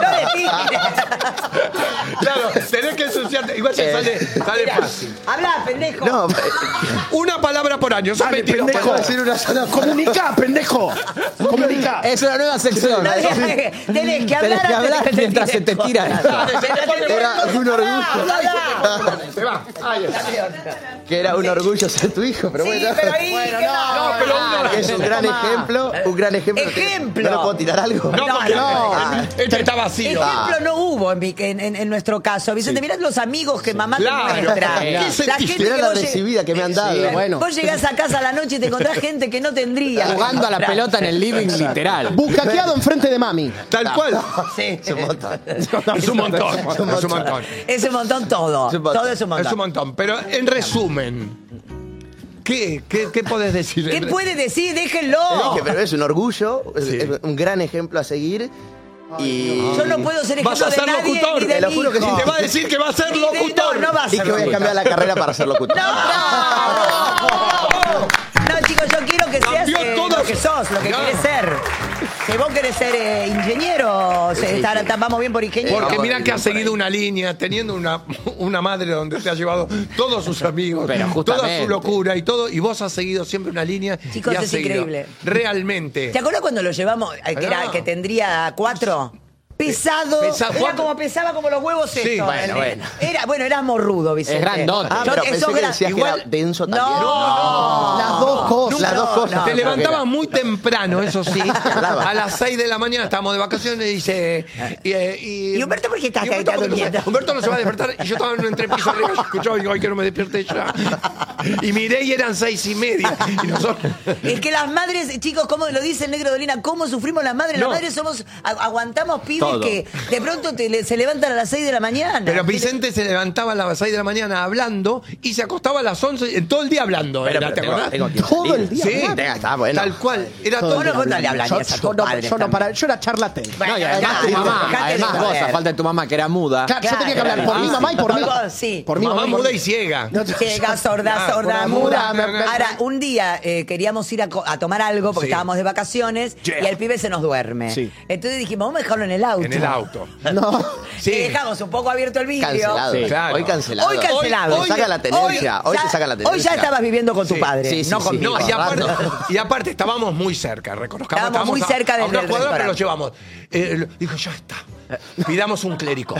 Claro, tenés que ensuciarte. Igual se Eh. sale, sale fácil. Habla, pendejo. No, Una palabra por año. Son Dale, veintidós pendejo. palabras. decir una sola Comunicá, pendejo. Comunicá. Es una nueva sección. No, tenés que Tenés que hablar antes hablar de que te mientras se te tire tira. era un orgullo. Se va. Ahí está. Que era un orgullo ser tu hijo, pero Sí, bueno. pero ahí. que no, No, pero uno- Es un gran ejemplo, un gran ejemplo. Ejemplo. ¿No le puedo tirar algo? No, No, porque no. este está vacío. Ejemplo no hubo en, mi- en, en- en nuestro caso. Vicente, mirá los amigos que mamá Claro. te muestra. ¿Qué La sentiste? gente Mirá que la vos lle- recibida que me han dado. Sí, bueno. Vos llegás a casa a la noche y te encontrás gente que no tendría. Jugando a la pelota en el living literal. Bucaqueado enfrente de mami. Tal cual. Sí. Es un montón. Es un montón. Es un montón. Es un montón todo. Es un montón. Todo es un montón. Es un montón. Pero en resumen, ¿qué, qué, qué podés decir? ¿Qué puede decir? Déjenlo. Es que, pero es un orgullo, es- Sí. es un gran ejemplo a seguir. Y, Yo no puedo ser Vas ejemplo a de ser nadie locutor. ni de Te lo mi juro que hijo. sí, Te va a decir que va a ser Ni de- locutor. No, no va a y ser que voy a locutor. cambiar la carrera para ser locutor. No, no, chicos, yo quiero que seas Cambió eh, todo. lo que sos, lo que No. querés ser. Si vos querés ser eh, ingeniero, se- Sí, estar- sí. vamos bien por ingeniero. Porque Vamos mira bien que ha por seguido ahí. una línea, teniendo una, una madre donde te ha llevado todos sus amigos, Pero toda justamente. su locura y todo, y vos has seguido siempre una línea. Chicos, y has es seguido. increíble. Realmente. ¿Te acuerdas cuando lo llevamos, eh, que, era, No. que tendría cuatro? Pesado, Pesado. era ¿Cuánto? como pesaba como los huevos Sí, estos. bueno, El- bueno. Era, bueno, era morrudo, Vicente. Es grandote. Ah, Yo- pero eso pensé que gra- decías igual- que era denso también. No, Las dos cosas. Las dos cosas. no, Te no, levantabas muy temprano, eso sí. hablaba. A las seis de la mañana estábamos de vacaciones y dice. Y, eh, y, ¿Y Humberto por qué está y acá? Humberto, Está porque no se- durmiendo. Humberto no se va a despertar y yo estaba en un entrepiso arriba y escuchaba y digo, ay, que no me despierte ya. Y miré y eran seis y media. Y nosotros. Es que las madres, chicos, como lo dice el negro Dolina, cómo sufrimos las madres. No. Las madres somos, agu- aguantamos pibes Todo. que de pronto te le- se levantan a las seis de la mañana. Pero Vicente se levantaba a las seis de la mañana hablando y se acostaba a las once, todo el día hablando. Pero, era, pero ¿te tengo- acordás? tengo tiempo Todo libre. el día. Sí, Tenga, está bueno. tal cual. Era Todo todo. Vos no contale a Yo, Blanes a tu yo no, padre yo no también. para, yo era charlatán. Bueno, No, y además ya, tu mamá, dejate de además vos, joder. a falta de tu mamá que era muda. Claro, yo tenía que hablar por mi mamá y por mí. Vos, sí. Por mi Mamá mamá y por muda mí. y ciega. No, Ciega, sorda, Ah, sorda, por muda. muda, me- Ahora, un día eh, queríamos ir a, co- a tomar algo porque Sí. estábamos de vacaciones Yeah. y el pibe se nos duerme. Sí. Entonces dijimos, vamos a dejarlo en el auto. En el auto. No. Sí. Le dejamos un poco abierto el vidrio. Cancelado. Sí, claro. Hoy cancelado. Hoy cancelado. Hoy, saca la tenencia. Hoy, ya- se saca la tenencia. Hoy ya estabas viviendo con tu Sí. padre, Sí, sí, no sí. conmigo. No, y aparte, Rato. y aparte estábamos muy cerca, reconozcamos. Estábamos muy a- cerca a del- una del cuadra, pero restaurante. lo llevamos. Eh, lo- dijo, ya está. Pidamos un clérigo.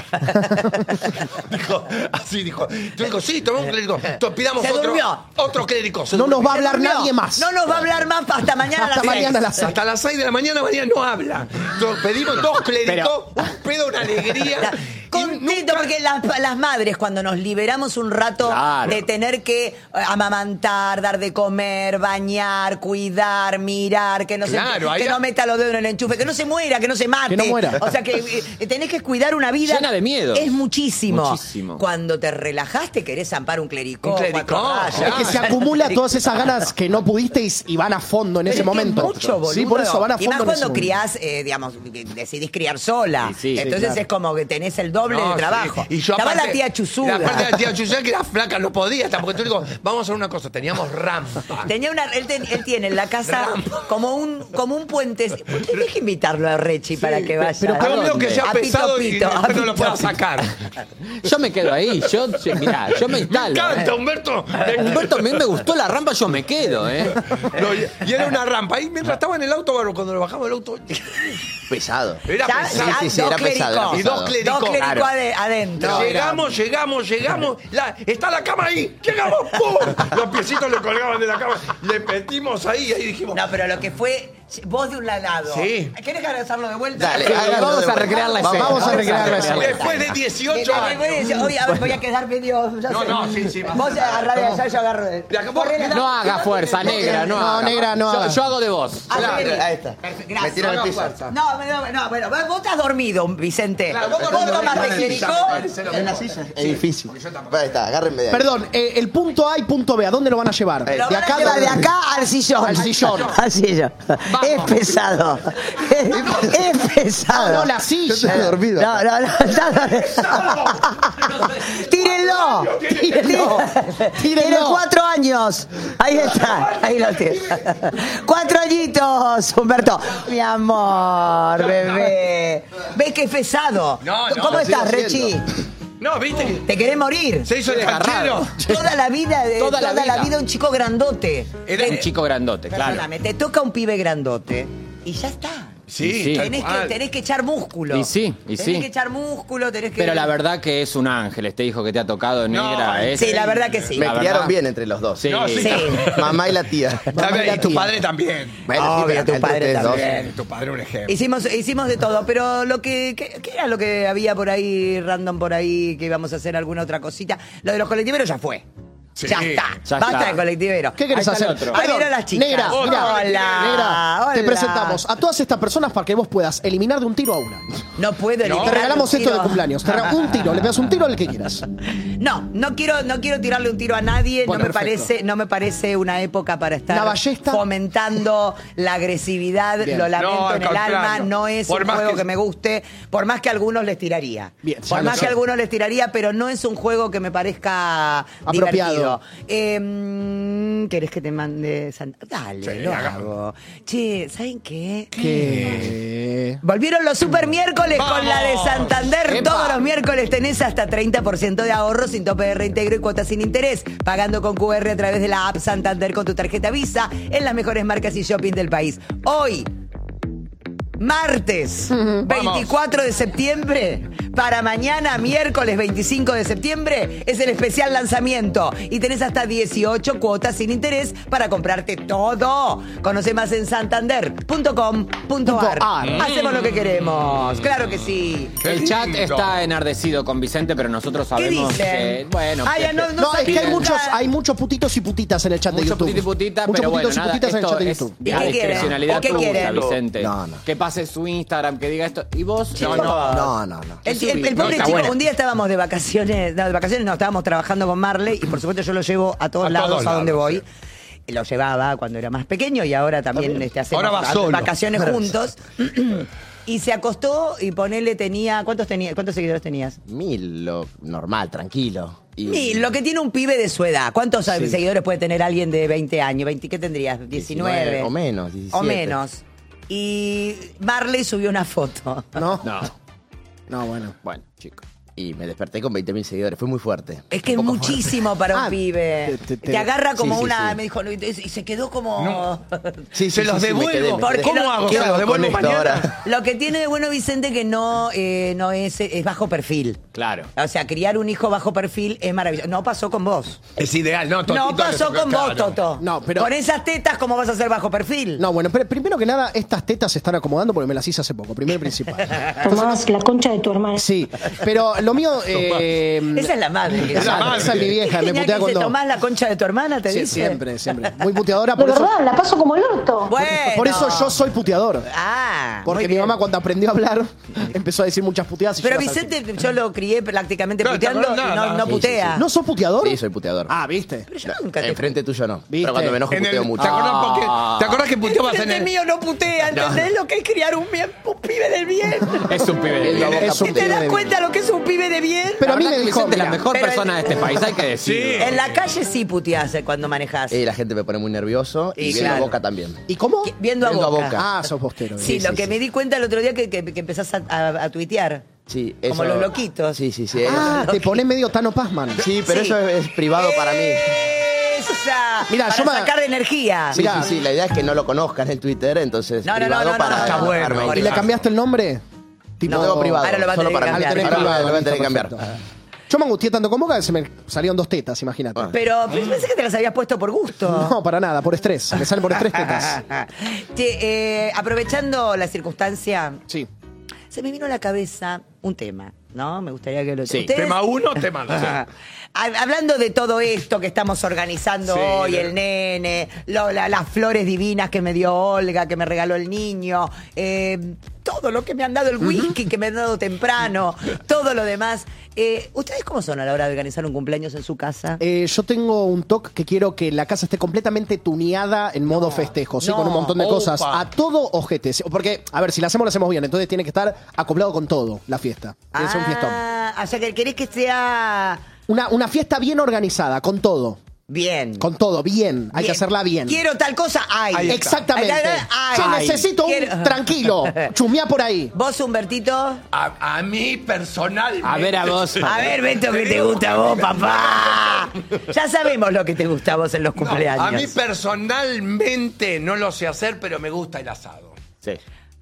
dijo, así dijo. Yo digo, sí, tomamos un clérigo. To- Pidamos Se otro, durmió. otro clérigo. Se No nos durmió. va a hablar Durmió. nadie más. No nos va a hablar más hasta mañana a las Hasta seis. mañana a las seis. Hasta las seis de la mañana, mañana no habla. Entonces, pedimos dos clérigos, un pedo, una alegría. y Contento nunca- porque las, las madres cuando nos liberamos un rato Claro. de tener que eh, amamantar, dar de comer, bañar, cuidar, mirar, que no Claro, se ahí que la- no meta los dedos en el enchufe, que no se muera, que no se mate. Que no muera. O sea que eh, tenés que cuidar una vida Llena de miedo. Es muchísimo. Muchísimo. Cuando te relajaste querés zampar un clericó, Un clericó, cuatro rayas. claro. Es que se acumula todas esas ganas que no pudiste y, y van a fondo en Pero ese es que momento. mucho, boludo. Sí, por eso van a Y fondo más en ese cuando momento. criás, eh, digamos, que decidís criar sola. Sí, sí, sí, Entonces claro. es como que tenés el doble No, de sí. trabajo. Y yo Estaba aparte- la tía chuzuda. La parte de la tía chuzuda que era flaca, no podía. Tampoco tú digo, vamos a hacer una cosa. Teníamos rampa. Tenía una, él, ten- él tiene en la casa Rampa. como un como un puente. Tenés que invitarlo a Rechi para que vaya. pero Pero veo que sea A Pito pesado y Pito, a después no lo Pito pueda Pito. sacar. Yo me quedo ahí, yo, yo- mirá, yo me Me instalo. encanta, eh. Humberto. Humberto, a mí me gustó la rampa, yo me quedo, ¿eh? No, y, y era una rampa. Y mientras estaba en el auto, bueno, cuando lo bajamos del auto, Pesado. era Ya- pesado. ya Sí, sí, dos era pesado, era clericos. Y dos pesado. clericos. Dos clericos Claro. ade- adentro. Llegamos, llegamos, llegamos. La- está la cama ahí. Llegamos, ¡pum! Los piecitos le colgaban de la cama. Le metimos ahí y ahí dijimos. No, pero lo que fue, vos de un lado. Sí. ¿Querés hacerlo de vuelta? Dale, Sí. hágalo vamos de a vuelta. recrear la escena. Vamos a recrear la escena. Después de dieciocho años. Hoy a ver, voy a quedar medio. ya No, sé. no, sí, sí, Vos agarrá de allá, yo agarro de. De acá, vos- No haga fuerza, negra, no No, haga. negra, no Yo, haga. yo hago de vos. Ah, Claro, vení. ahí está. Perfecto, Me gracias. tiro al No, piso. No, no, no, bueno, vos, vos estás dormido, Vicente. Claro, vos, vos vos dormido. tomaste Dale, clericó. dale. En la silla. Es difícil. Ahí está, agárrenme de ahí. Perdón, eh, el punto A y punto B, ¿a dónde lo van a llevar? Lo De Lo van a acá, llevar de acá al sillón. Al sillón. Al sillón. Es pesado. Es, es pesado. No, no, la Yo silla. estoy dormido. No, no, no. Tírenlo. Tírenlo. Tiene cuatro años. Ahí está. Ahí lo tiene. Cuatro añitos, Humberto. Mi amor, bebé. ¿Ves que es pesado? No, no, ¿Cómo lo sigo estás, Rechi? haciendo. No, viste. ¿Te querés morir? Se hizo el canchero. Toda la vida, de, Toda toda, la la, vida. vida un chico grandote. Era Un chico grandote, claro. Perdóname, te toca un pibe grandote y ya está. Sí, Sí. tal Tenés que, cual. tenés que echar músculo. Y sí, y tenés sí. que echar músculo, tenés que... Pero la verdad que es un ángel este hijo que te ha tocado, negra. es- Sí, la verdad que sí. Me La criaron verdad. bien entre los dos. Sí. No, sí. Sí. Mamá y la tía. Está bien, y tu padre también. Bueno, sí, Obvio, pero tu entre padre ustedes dos. también. Bien, tu padre un ejemplo. Hicimos, hicimos de todo, pero lo que, que- ¿qué era lo que había por ahí, random por ahí, que íbamos a hacer alguna otra cosita? Lo de los colectiveros ya fue. Sí. Ya está. Ya Basta está. de colectivero. ¿Qué querés Ahí está hacer? el otro. Ahí Perdón, vienen las chicas. Negra, Hola, mirá, hola, Negra, te hola. presentamos a todas estas personas para que vos puedas eliminar de un tiro a una. No puedo No. eliminar Te regalamos un esto de tiro. cumpleaños. Te regalamos un tiro, le pegas un tiro al que quieras. No, no quiero, no quiero tirarle un tiro a nadie. Bueno, no me perfecto. parece, no me parece una época para estar ¿Una ballesta? fomentando la agresividad. Bien. Lo lamento No, al en el alma. contrario. No es Por un más juego que- que... me guste. Por más que a algunos les tiraría. Bien, ya por lo más sé. que a algunos les tiraría, pero no es un juego que me parezca Apropiado. divertido. Eh, ¿Querés que te mande San- Dale, Sí, lo hágalo. hago. Che, ¿saben qué? Que... Volvieron los super miércoles con la de Santander. ¡Epa! Todos los miércoles tenés hasta treinta por ciento de ahorro sin tope de reintegro y cuotas sin interés. Pagando con Q R a través de la app Santander con tu tarjeta Visa en las mejores marcas y shopping del país. Hoy, martes veinticuatro de septiembre, para mañana, miércoles veinticinco de septiembre, es el especial lanzamiento. Y tenés hasta dieciocho cuotas sin interés para comprarte todo. Conoce más en santander punto com punto a r. Hacemos lo que queremos. Claro que sí. El chat lindo. está enardecido con Vicente, pero nosotros ¿Qué sabemos dicen? que, bueno, Ah, que- ya no, no, No, es que hay sabía. muchos, hay muchos putitos y putitas en el chat de mucho YouTube. putita y putita, Muchos pero bueno, putitos y nada, putitas en el esto chat de es YouTube. ¿Y la qué quieren? discrecionalidad ¿O qué tuya, quieren? Vicente. No, no. Que pase su Instagram, que diga esto. Y vos, Chicos. No, no, no. El, el- el No, pobre está chico, buena. un día estábamos de vacaciones, no, de vacaciones no, estábamos trabajando con Marley y por supuesto yo lo llevo a todos A lados todos a donde lados, voy. Y lo llevaba cuando era más pequeño y ahora también este, hacemos Ahora va va- solo. vacaciones juntos. Y se acostó y ponele tenía, ¿cuántos tenía, cuántos seguidores tenías? Mil, lo normal, tranquilo. Y, Mil, lo que tiene un pibe de su edad. ¿Cuántos Sí. seguidores puede tener alguien de veinte años? veinte, ¿qué tendrías? diecinueve. O menos, diecisiete. O menos. Y Marley subió una foto. ¿No? No. No, bueno. Bueno, chicos. Y me desperté con veinte mil seguidores. Fue muy fuerte. Es que es Un poco muchísimo para un Ah, pibe. te- Te, te- te- agarra como sí, sí, una. sí. Me dijo, y se quedó como. fuerte. Sí, sí, Se sí, los sí, me devuelvo. quedé, me Porque quedé. ¿Cómo lo- hago? ¿Qué ¿Se los hago devuelvo con esto mañana? ahora? Lo que tiene de bueno Vicente que no, eh, no es, es bajo perfil. Claro. O sea, criar un hijo bajo perfil es maravilloso. No pasó con vos. Es ideal, ¿no? Totito, No pasó eso, con vos, claro. Toto. No, pero- Con esas tetas, ¿cómo vas a ser bajo perfil? No, bueno, pero primero que nada, estas tetas se están acomodando porque me las hice hace poco, primero y principal. Tomás, la concha de tu hermana. Sí, pero lo mío... eh, Esa es la madre. que esa, la madre. esa es mi vieja, me Niña putea que cuando... dice, Tomás la concha de tu hermana, te Sí, dice. siempre, siempre. Muy puteadora, De por eso, verdad, la paso como el orto. Bueno. por eso yo soy puteador. Ah, Porque muy mi bien. mamá cuando aprendió a hablar empezó a decir muchas puteadas. y Pero yo las hacía. Vicente, yo lo crié prácticamente No, te puteando acordás y no, nada. no Sí, putea. sí, sí. ¿No sos puteador? Sí, soy puteador. Ah, ¿viste? Pero yo nunca te Enfrente tuyo no. ¿Viste? Pero cuando me enojo En el- puteo mucho. ¿Te acordás, porque, ¿Te acordás que puteabas en Enfrente el... mío no putea, ¿entendés lo que es criar un, bien- un pibe del bien? Es un pibe de Viendo a bien. Boca Es un ¿Te puteo. das de cuenta lo que es un pibe de bien? Pero a mí La me verdad que dijo... Vicente es la mira, mejor pero- persona de este país, hay que decir. En la calle sí puteás eh, cuando manejas. Eh, la gente me pone muy nervioso y, Y viendo claro. a Boca también. ¿Y cómo? Viendo a Viendo a Boca. Boca. Ah, sos postero. Sí, bien. lo sí, que sí. me di cuenta el otro día que, que, que empezás a, a- a tuitear. Sí, Como eso- los loquitos. Sí, sí, sí. Ah, te pones medio Tano Pazman. Sí, pero Sí. eso es, es privado para mí. Esa. Mirá, para yo me- sacar energía. Sí, Mirá. sí, sí. La idea es que no lo conozcan en Twitter, entonces No, no, no, privado no, no, para no, está bueno, dejarme por ¿Y ahí. le cambiaste el nombre? No, tengo privado. Ahora lo va a solo tener que para mí. cambiar. Al tener Ahora privado, lo voy a tener que listo, cambiar. perfecto. Yo me angustié tanto con Boca que se me salieron dos tetas, imagínate. Ah. Pero pero pensé que te las habías puesto por gusto. No, para nada, por estrés. Me salen por estrés tetas. Che, eh, aprovechando la circunstancia, Sí. se me vino a la cabeza un tema, ¿no? Me gustaría que lo... Sí. Ustedes- Tema uno, tema dos. Hab- Hablando de todo esto que estamos organizando Sí, hoy, de- el nene, lo- la- las flores divinas que me dio Olga, que me regaló el niño, eh, todo lo que me han dado el whisky que me han dado temprano, todo lo demás. Eh, ¿Ustedes cómo son a la hora de organizar un cumpleaños en su casa? Eh, yo tengo un toque que quiero que la casa esté completamente tuneada en modo festejo, ¿sí? no, Con un montón de opa. cosas. A todo ojete. ¿sí? Porque, a ver, si la hacemos, la hacemos bien. Entonces tiene que estar acoplado con todo la fiesta. Tiene que ser un fiestón. Ah, o sea que querés que sea Una, una fiesta bien organizada, con todo. bien. Con todo, bien. Hay que hacerla bien. Quiero tal cosa, ay. Ahí está. Exactamente. Ay, ay, ay. Yo Ay. necesito un Quiero- tranquilo. Chusmeá por ahí. ¿Vos, Humbertito? A, a mí personalmente... A ver a vos. A ver, Beto, ¿qué te gusta a vos, papá? Ya sabemos lo que te gusta a vos en los No, cumpleaños. a mí personalmente no lo sé hacer, pero me gusta el asado. Sí.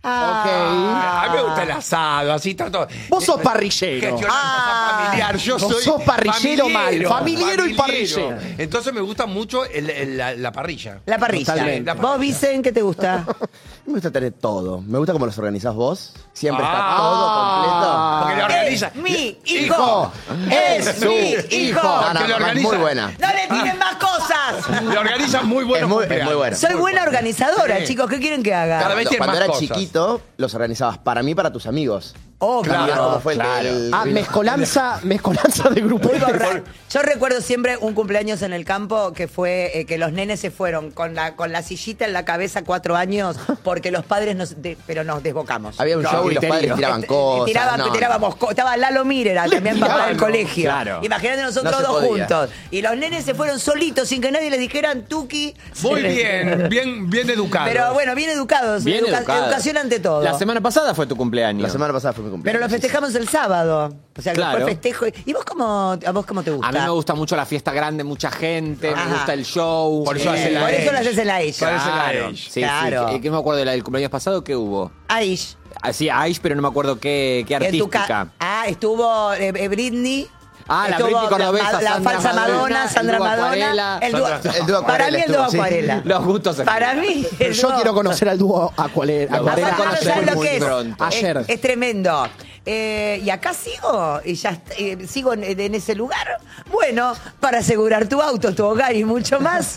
Ah, a mí me gusta el asado, así trato. Vos sos parrillero. Ah, familiar. Yo vos soy sos parrillero mal, familiero y parrillero. Entonces me gusta mucho el, el, la, la parrilla. La parrilla. Totalmente. ¿Vos, Vicen, qué te gusta? Me gusta tener todo. Me gusta cómo los organizás vos. Siempre Ah. está todo completo. Porque lo organiza. Es mi hijo. Es mi hijo. No, no, Porque lo es organiza. muy buena. No le tiren más cosas. Lo organiza muy bueno. Es muy, es muy buena. Soy buena organizadora, Sí. chicos. ¿Qué quieren que haga? Cada vez tiene Cuando más era cosas. chiquito, los organizabas para mí, para tus amigos. Oh, Claro, claro. ¿Cómo fue el- claro. el- Ah, mezcolanza, mezcolanza de grupo. Muy borra- Yo recuerdo siempre un cumpleaños en el campo que fue eh, que los nenes se fueron con la con la sillita en la cabeza cuatro años porque los padres nos de- pero nos desbocamos. Había un show y los padres tiraban Este, cosas. tiraban- no, no. tirábamos co- estaba Lalo Mirera, también papá tiraban, del colegio. claro. Imagínate nosotros No se dos podía. juntos. Y los nenes se fueron solitos sin que nadie les dijeran tuki. Muy Se les- bien, bien, bien educado. Pero bueno, bien educados. Bien educa- educado. Educación ante todo. La semana pasada fue tu cumpleaños. La semana pasada fue mi Pero cumpleaños. lo festejamos el sábado. O sea, que Claro. fue festejo. ¿Y vos cómo, a vos cómo te gusta? A mí me gusta mucho la fiesta grande, mucha gente, Ajá. me gusta el show. Por eso Eh, hace la Por eso Age. lo haces en la Age. Por eso la Claro, Age. sí, Claro. sí. ¿Qué me acuerdo de la del cumpleaños pasado? ¿Qué hubo? Aish. Ah, sí, Aish, pero no me acuerdo qué, qué En tu ca- artística. Ah, estuvo eh, eh, Britney. Ah, la Estuvo Britney cordobesa, La, la Sandra falsa Madonna, Madonna, Sandra el dúo Madonna. Acuarela. El dúo, El dúo para Acuarela mí el dúo estuvo, sí. Acuarela. Los gustos se Para pierden. mí. Pero el yo dúo- quiero conocer al dúo Acuarela. Lo vas a Aparte, conocer ¿sabes lo muy que es? pronto. Ayer. Es, es tremendo. Eh, y acá sigo, y ya est- eh, sigo en, en ese lugar. Bueno, para asegurar tu auto, tu hogar y mucho más.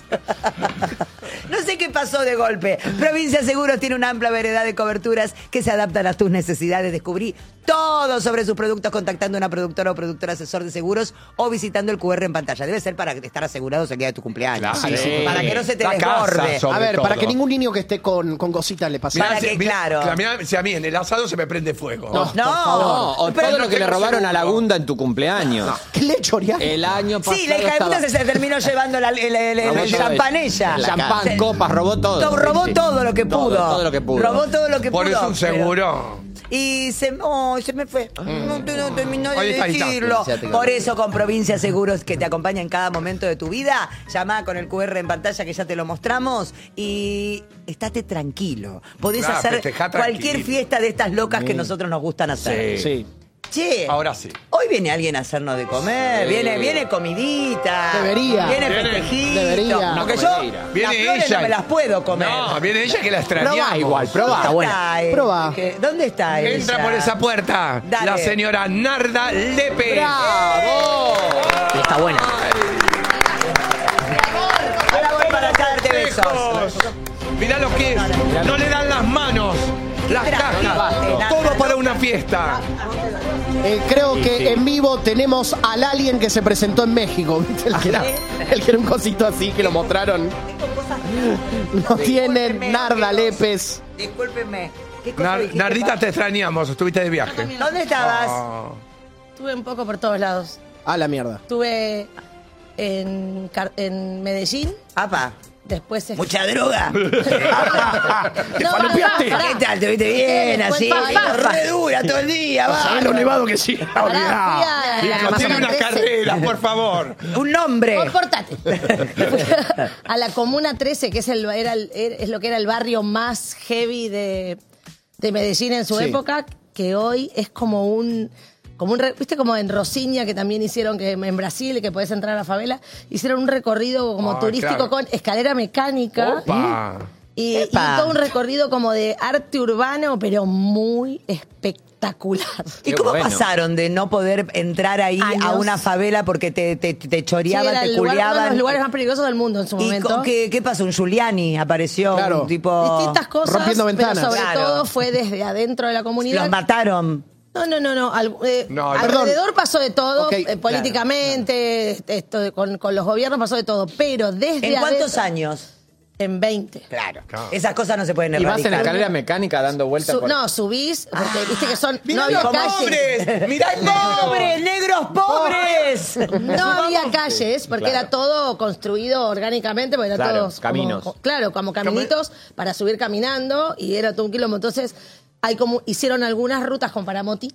No sé qué pasó de golpe. Provincia Seguros tiene una amplia variedad de coberturas que se adaptan a tus necesidades. Descubrí todo sobre sus productos contactando a una productora o productor asesor de seguros o visitando el cu erre en pantalla. Debe ser para estar asegurados el día de tu cumpleaños. Claro. Sí, sí. Para que no se te La casa, desborde. sobre A ver, para todo. que ningún niño que esté con, con cositas le pase. Para Mirá, que, mirá, claro. mirá, si a mí en el asado se me prende fuego. No. No, No, o pero todo no lo que le tengo robaron a la seguro. Gunda en tu cumpleaños. ¿Qué le chorearon? El año pasado. Sí, la hija de puta estaba- se, se terminó llevando la- el, el, el- el Robó todo champán el- ella. el champán, Se- copas, robó todo. to- robó Sí, sí. todo lo que Todo, pudo. todo lo que pudo. Robó todo lo que Por pudo. eso un pero- seguro. Y se, oh, se me fue. No, te- no terminó de Ahí está, ahí está. decirlo. Sí, ya te Por conté. eso con Provincia Seguros que te acompaña en cada momento de tu vida, llamá con el cu erre en pantalla que ya te lo mostramos y estate tranquilo. Podés Claro, hacer festejá cualquier tranquilo. fiesta de estas locas que nosotros nos gustan hacer. Sí. Che, Ahora sí. hoy viene alguien a hacernos de comer, viene, viene comidita. Debería. Viene Viene- festejito. debería. Porque No, yo comedera. Viene las flores ella. no me las puedo comer. No, viene ella que la extrañamos. Probá igual, probá. ¿Dónde está ella? Probá. ¿Qué- ¿Dónde está ella? Entra por esa puerta Dale. la señora Narda Lepe. ¡Bravo! Está buena. Ahora voy para acá a darte besos. Mirá lo que es. No le dan las manos, las traje? cajas. Eh, Todo para una fiesta. Eh, creo que en vivo tenemos al alien que se presentó en México. ¿Viste? El que, era, el que era un cosito así que lo mostraron. No tienen Discúlpeme, Narda amigos. Lepes. Discúlpeme. ¿Qué cosa Nar- dijiste, Nardita, pa? te extrañamos. Estuviste de viaje. ¿Dónde estabas? Ah. Estuve un poco por todos lados. A la mierda. Estuve en, Car- en Medellín, Apa. después... en- Mucha droga. No, falopeaste. pará, ¿Qué tal? ¿Te viste bien? Después Así. pa- pa- Re dura todo el día. va. ¿Sabes lo nevado que sí? Pará, fui a la Hijo, tiene Comuna una trece. carrera, por favor. Un nombre. Por- Cortate. Fui a la Comuna trece, que es, el, era el- es lo que era el barrio más heavy de, de Medellín en su Sí. época, que hoy es como un... Como un re- ¿Viste como en Rocinha, que también hicieron, que en Brasil, que podés entrar a la favela? Hicieron un recorrido como Ah, turístico claro. con escalera mecánica. Opa. Y, y Epa. todo un recorrido como de arte urbano, pero muy espectacular. ¿Y Qué cómo bueno. pasaron de no poder entrar ahí a Años. una favela porque te, te, te Sí, choreaban, era te el lugar- uno de culiaban? los lugares más peligrosos del mundo en su ¿Y momento. co- qué, qué pasó? Un Giuliani apareció, Claro. un tipo... Distintas cosas, Rompiendo pero ventanas. sobre Claro. todo fue desde adentro de la comunidad. Los mataron. No, no, no, no. al- eh, No, alrededor perdón. pasó de todo, Ok, eh, claro, políticamente, esto, de- con, con los gobiernos pasó de todo, pero desde ¿En cuántos adentro- años? En veinte. Claro. Claro. Esas cosas no se pueden Y vas en erradicar. escalera mecánica dando vueltas Su- por... No, subís, porque viste que son... Mirá no había los calles. pobres, mirá el pobres, negros pobres. No había calles, porque Claro. era todo construido orgánicamente, porque era Claro, todos como- caminos. co- claro, como caminitos para subir caminando, y era todo un kilómetro. Entonces, hay como, hicieron algunas rutas con paramotito,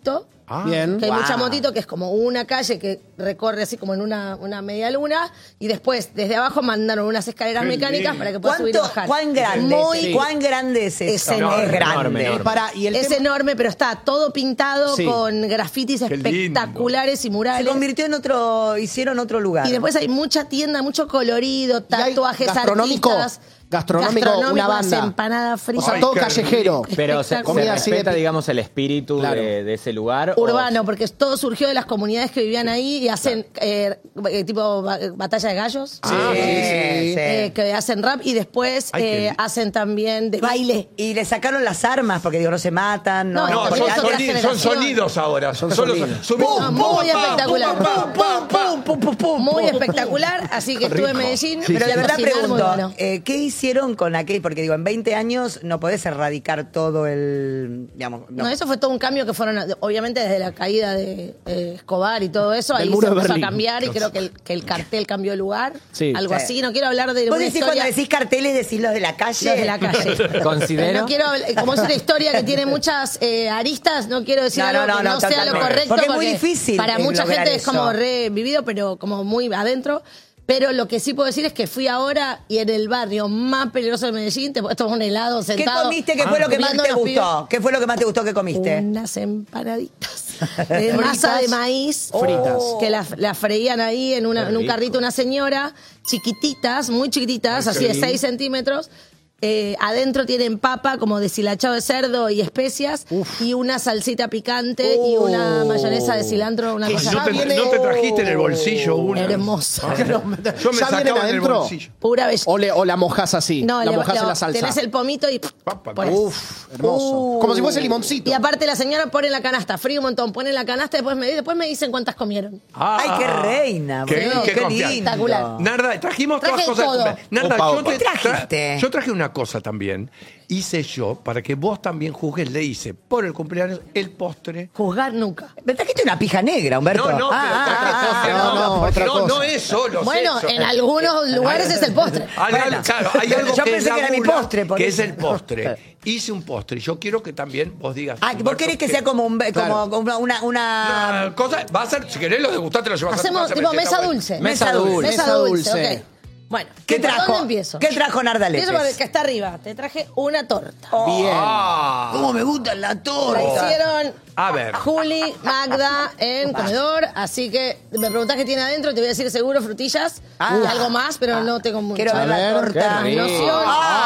Ah. Bien. Que hay Wow. mucha motito, que es como una calle que recorre así como en una, una media luna. Y después, desde abajo, mandaron unas escaleras Qué mecánicas lindo. para que puedas subir y ¿Cuánto- bajar. cuán grande es? Muy, Sí. ¿Cuán grande es eso? Es enorme. Es grande. Enorme, enorme. Para, y el es tema- enorme, pero está todo pintado Sí. con grafitis Qué lindo. espectaculares y murales. Se convirtió en otro, hicieron otro lugar. Y después hay mucha tienda, mucho colorido, tatuajes, gastronómico, artistas. gastronómico, una banda. las empanadas fritas. O sea, todo callejero. Pero se, se Comida así respeta, de- digamos, el espíritu Claro. de, de ese lugar. o- Urbano, porque todo surgió de las comunidades que vivían ahí y hacen eh, eh, tipo ba- batalla de gallos. Sí, sí. Eh, que hacen rap y después Ay, qué eh, li- hacen también de baile. Y le sacaron las armas porque digo, no se matan. No, No, No, porque son, es otra soni- son generación. sonidos ahora. Son solo sonidos. subí- No, muy pum, pam, espectacular. pum, pam, pam, pam. Pum, pum, pum, Muy pum. espectacular, así que estuve en Medellín. Pero de verdad cocinar, muy pregunto, bueno. eh, ¿qué hicieron con aquel? Porque digo, en veinte años no podés erradicar todo el, digamos, no. No, eso fue todo un cambio que fueron, obviamente desde la caída de eh, Escobar y todo eso, Del ahí muro se de empezó a Berlín. cambiar y creo que el, que el cartel cambió de lugar, Sí. algo Sí. así. No quiero hablar de Vos una decís historia... cuando decís carteles, decís los de la calle. Los de la calle. Considero. No quiero, hablar- como es una historia que tiene muchas eh, aristas, no quiero decir No, no, algo que no, no, no, sea lo totalmente. correcto. Porque es muy difícil, Para eh, mucha lograr gente es eso. como re vivido, pero como muy adentro. Pero lo que sí puedo decir es que fui ahora y en el barrio más peligroso de Medellín te puedes tomar un helado ¿Qué sentado. comiste? ¿Qué fue lo que más viendo te los gustó? ¿Qué fue lo que más te gustó que comiste? Unas empanaditas de masa de maíz Fritas. que las la freían ahí en, una- Qué en un rico. carrito una señora, chiquititas, muy chiquititas, así de seis centímetros. Eh, adentro tienen papa como deshilachado de cerdo y especias y una salsita picante y una mayonesa de cilantro, una Que cosa ¿No te, viene- no te trajiste en el bolsillo una? hermosa. Yo me ¿Ya vienen sacaba en el adentro? bolsillo. Pura belleza. O, le- o la mojas así. No, la le- mojas le- en la salsa. tenés el pomito y Papa, pones. Uf, hermoso. Como si fuese limoncito. Y aparte la señora pone en la canasta, frío un montón, pone en la canasta, después me, después me dicen cuántas comieron. Ay, qué reina. Qué- boludo, qué qué confianza. lindo. Espectacular. Narda, trajimos todas Traje cosas. todo. Narda, Opa, yo, opa. te- ¿Qué trajiste? tra- yo traje una cosa también. Hice yo, para que vos también juzgues, le hice por el cumpleaños el postre. Juzgar nunca. Me trajiste una pija negra, Humberto. No, no, Ah, pero ah, otra ah, cosa, ah, no, no, otra no, cosa. no es solo Bueno, sexo. en algunos lugares es el postre. Hay algo- claro, hay algo Yo que pensé es que era la mi gula, postre, por que eso. es el postre. Hice un postre. Yo quiero que también vos digas. Ah, ¿vos Humberto, querés que sea como, un, be- Claro. como una, una, una- Una cosa, va a ser, si querés lo degustás, lo llevas a tu Hacemos casa, tipo me mesa está bueno. dulce. Mesa dulce. Mesa Mesa dulce, dulce. ok. Bueno, ¿Qué ¿por trajo? dónde empiezo? ¿Qué trajo Nardaletes? Empiezo por el que está arriba. Te traje una torta. Bien. Ah, ¿Cómo me gusta la La torta? hicieron A ver. Juli, Magda en comedor. Así que me preguntás qué tiene adentro. Te voy a decir seguro frutillas Ah. y algo más, pero no tengo mucho. Quiero ver la ver, torta. qué rico. Loción.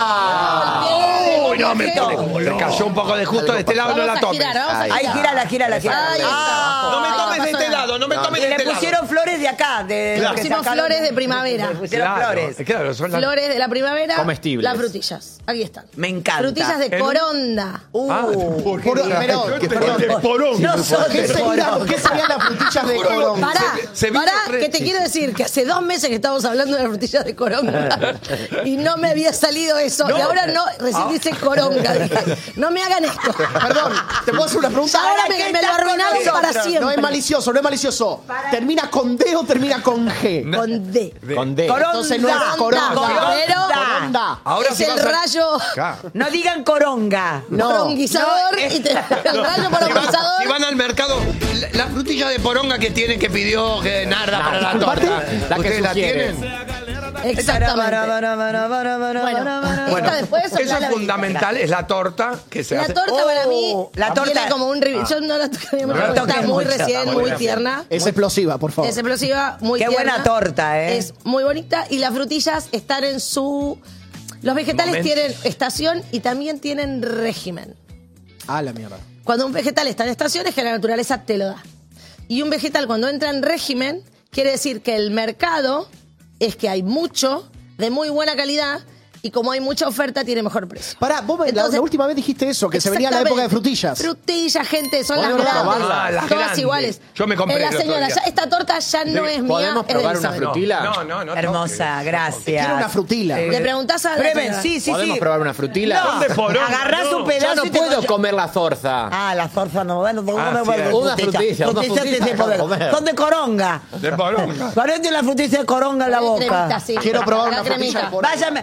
Ah. Uy, no, me pone como loco. Le cayó un poco de justo de este lado, no Vamos la a tomes. girar, vamos a Ay, girar. gírala, gírala, gírala. Ahí está. Ah. No me Ahí tomes de pasó este nada. lado, no me tomes Y de le este lado. pusieron flores de acá. De Claro. lo que Pusimos sacaron. flores de primavera. Le pusieron Claro, flores. claro, son las- Flores de la primavera. Comestibles. Las frutillas. Aquí están. Me encanta. Frutillas de En un- coronda. Uh, Ah, Por- pero, Yo te- perdón. de porón. No son ¿Qué de serían, porón. ¿Qué serían las frutillas de corón? Pará, se vino pará, re- que te quiero decir que hace dos meses que estamos hablando de las frutillas de coronga y no me había salido eso. No. Y ahora no, recién dice coronga. Dije, no me hagan esto. Perdón, ¿te puedo hacer una pregunta? Ahora ¿Para me, qué me lo estás con arruinaron nosotros? para siempre. No es malicioso, no es malicioso. ¿Termina con D o termina con G? Con D. Con D. Coronda. Entonces no es coronga. Coronda. Pero Coronda. Ahora es sí el vas a- rayo Claro. No digan coronga. No. poronguizador No, eh. y te, el rayo Si van, poronguizador. si van al mercado, la, la frutilla de poronga que tienen que pidió que Narda para la Aparte, torta. la que ¿Ustedes la sugiere. tienen? Exactamente. Bueno, Bueno, esta después eso soplá es la fundamental, es la torta que se La hace. torta para mí Oh, la tiene torta- como un revi- Yo no la tocaría mucho No la porque toques está muy mucho, recién, está muy buena. tierna. Es explosiva, por favor. Es explosiva, muy Qué tierna. buena torta, ¿eh? Es muy bonita y las frutillas están en su... Los vegetales Momento. tienen estación y también tienen régimen. Ah, la mierda. Cuando un vegetal está en estación es que la naturaleza te lo da. Y un vegetal cuando entra en régimen quiere decir que el mercado es que hay mucho, de muy buena calidad, y como hay mucha oferta, tiene mejor precio. Pará, vos la- Entonces- la, última vez dijiste eso, que se venía la época de frutillas. Frutillas, gente, son Podemos las grandes. probarla. Ah, las todas grandes. iguales. Yo me compré Eh, la el otro señora, día. ya, esta torta ya no es mía. ¿Podemos es de probar una Elizabeth. frutila? No, no, no. Hermosa, toques. gracias. Quiero una frutila. Eh, Le preguntás a la Breven, señora. sí, sí, ¿Podemos sí. probar una frutila? No, Son de poronga, agarrás no. un pedazo Yo no y te puedo co- comer la zorza. Ah, la zorza no, bueno, no Ah, me sí, vuelvo eh. Una frutilla, una Frutilla frutilla te para poder- comer. Son de coronga. De poronga. Ponete la frutilla de coronga en la boca. Cremita, sí. Quiero probar La una frutilla cremita. de poronga. Váyame. No, no me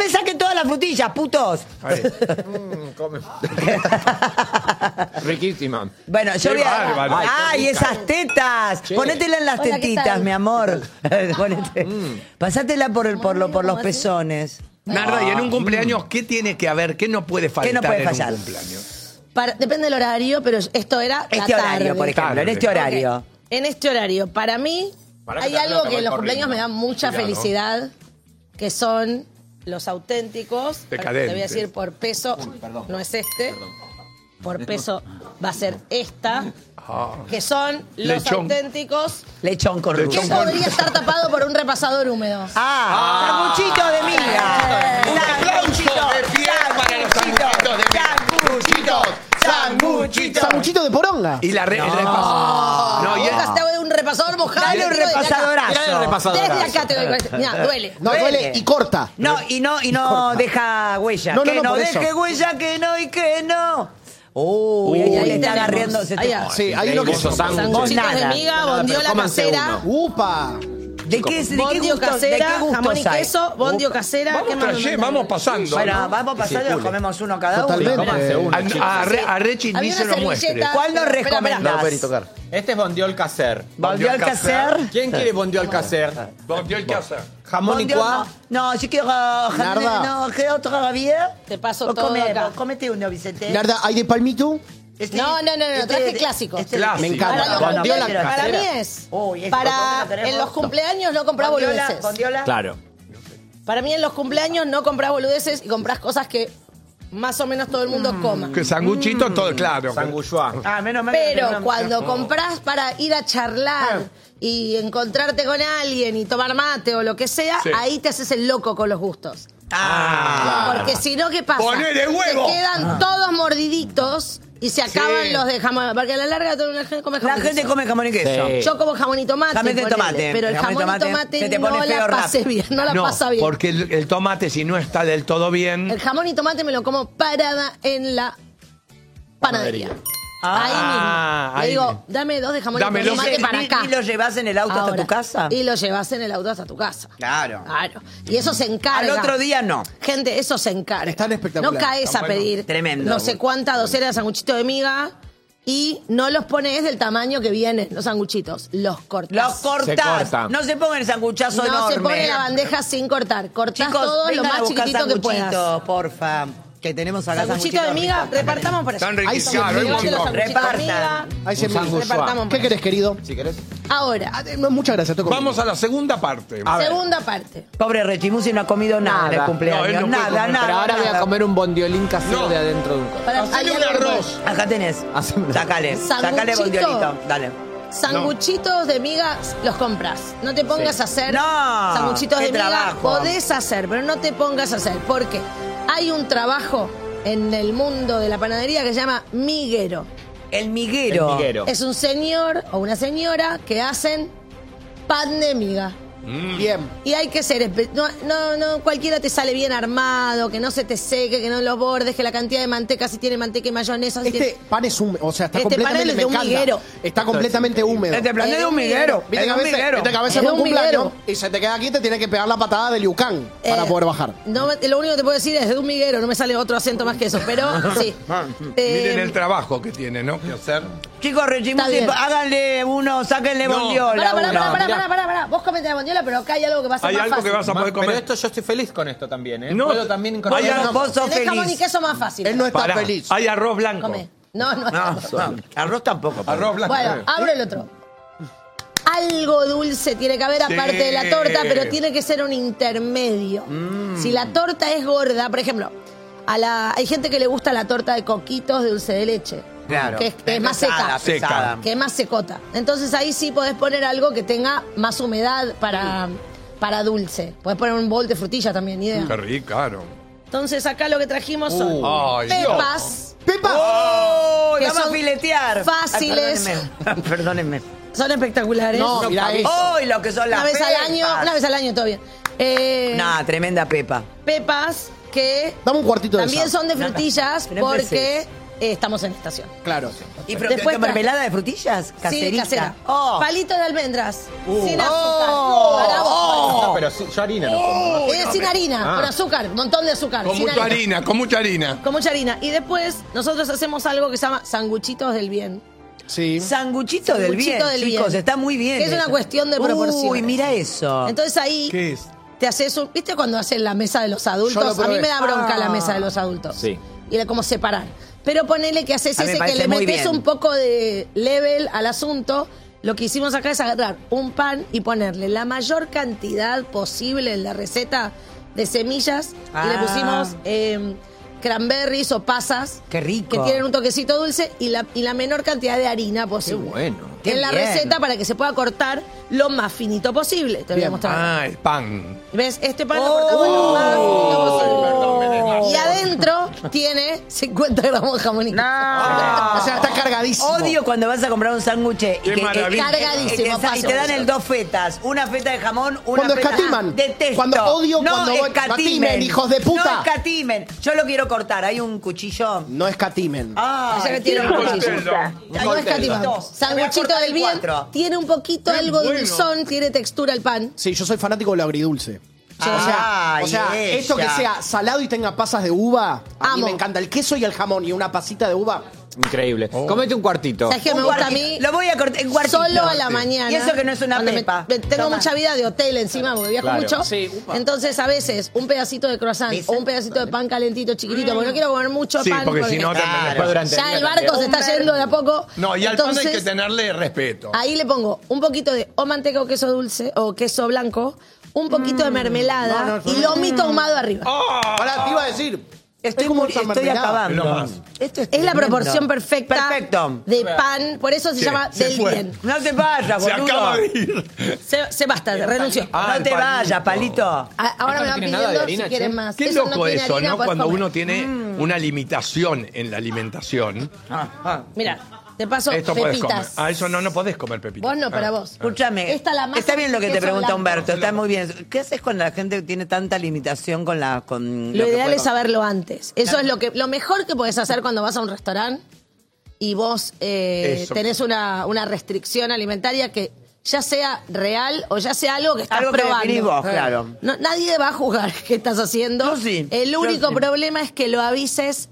saquen todas las frutillas, putos. Mm, come. Riquísima. Bueno, yo Qué voy a... bárbaro. ¡Ay, Ay, qué esas tetas! Che. Ponétela en las Hola, ¿qué tetitas, tal? mi amor. Ponete. Pasátela por, el, por, lo, por los pezones. Narda, y en un cumpleaños, ¿qué tiene que haber? ¿Qué no puede faltar ¿Qué no puede en fallar? un cumpleaños? Para- depende del horario, pero esto era la Este horario, tarde. por ejemplo, en este horario. Ok. En este horario, para mí, Para que hay te algo acabo que en el los corriendo. cumpleaños me da mucha Cuidado. felicidad, que son los auténticos. Decadentes. Te voy a decir por peso, no es este. Por peso va a ser esta, Ah. que son los Lechón. auténticos. Lechón con Que rulo. podría estar tapado por un repasador húmedo. ¡Ah! ¡Sanguchito de miga! Un aplauso de pie para los sanguchitos de miga. ¡Sanguchitos! ¡Sanguchitos! Sanguchito de poronga. Y la re, el repasador. No, y Nunca el- te hago de un repasador mojado. Dale y un te digo desde acá. repasadorazo. Dale un repasadorazo. Desde acá te doy con este. Mirá, duele. No, duele y corta. No, y no, y no deja huella. No, no, que no, no por deje eso. huella, que no y que no. Uy, ahí ahí le está tenemos. agarriando. Se Ahí te- va. Sí, ahí lo que Esos sándwiches. Sanguchitos de nada. miga, Nada, bondiola pero cómanse casera. ¡Upa! ¿De qué, de qué Bondio gustos, de qué casera, gustos jamón y hay? queso, bondio casera. Vamos, ¿qué más me trayé, mandaron? vamos pasando. Bueno, ¿no? vamos pasando y nos comemos uno cada Totalmente. uno. Cómanse uno, A, chicos. a, Re- a Rechi Había ni se una lo muestre. servilleta. ¿Cuál nos Espera, espera. recomendás? No lo puede ni tocar. Este es bondiol caser. ¿Bondiol caser? ¿Quién quiere bondiol caser? Bondiol que hacer. Jamón y Bondiol cuá. no. No, yo quiero... Narda. No, ¿qué todavía? Te paso Vos todo come, acá. vos comete uno, Vicente. Narda, ¿hay de palmito? Este- No, no, no, no, este- traje clásico. este- Clásico. Me encanta. Para, los Bueno, cumpleaños, bondiola para mí casera. es. Uy, este para bondiola tenemos. en los cumpleaños no comprar Bondiola, boludeces. bondiola. Claro. Para mí en los cumpleaños no compras boludeces y compras cosas que más o menos todo el mundo coma. Que sanguchito, todo claro. Sanguchuá. Ah, menos mal que Pero tenemos- cuando compras para ir a charlar y encontrarte con alguien y tomar mate o lo que sea, Sí. ahí te haces el loco con los gustos. Ah. Porque si no, ¿qué pasa? ¡Ponele huevo! Te quedan todos mordiditos y se acaban Sí. los de jamón. Porque a la larga toda la gente come jamón. La y gente queso. come jamón y queso. Sí. Yo como jamón y tomate, Jamón y ponele, tomate. pero el Jamón y jamón y tomate, tomate se te no pone feo la pasé rápido. bien, no la No, pasa bien. porque el, el tomate, si no está del todo bien. El jamón y tomate me lo como parada en la panadería. Ahí Ah, mismo. Le ahí digo, mismo. dame dos de jamón Dame y los- tomate para ¿Y- acá. ¿Y lo llevas en el auto hasta Ahora. tu casa? Y lo llevas en el auto hasta tu casa. Claro. Claro. Y eso se encarga. Al otro día no. Gente, eso se encarga. Están espectaculares. No caes Están a buenos. pedir Tremendo. no sé cuántas docenas de sanguchitos de miga y no los pones del tamaño que vienen los sanguchitos. Los cortás. Los cortás. corta. No se pongan el sanguchazo No enorme. se pone la bandeja sin cortar. Cortás Chicos, todo lo vengan a más buscar chiquitito que puedas. sanguchitos, porfa. Que tenemos acá Sanguchito de miga, repartamos por eso. Tan Hay riquísimos. cien Claro, mil. hay un Llévate los montón. sanguchitos de Repartan. miga. Hay cien Un mil. sanguchua. Repartamos ¿Qué por querés, querido? Si querés. Ahora, Ah, no, muchas gracias. Toco. Vamos a la segunda parte. A ver. segunda parte. Pobre Rechimusi no ha comido nada, en el Nada. cumpleaños. No, él no puede nada, comer. nada. Pero ahora voy a nada. comer un bondiolín casero No. de adentro de un copo. Para, Hacele hay un algo que- arroz. Acá tenés. Haceme- Sacale. Sacale Sanguchito. bondiolito. Dale. Sanguchitos de miga los compras. No te pongas a hacer No, sanguchitos qué de miga. trabajo. Podés hacer, pero no te pongas a hacer. Porque hay un trabajo en el mundo de la panadería que se llama miguero. El miguero. El miguero. Es un señor o una señora que hacen pan de miga. Bien. Y hay que ser, espe- no, no, no, cualquiera te sale bien armado, que no se te seque, que no lo bordes, que la cantidad de manteca, si tiene manteca y mayonesa. si Este tiene- pan es húmedo, o sea, está Este pan completamente es de un me encanta. miguero. Está completamente húmedo. Este plan es de un miguero. Viste Es que de a un veces, miguero. viste que a veces Es de fue un un cumpleaños miguero. y se te queda aquí y te tiene que pegar la patada del yucán para Eh, poder bajar. No, me- lo único que te puedo decir es de un miguero, no me sale otro acento más que eso, pero sí. Eh, Miren el trabajo que tiene, ¿no? Que hacer. Chicos, Está Rechimusi, bien. háganle uno, sáquenle No. bondiola. Pará, pará, uno. pará, pará, Mirá. pará, pará, pará. Vos comete la bondiola, pero acá hay algo que va a ser Hay más algo fácil. que vas a poder Pero comer. esto yo estoy feliz con esto también, ¿eh? No. Puedo también Vos, incorporar. no, vos sos Tenés jamón y feliz. queso más fácil. Él no está Pará, feliz. hay arroz blanco. Come. No, no. No, no, arroz tampoco. Arroz blanco. Bueno, abro el otro. Algo dulce tiene que haber Sí. aparte de la torta, pero tiene que ser un intermedio. Si la torta es gorda, por ejemplo, a la, hay gente que le gusta la torta de coquitos de dulce de leche. Claro. Que es, que es más Pesada, seca. pesada. Que es más secota. Entonces ahí sí podés poner algo que tenga más humedad para, para dulce. Podés poner un bol de frutilla también, ni idea. Qué rico, claro. Entonces acá lo que trajimos son Uh. Ay, pepas. ¡Pepa! ¡Oh! Que ¡Vamos a son filetear! fáciles. Ay, perdónenme. Perdónenme. Son espectaculares. No, mirá eso. ¡Oh! Lo que son las Una vez al pepas. año, una vez al año todo bien. Eh, Nah, tremenda pepa. pepas que Dame un cuartito de también esa. son de frutillas Tres porque veces. eh, estamos en estación. Claro. ¿Y fru- Después ¿qué, mermelada de frutillas? Caserita. Sí, casera. Oh. Palito de almendras. Uh. Sin azúcar. Oh. Para vos. No, Ah, pero sí, yo harina no como. Eh, sin harina, Ah. con azúcar, un montón de azúcar. Con sin mucha harina, con mucha harina. Con mucha harina. Y después nosotros hacemos algo que se llama sanguchitos del bien. Sí. Sanguchito del bien, Sanguchito del chicos, bien. está muy bien. Que es una eso. cuestión de proporciones. Uy, mira eso. Entonces ahí ¿Qué es? te haces un... ¿Viste cuando hacen la mesa de los Yo lo adultos? A mí probé. me da bronca Ah. la mesa de los adultos. Sí. Y era como separar. Pero ponele que haces A mí me ese que parece le muy metes bien. un poco de level al asunto. Lo que hicimos acá es agarrar un pan y ponerle la mayor cantidad posible en la receta de semillas. Ah. Y le pusimos eh, cranberries o pasas. Qué rico. Que tienen un toquecito dulce y la, y la menor cantidad de harina Qué posible. bueno. Qué en la bien. receta para que se pueda cortar lo más finito posible. Te voy a Bien. mostrar. Ah, el pan. ¿Ves? Este pan lo Oh. cortamos lo más finito posible. Perdón, me desmayé. Y adentro tiene cincuenta gramos de jamón y queso. O sea, está cargadísimo. Odio cuando vas a comprar un sándwich y Qué que, maravilla. Cargadísimo, y te- y te dan paso. el dos fetas, una feta de jamón, una Cuando feta. escatiman. Detesto. Cuando odio no cuando voy- escatimen, hijos de puta. No escatimen. Yo lo quiero cortar. Hay un cuchillo. No escatimen. Ah, Allá que tiene un cuchillo. No escatimamos. Sanguchito del bien. Tiene un poquito algo de dulzón, tiene textura el pan. Sí, yo soy fanático de lo agridulce. O sea, Ay, o sea ella. esto que sea salado y tenga pasas de uva, a mí Amo. me encanta. El queso y el jamón y una pasita de uva. Increíble. Comete un cuartito. ¿Sabes qué me Un gusta a cuartito. mí? Lo voy a cortar en cuartito. Solo a la mañana. Y eso que no es una Cuando me- pepa. me- tengo Toma. mucha vida de hotel encima porque viajo Claro. mucho. Sí, upa. Entonces, a veces, un pedacito de croissant ¿Viste? o un pedacito de pan calentito, chiquitito, porque no quiero comer mucho Sí, pan. porque si no te- Después durante ya día el barco se también. está yendo de a poco. No, y al pan hay que Entonces, tenerle respeto. ahí le pongo un poquito de o manteca o queso dulce o queso blanco, un poquito de mermelada No, no, y lomito ahumado arriba. Pará, te iba a decir. Estoy, Es como muy- esa estoy mermelada. acabando. Lo más. Esto es Es la tremendo. proporción perfecta Perfecto. de pan, por eso se Sí, llama se del fue. bien. No te vayas, Se boludo. acaba de ir. Se, se basta, renunció. Ah, no el te palito. vayas, palito. A- Ahora ¿Eso me no van tiene nada de pidiendo harina, si quieren che? más. Qué Eso loco no tiene eso, harina, ¿no? podés Cuando comer. uno tiene una limitación en la alimentación. Mira, te paso Esto podés comer. pepitas. Ah, eso no, no podés comer pepitas. Vos no, para Ah. vos. Escúchame. Esta la masa está bien lo que con te queso pregunta blanco. Humberto, está muy bien. ¿Qué haces con la gente que tiene tanta limitación con la con Lo que ideal puede es comer? saberlo antes. Eso es lo que lo mejor que podés hacer cuando vas a un restaurante y vos eh, Eso. tenés una, una restricción alimentaria que ya sea real o ya sea algo que estás Algo que probando. definís vos, claro. No, nadie va a juzgar qué estás haciendo. Yo sí, El yo único sí. problema es que lo avises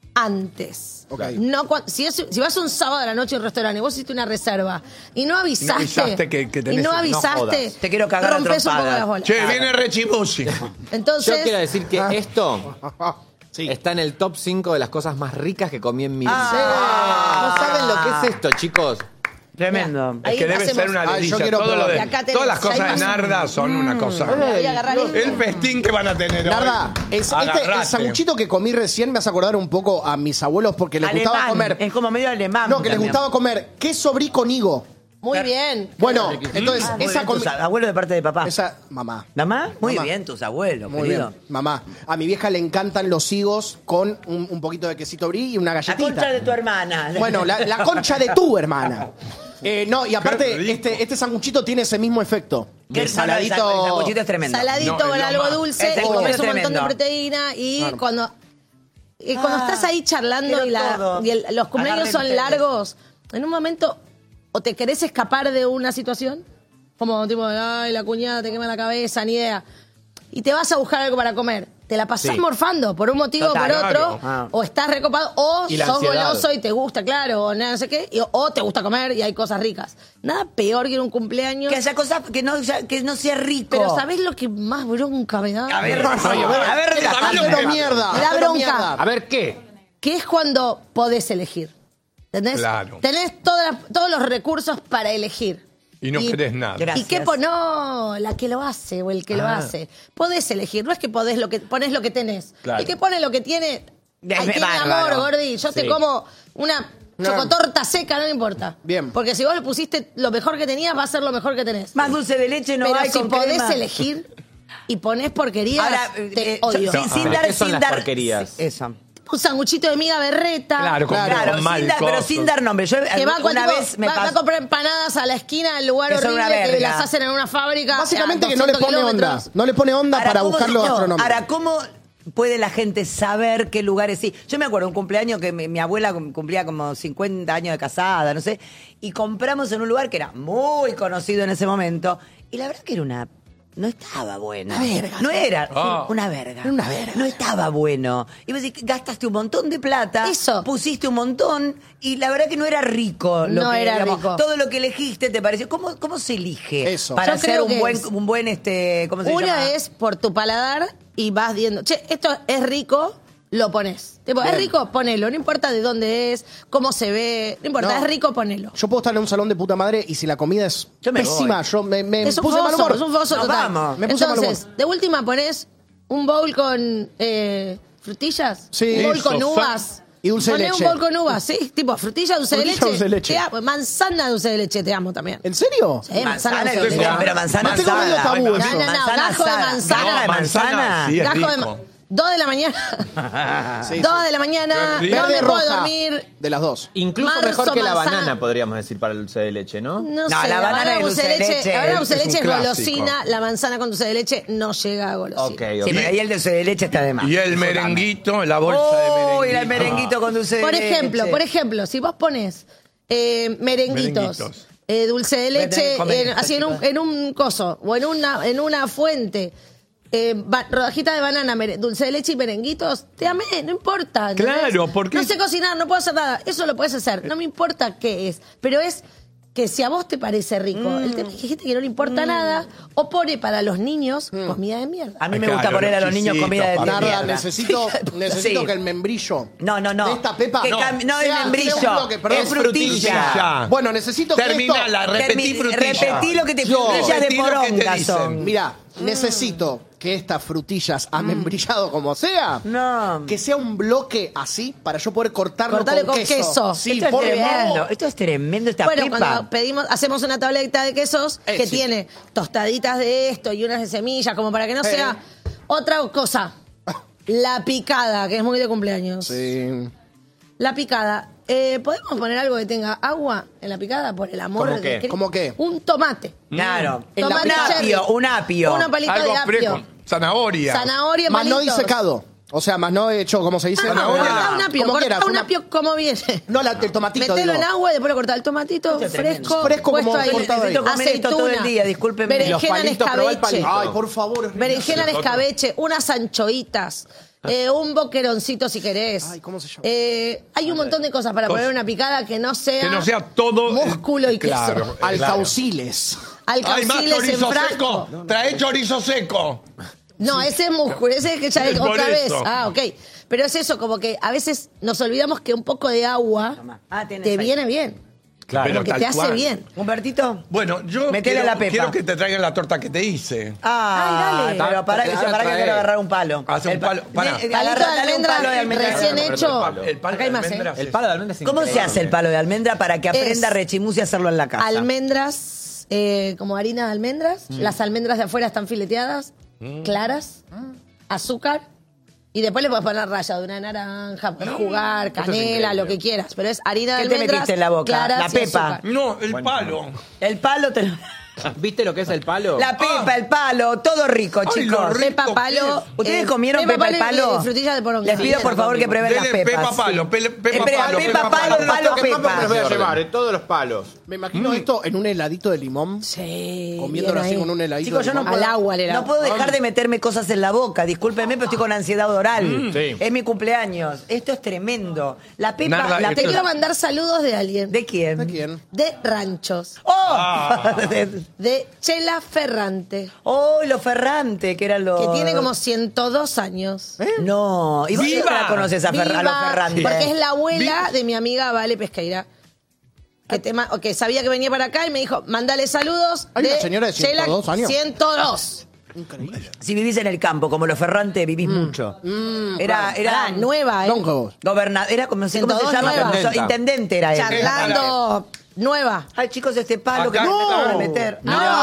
antes. Ok. No, cua- si, es- si vas un sábado a la noche a un restaurante y vos hiciste una reserva y no avisaste, avisaste que- que tenés- y no no avisaste, jodas. Te quiero cagar a rompes un poco trompadas. las bolas. Che, viene Rechibusi. Entonces, Yo quiero decir que esto Sí. está en el top cinco de las cosas más ricas que comí en mi vida. Ah. No saben lo que es esto, chicos. Tremendo. Ahí Es que debe hacemos- ser una Ah, yo delicia. quiero Todo lo probar. de- Y acá tenés, todas las ya hay cosas de más. Narda son una cosa. voy a agarrar esto. El festín que van a tener hoy. Narda, es- este, el Agarrate. sanguchito que comí recién me hace acordar un poco a mis abuelos porque les Alemán, gustaba comer. es como medio alemán. No, que les también. gustaba comer queso brie con higo. Muy bien. Bueno, entonces, Ah, muy esa bien, tus comi- abuelos de parte de papá. esa mamá. ¿Mamá? Muy Mamá. bien, tus abuelos, Muy querido. bien, mamá. A mi vieja le encantan los higos con un, un poquito de quesito brie y una La galletita. concha de tu hermana. Bueno, la, la concha de tu hermana. Eh, no, y Qué aparte, rico. este, este sanguchito tiene ese mismo efecto. Qué El saladito. saladito. El sanguchito es tremendo. Saladito No, con es lo algo más. dulce Ese y comes es un montón de tremendo. proteína y Claro. cuando y cuando Ah, estás ahí charlando quiero y, la- todo. y el- los cumpleaños Agarren son ustedes. largos, en un momento o te querés escapar de una situación, como tipo, ay, la cuñada te quema la cabeza, ni idea, y te vas a buscar algo para comer. Te la pasás Sí. morfando por un motivo o Total. por otro, Claro. Ah. o estás recopado, o Y la sos ansiedad. goloso y te gusta, claro, o no sé qué, y- o te gusta comer y hay cosas ricas. Nada peor que en un cumpleaños. Que haya cosas que no, que no sea rico. Pero ¿sabés lo que más bronca me da? A ver, Oye, a ver, a ver, Hacelo que- mierda. Me da hacelo bronca. mierda. A ver, ¿qué? Que es cuando podés elegir. ¿Entendés? Claro. Tenés todas las- todos los recursos para elegir. Y no querés nada. Gracias. ¿Y qué po- no, la que lo hace o el que lo Ah. hace. Podés elegir, no es que podés lo que pones lo que tenés. Claro. El que pone lo que tiene, Es ahí tiene bárbaro. amor, Gordi. Yo te Sí. como una No. chocotorta seca, no me importa. Bien. Porque si vos le pusiste lo mejor que tenías, va a ser lo mejor que tenés. Más dulce de leche no Pero hay si con podés crema. elegir y ponés porquerías, Ahora, te eh, odio. sin, sin ¿Pero dar, qué son sin las dar- porquerías? Sí, eso. Un sanguchito de miga berreta. Claro, con, Claro, con sin mal dar- pero coso. sin dar nombre. Yo Que va, una tipo, vez me va, va a pasó. comprar empanadas a la esquina del lugar Que son una horrible que verga. las hacen en una fábrica. Básicamente a que no le doscientos pone onda. kilómetros. No le pone onda Ahora, para ¿cómo- buscar lo no, gastronómico. Ahora, ¿cómo puede la gente saber qué lugares sí? Yo me acuerdo un cumpleaños que mi, mi abuela cumplía como cincuenta años de casada, no sé, y compramos en un lugar que era muy conocido en ese momento, y la verdad que era una... No estaba bueno. Una verga. No era Oh. una verga. Una verga. No estaba bueno. Y vos decís, gastaste un montón de plata. Eso. Pusiste un montón. Y la verdad que no era rico. Lo No que, era digamos, rico. Todo lo que elegiste te pareció. ¿Cómo, cómo se elige? Eso. Para Yo hacer creo un que buen, es- un buen, este, ¿cómo se Una llama? es por tu paladar y vas viendo, che, esto es rico, lo pones. Tipo, es rico, ponelo. No importa de dónde es, cómo se ve, no importa, No. es rico, ponelo. Yo puedo estar en un salón de puta madre y si la comida es Yo me pésima, voy. yo me, me Es un puse de mal foso, humor. es un foso Nos total. vamos. Me puse de mal humor. Entonces, de última pones un bowl con eh, frutillas, Sí. un bowl Eso, con fa- uvas. y dulce de Poné leche. un bowl con uvas, sí, tipo frutilla, dulce de Frutilla, leche. dulce de leche. Te amo. Manzana, dulce de leche, te amo también. ¿En serio? Sí, manzana, dulce de dulce, leche. pero manzana Me tengo medio asada. tabú Bueno, eso. No, no, no, manzana gajo de asada. manzana. Gajo de manzana. sí, es Gajo de rico. ma- Dos de la mañana. Sí, Dos sí. de la mañana. Qué No rico. me Verde, puedo roja. dormir. De las dos. Incluso Marzo, mejor que la manzana. banana, podríamos decir, para el dulce de leche, ¿no? No, No, sé, la la banana banana y dulce de leche. La banana dulce de es un leche es clásico. golosina. La manzana con dulce de leche no llega a golosina. Ok, ok. Sí, pero ahí el dulce de leche está de más. Y el merenguito, la bolsa de merenguito. Uy, el merenguito con dulce de Por leche. ejemplo, por ejemplo, si vos pones eh, merenguitos, Merenguitos. eh, dulce de Voy a tener leche, que comer en- esto, así en un, chicos. en un coso, o en una, en una fuente, eh, ba- rodajita de banana, mere- dulce de leche y merenguitos, te amé, no importa. ¿entendés? Claro, porque- No sé cocinar, no puedo hacer nada, eso lo puedes hacer, no me importa qué es, pero es que si a vos te parece rico, Mm. el tema es que hay gente que no le importa nada, o pone para los niños comida de mierda. A mí me Claro, gusta poner a los niños chisitos, comida de papá. Narda, mierda. necesito, necesito Sí. que el membrillo No, no, no. de esta pepa Que no, cam- no es sea- membrillo, sea un bloque, perdón, es frutilla. Ya. Bueno, necesito que Terminala, esto... repetí Termi- frutilla. repetí lo que te Yo- frutillas de repetí lo que te poronga dicen. son. Mira, necesito que estas frutillas amembrillado como sea, No. que sea un bloque así para yo poder cortarlo Cortale con, con queso. Sí, Esto es por tremendo. favor. Esto es tremendo, esta Bueno, pepa. cuando pedimos, hacemos una tableta de quesos Eh, que sí. tiene tostaditas de esto y unas de semillas, como para que no Eh. sea otra cosa. La picada, que es muy de cumpleaños. Sí. La picada. Eh, ¿Podemos poner algo que tenga agua en la picada? Por el amor ¿Cómo de qué? Cristo. ¿Cómo qué? Un tomate. Claro. En la un Tomate cherry. apio, un apio. Una palita Algo de apio. fresco. Zanahoria. Zanahoria en Más no palitos. disecado. O sea, más no hecho, ¿cómo se dice? Ah, Zanahoria. cortá un apio, Como cortá quieras, un una- apio como viene. No, la, el tomatito, Metelo digo. en agua y después lo cortá el tomatito Esto es tremendo. fresco, Fresco como puesto ahí. cortado ahí. Necesito comer esto todo el día, discúlpenme. Los Berenjena en palitos, probá el escabeche. palito. Ay, por favor. es Berenjena en riquísimo. escabeche, unas anchoitas, eh, un boqueroncito si querés. Ay, ¿cómo se llama? Eh, hay un montón de cosas para Cos- poner una picada que no sea, Que no sea todo. músculo y queso. Claro. Alcauciles. Hay más Alcauciles en chorizo frasco. seco. Trae chorizo seco. No, ese es músculo, ese es que ya es Por otra vez. eso. Ah, ok. Pero es eso, como que a veces nos olvidamos que un poco de agua Ah, tenés te ahí. viene bien. Claro. Como que tal te hace cual. bien. Humbertito. Bueno, yo Metele quiero, la pepa. quiero que te traigan la torta que te hice. Ah, Ay, dale. pero para que, Ahora para que trae. quiero agarrar un palo. Hace un El pa- palo, pará. de- Palito agarra- de dale un almendra palo de almendra. recién Pero el hecho. palo. El palo Acá hay de más, ¿eh? almendras El palo de almendras es ¿Cómo se increíble. hace el palo de almendra para que aprenda Es- Rechimusi a hacerlo en la casa? Almendras, eh, como harina de almendras. Las almendras de afuera están fileteadas, claras, azúcar. Y después le puedes poner raya de una naranja, puedes jugar, canela, lo que quieras. Pero es harina de ¿Qué te almendras. metiste en la boca? claras La y pepa. azúcar. No, el palo. El palo te lo- ¿Viste lo que es el palo? La pepa, el palo, todo rico, Ay, chicos. lo rico Pepa, que palo. es. ¿Ustedes eh, comieron pepa, y y- palo? y frutillas de poronga. Les pido por favor que prueben las Dele pepas. pepa palo, pele- pepa Eh, pero palo, pepa pepa palo, palo. palo, ¿Qué más pepa. les voy a llevar? En todos los palos. Me imagino esto en un heladito de limón. Sí. Comiéndolo bien así ahí. con un heladito Chicos, de yo no limón. puedo, Al agua le da. no puedo dejar de meterme cosas en la boca. Discúlpenme, pero estoy con ansiedad oral. Sí. Es mi cumpleaños. Esto es tremendo. La pepa, Narda, la esto Te es- quiero mandar saludos de alguien. ¿De quién? ¿De quién? De ranchos. ¡Oh! De Chela Ferrante. ¡Oh, los Ferrante! Que eran los... Que tiene como ciento dos años. No. ¿Y vos ¡Viva! no la conoces a, Fer- a los Viva, Ferrante? porque es la abuela de mi amiga Vale Pesqueira. Que, te ma- que sabía que venía para acá y me dijo, mandale saludos. ¿Hay una señora de Chela ciento dos años? ciento dos. Si vivís en el campo, como los Ferrante, vivís mucho. era, era Pará, nueva, ¿eh? Longos. Gobernador, era como, ¿cómo se ciento dos llama? nueva. Intendente. Intendente era él. Charlando. Nueva. Ay, chicos, este palo que Acá- me no. acaban de meter.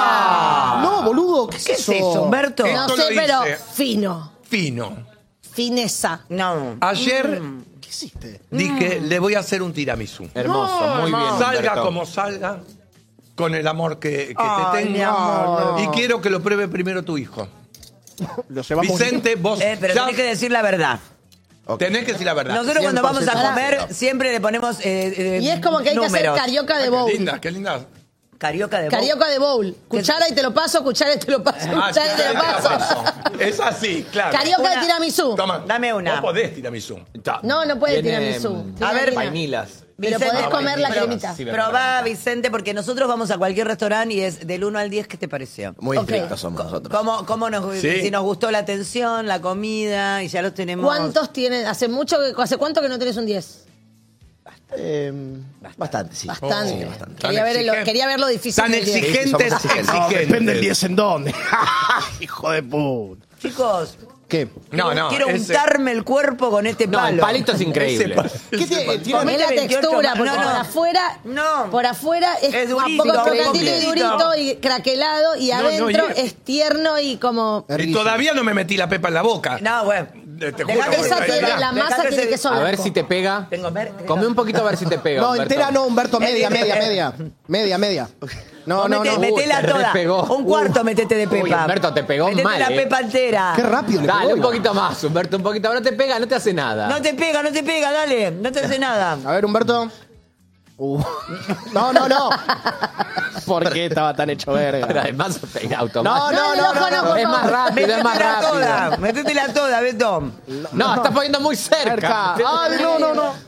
No. No, boludo, ¿qué es ¿Qué es eso? eso, Humberto? ¿Qué? No Esto sé, lo pero hice. fino. Fino. Fineza. No. Ayer ¿Qué hiciste? dije, le voy a hacer un tiramisú. Hermoso, muy bien. Salga Humberto. como salga, con el amor que, que Ay, te mi tengo. amor. Y quiero que lo pruebe primero tu hijo. Lo llevamos. Vicente, vos Eh, pero ya tenés que decir la verdad. tenés que decir la verdad. Nosotros cuando vamos a cien por ciento comer seguro. siempre le ponemos eh, eh, Y es como que hay que hacer números. carioca de Qué bowl. linda, qué linda. Carioca de Carioca de bowl. Cuchara y te lo paso, cuchara y te lo paso, Ah, cuchara y te lo paso. Es así, claro. Carioca Una- de tiramisú. Toma, Dame una. Vos podés tiramisú. Ta. No, no puede Tiene, tiramisú. mm, Tiene a ver, harina. Vainilas. Pero Vicente, podés comer la pero- cremita. sí, Probá, Vicente, porque nosotros vamos a cualquier restaurante y es del uno al diez, ¿qué te pareció? Muy Ok. estrictos somos nosotros. ¿Cómo, cómo nos, Sí. si nos gustó la atención, la comida y ya los tenemos? ¿Cuántos tienen? ¿Hace mucho que, hace cuánto que no tenés un diez? Eh, bastante, sí. Bastante. Sí, bastante. Quería, Tan ver lo, exigente. quería ver lo difícil Tan del diez. exigentes, somos exigentes. No, exigentes. depende del diez en dónde. Hijo de puta. Chicos, ¿Qué? No, no. quiero ese- untarme el cuerpo con este No, palo. el palito es increíble. ¿Qué tiene? tiene- Comé Es la veintiocho textura, más. porque No, no. por afuera, No. por afuera es, Es un durísimo, poco es crocantito y durito. durito y craquelado y No, no, adentro y- es tierno y como... Y todavía no me metí la pepa en la boca. No, bueno. Eh, Te Dejá juro. que porque- Esa tiene- mirá. la masa Dejá que tiene se- que sonar. A ver si te pega. Tengo mer- Come un poquito a ver si te pega. No, Humberto. entera no, Humberto, media, Eh, media, eh, media. Media, media. No, Vos no, mete- no. metela Uy, te toda. repegó. Un cuarto metete de pepa. Uy, Humberto, te pegó metete mal, la eh. pepa entera. Qué rápido le Dale, pegó, un Iván. poquito más, Humberto, un poquito. No te pega, no te hace nada. No te pega, no te pega, dale. No te hace nada. A ver, Humberto. Uh. No, no, no. ¿Por qué estaba tan hecho Pero verga? además pega No, automático. no, no, no, no, Es más rápido, es más Métetela toda. rápido. Métetela toda, Beto. No, estás poniendo muy cerca. Cerca. Ay, no, no, no.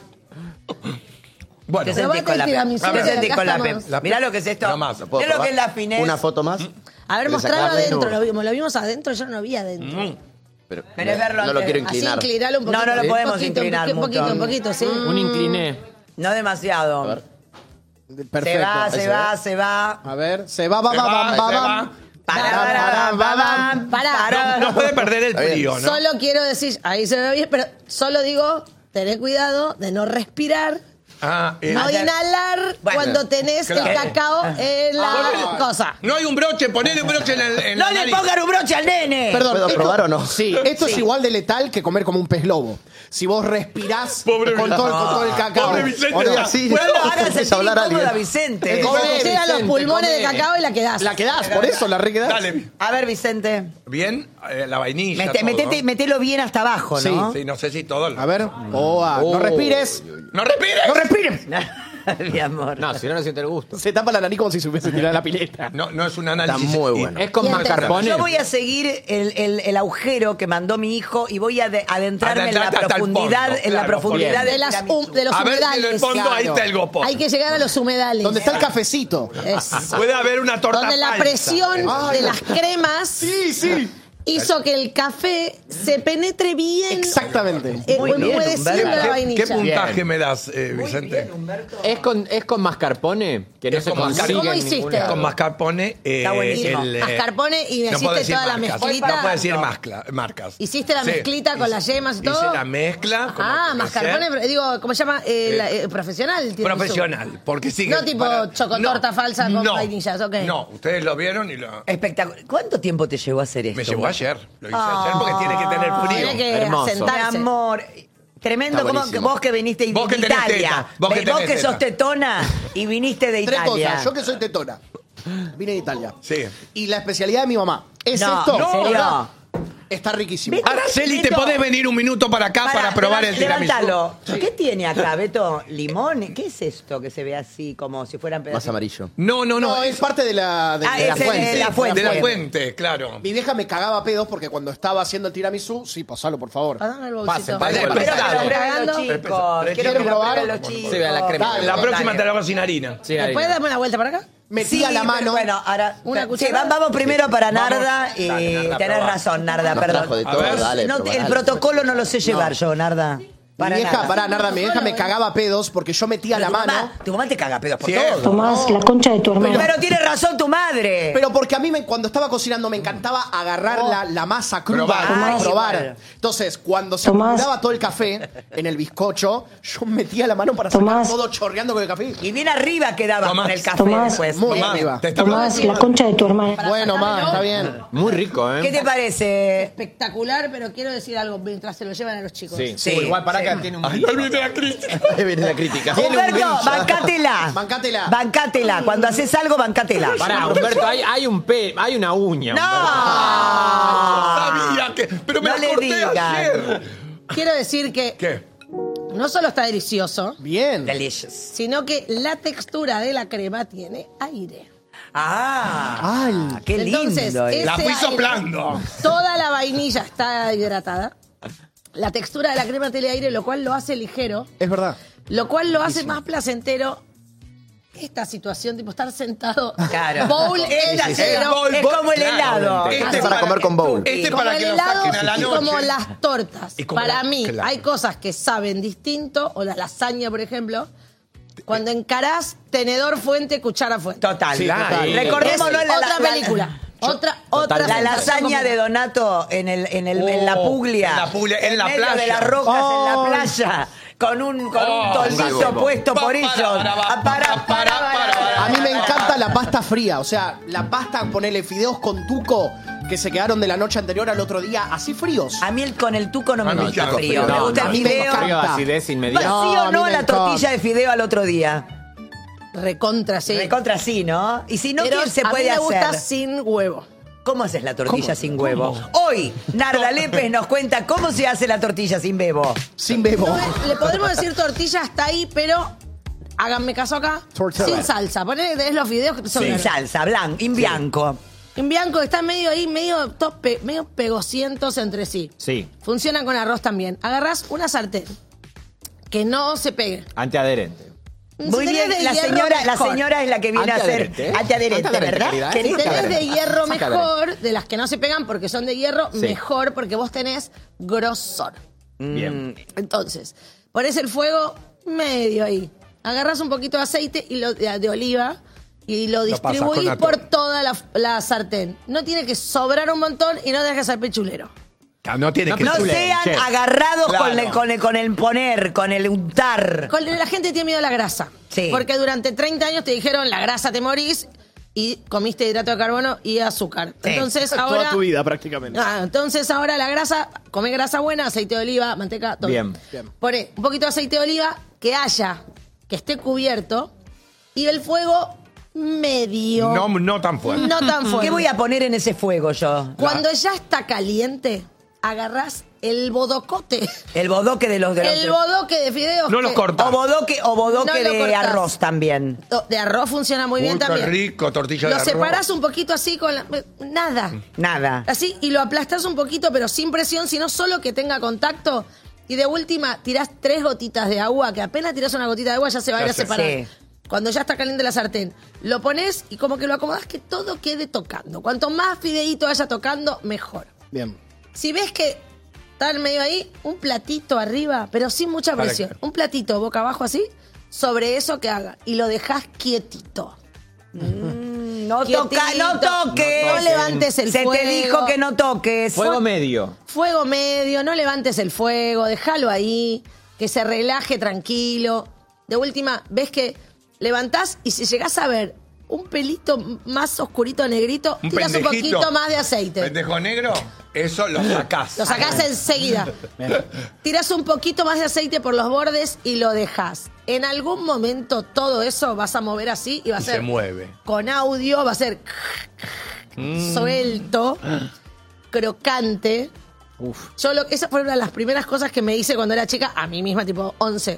Bueno, ¿Qué Pero sentís va con la a pepa? tiramisú, ¿Qué que sentís acá con la estamos. pepa? Mirá lo que es esto. No más. ¿Puedo Mirá lo probar? que es la finés. Una foto más. A ver, ¿Querés mostrarlo sacarle? adentro. No. Lo vimos, lo vimos adentro, yo no lo vi adentro. Pero ¿Querés verlo no lo antes? quiero Así inclinar. inclinarlo un poquito. No, no lo Un podemos poquito, inclinar Un poquito, mucho. un poquito, sí. Un incliné. No demasiado. A ver. Perfecto. Se va, Ahí se se va, ve. se va. A ver, se va, va, Se va, va, va, se va, va. va. Pará, pará, pará, Pará. pará. no puede perder el bien. frío, ¿no? Solo quiero decir, ahí se ve bien, pero solo digo, tenés cuidado de no respirar, Ah, eh, no Ayer- inhalar Bueno, cuando tenés claro. el cacao en la Ponele- cosa. No hay un broche, ponele un broche en, el, en No la le nariz. pongan un broche al nene. Perdón, ¿Puedo esto- probar o no? Sí, esto es igual de letal que comer como un pez lobo. Si vos respirás Pobre con, todo, con todo el cacao. Pobre Vicente. Olga, sí. Bueno, hagan Empieza sentir a hablar incómoda a alguien. Vicente. Come, Te llegan los Vicente, pulmones de come. cacao y la quedás. La quedás, por eso la re quedás. Dale. A ver, Vicente. Bien, eh, la vainilla. Mete- todo, metete- ¿no? Metelo bien hasta abajo, ¿no? Sí, no sé si todo. A ver. Oh, ah, no respires. ¡No respires! No respires. Mi amor. No, si no, no siente el gusto. Se tapa la nariz como si se hubiese tirado la pileta. No, no es un Está análisis. muy y- bueno. Es con Bien, mascarpone. Yo voy a seguir el, el- el agujero que mandó mi hijo y voy a de- adentrarme en la Adentrarte hasta el profundidad, fondo, en la claro, profundidad De, del las, tiramisú. hum- de los A ver si en humedales. el fondo ahí está el gopo. Hay que llegar a los humedales. ¿Dónde está el cafecito? Eso. Puede haber una torta Donde la falsa. presión Ay, de no. las cremas Sí, sí. hizo que el café se penetre bien. Exactamente. Eh, Muy bien, humedeciendo Humberto. la ¿Qué, vainilla. qué puntaje Bien. me das, eh, Vicente? Es con, es con mascarpone, que no Es se con consigue ¿Cómo en hiciste? ningún Con lado. mascarpone. Eh, Está buenísimo. el, eh, Mascarpone y me no puedo hiciste decir toda la marcas. mezclita. No puedo decir mascla- marcas. ¿Hiciste la Sí. mezclita con Hice- las yemas y todo? Hice la mezcla. como Ah, tiene que mascarpone, ser. pero, digo, ¿cómo se llama? Eh, la- eh, profesional. el tiramisú. Profesional, porque sí que No tipo para- chocotorta no, falsa con no, vainillas, ok. No, ustedes lo vieron y lo... Espectacular. ¿Cuánto tiempo te llevó a hacer esto? Me llevó ayer. Lo hice Ah, ayer porque tiene que tener frío. Tiene que Hermoso. Mi asentarse. amor. Tremendo, Está como buenísimo. vos que viniste de Vos que tenés Italia. teta, vos que Ve- tenés teta. sos tetona y viniste de Tres Italia. cosas. Yo que soy tetona. Vine de Italia. Sí. Y la especialidad de mi mamá. ¿Es No, esto? ¿en serio? Acá. Está riquísimo. Beto, Araceli, ¿te Beto. podés venir un minuto para acá para, probar el tiramisú? Levántalo. ¿Qué tiene acá, Beto? ¿Limón? ¿Qué es esto que se ve así como si fueran pedazos? Más amarillo. No, no, no. No, es parte de la, de, Ah, de la ese de fuente. la fuente. De la fuente, claro. Mi vieja me cagaba pedos porque cuando estaba haciendo el tiramisú, sí, pasalo, por favor. Pasame el bolsito. Pasen, Vale, pasen. pero- Quiero que lo Dale. prueben los chicos. Dale. Quiero que lo probar? prueben los chicos. Sí, a la crema. Dale, La dale. próxima te la hago sin harina. Sí, ¿Me harina. puedes darme una vuelta para acá? Metía Sí, la pero mano. Bueno, ahora. Una sí, cuchara. va- vamos primero para Vamos. Narda. Y Dale, Narda, tenés probá. razón, Narda, Nos perdón. trajo de A todo, ver. dale, No, probá el algo. protocolo no lo sé llevar yo, Narda. Para mi vieja, nada. pará, Narda, mi vieja me cagaba pedos porque yo metía Pero la tu mano. mamá- tu mamá te caga pedos por Sí. todo. Tomás, la concha de tu hermano. Pero tiene razón tu madre. Pero porque a mí me- cuando estaba cocinando me encantaba agarrar la, la masa cruda, Probar. probar. Ay, igual. Entonces, cuando se Tomás. acumulaba todo el café en el bizcocho, yo metía la mano para sacar Tomás. todo chorreando con el café. Y bien arriba quedaba Tomás. con el café Tomás. después. Muy Bien. arriba. Te está Tomás, la concha de tu hermano. Bueno, ma, está bien. Muy rico, ¿eh? ¿Qué te parece? Espectacular, pero quiero decir algo mientras se lo llevan a los chicos. Sí, Sí, igual para sí. que crítica tiene un Ahí viene la crítica. Ahí viene la crítica. Humberto, bancátela. Bancátela. Bancátela. Cuando haces algo, bancátela. Pará, Humberto, hay, hay un pe, hay una uña. No. Ah, sabía que. Pero me No la le corté digan. ayer. Quiero decir que ¿Qué? no solo está delicioso, Bien. Delicious. sino que la textura de la crema tiene aire. Ah, Ay. qué lindo. Entonces, eh. La ese fui aire- soplando. Toda la vainilla está hidratada. La textura de la crema tiene aire, lo cual lo hace ligero, Es verdad. lo cual lo hace más placentero. Esta situación, tipo estar sentado. Claro. Bowl Esta en sí, cero. bowl, es bowl, como el claro. helado. Este Es para comer con bowl. Este es como para el que lo helado saquen a la y noche. como las tortas. Y como Para la- mí, claro. hay cosas que saben distinto, o la lasaña, por ejemplo, cuando encarás tenedor fuente, cuchara fuente. Total. Sí, total. Recordémoslo Es la, otra la- película. Otra, otra La sensación lasaña completa. de Donato en, el, en, el, en la Oh, Puglia. en la Puglia, en la medio playa. de las rocas en Oh. la playa. Con un, con Oh, un toldito huevo. puesto por Pa, ellos. para, para, Ah, para, para, para, para. A mí me encanta la pasta fría. O sea, la pasta, ponerle fideos con tuco que se quedaron de la noche anterior al otro día, así fríos. A mí el, con el tuco no me A mí gusta claro, frío. frío. Me No, gusta a el mí me fideo. encanta. Frío, acidez inmediata. ¿Sí No, o a no mí a me la encanta. tortilla de fideo al otro día? Recontra, sí. Recontra sí, ¿no? Y si no, Pero ¿qué se a mí puede me hacer? gusta sin huevo. ¿Cómo haces la tortilla sin huevo? Hoy, Narda Lépez nos cuenta cómo se hace la tortilla sin bebo. Sin bebo. No, le podemos decir tortilla hasta ahí, pero háganme caso acá. Tortilla. Sin salsa. Ponele que tenés los videos que te son Sin salsa, blanco, in bianco. En bianco está medio ahí, medio, tope, medio pegocientos entre sí. Sí, Funcionan con arroz también. Agarrás una sartén que no se pegue. antiadherente. Muy Si tenés bien, de la hierro, señora, la mejor. señora es la que viene a hacer Antiadherente, ¿eh? antiadherente, Antiadherente, ¿verdad? querida, ¿eh? Si Querida. tenés de hierro Sácale. mejor, de las que no se pegan porque son de hierro, Sí. mejor porque vos tenés grosor. Bien. Entonces, pones el fuego medio ahí. Agarrás un poquito de aceite y lo, de, de oliva y lo Lo pasas distribuís con por atún. toda la, la sartén. No tiene que sobrar un montón y no tenés que ser pechulero. No tiene que No ser. sean Che. agarrados Claro. con, el, con, el, con el poner, con el untar. Con- La gente tiene miedo a la grasa. Sí. Porque durante treinta años te dijeron la grasa te morís y comiste hidrato de carbono y azúcar. Sí. Entonces ahora. Toda tu vida prácticamente. Ah, entonces ahora la grasa, come grasa buena, aceite de oliva, manteca, todo. Bien. Bien. Poné un poquito de aceite de oliva que haya, que esté cubierto y el fuego medio. No, no tan fuerte. No tan fuerte. ¿Qué voy a poner en ese fuego yo? Cuando ya está caliente, agarrás el bodocote. El bodoque de los... De los- El bodoque de fideos. No lo que- cortas. O bodoque, o bodoque No lo de cortás. arroz también. De arroz funciona muy Uy, bien qué también. rico, tortilla de Lo arroz. separás un poquito así con la... Nada. Nada. Así, y lo aplastás un poquito, pero sin presión, sino solo que tenga contacto. Y de última, tirás tres gotitas de agua, que apenas tirás una gotita de agua ya se va a ir a Ya sé. separar. Sí. Cuando ya está caliente la sartén, lo pones y como que lo acomodás que todo quede tocando. Cuanto más fideíto haya tocando, mejor. Bien. Si ves que está en medio ahí, un platito arriba, pero sin mucha Para presión. que- Un platito boca abajo así, sobre eso que haga. Y lo dejás quietito. No Quietito. toca, no toques. No levantes el Se fuego. te dijo que no toques. Fuego medio. Fuego medio, no levantes el fuego, déjalo ahí, que se relaje tranquilo. De última, ves que levantás y si llegás a ver un pelito más oscurito, negrito, Un tiras un pendejito. poquito más de aceite. Pendejo negro, eso lo sacás. Lo sacás enseguida. Tiras un poquito más de aceite por los bordes y lo dejás. En algún momento todo eso vas a mover así y va a Y ser se mueve. con audio, va a ser suelto, crocante. Yo lo, esa fue una de las primeras cosas que me hice cuando era chica, a mí misma, tipo once.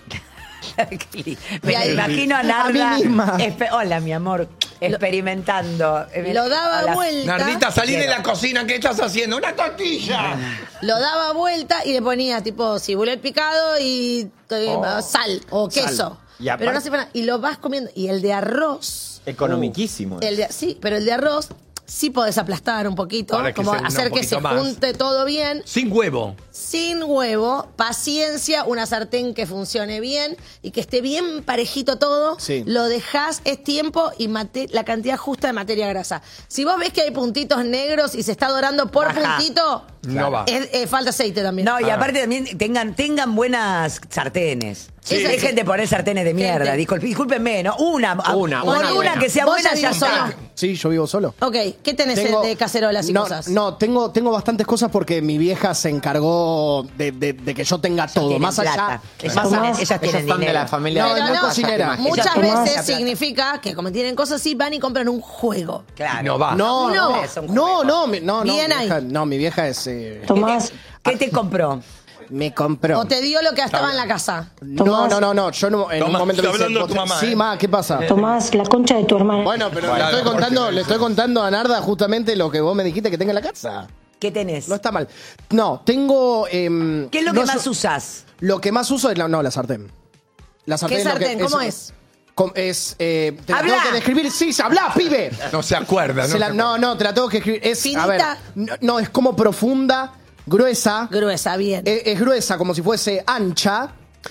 Me Y ahí- imagino a Narda. A mí misma. espe- Hola, mi amor. Experimentando. Lo daba Hola. vuelta. Nardita, salí de Quiero. la cocina, ¿qué estás haciendo? ¡Una tortilla! Lo daba vuelta y le ponía tipo cibulet picado y eh, Oh. sal o queso. Sal. Y aparte- Pero no se para- y lo vas comiendo. Y el de arroz. Economiquísimo. El de, sí, pero el de arroz sí podés aplastar un poquito, Para que como se una hacer un que se poquito más. junte todo bien. Sin huevo. Sin huevo, paciencia, una sartén que funcione bien y que esté bien parejito todo. Sí. Lo dejás, es tiempo y mate- la cantidad justa de materia grasa. Si vos ves que hay puntitos negros y se está dorando por Baja. puntito, No va. Es- eh, falta aceite también. No, y Ah. aparte también tengan, tengan buenas sartenes. Sí. Dejen de poner sartenes de mierda. Gente. Disculpe, discúlpenme, ¿no? Una, Una, con una una, buena. que sea ¿Vos buena ya ya vivís solo? está. Sí, yo vivo solo. Ok, ¿qué tenés Tengo- de cacerolas y no, cosas? No, tengo, tengo bastantes cosas porque mi vieja se encargó de, de- de que yo tenga todo. Tienen Más allá. plata. Ellas, más tienen- allá- ellas Ella tienen es fan de dinero. la familia. No, Pero no es no, cocinera. muchas Ella toma veces esa plata. significa que como tienen cosas así, van y compran un juego. Claro. No va. No, No. no, Es un no, juego. no, mi- no, no, Bien mi ahí. vieja, no, mi vieja es. eh, Tomás, ¿Qué te compró? me compró. O te dio lo que estaba en la casa. No, no, no, no. Yo no, en un Tomás, momento está le hablando vos tu te- mamá, Sí, ¿eh? ma, ¿qué pasa? Tomás, la concha de tu hermana. Bueno, pero le Claro, estoy contando, porque- le estoy contando a Narda justamente lo que vos me dijiste que tenga en la casa. ¿Qué tenés? No está mal. No, tengo. em, ¿Qué es lo no que más so- usás? Lo que más uso es la, no, la sartén. La sartén ¿Qué es lo que- sartén? ¿Cómo es? com- Es. eh, te la ¡Habla! tengo que describir. Sí, habla, pibe. No se acuerda, Se ¿no? la- se no, acuerda. no, te la tengo que escribir. Es, a ¿Finita? ver, no, no, es como profunda, gruesa. Gruesa, bien. Es, es gruesa, como si fuese ancha.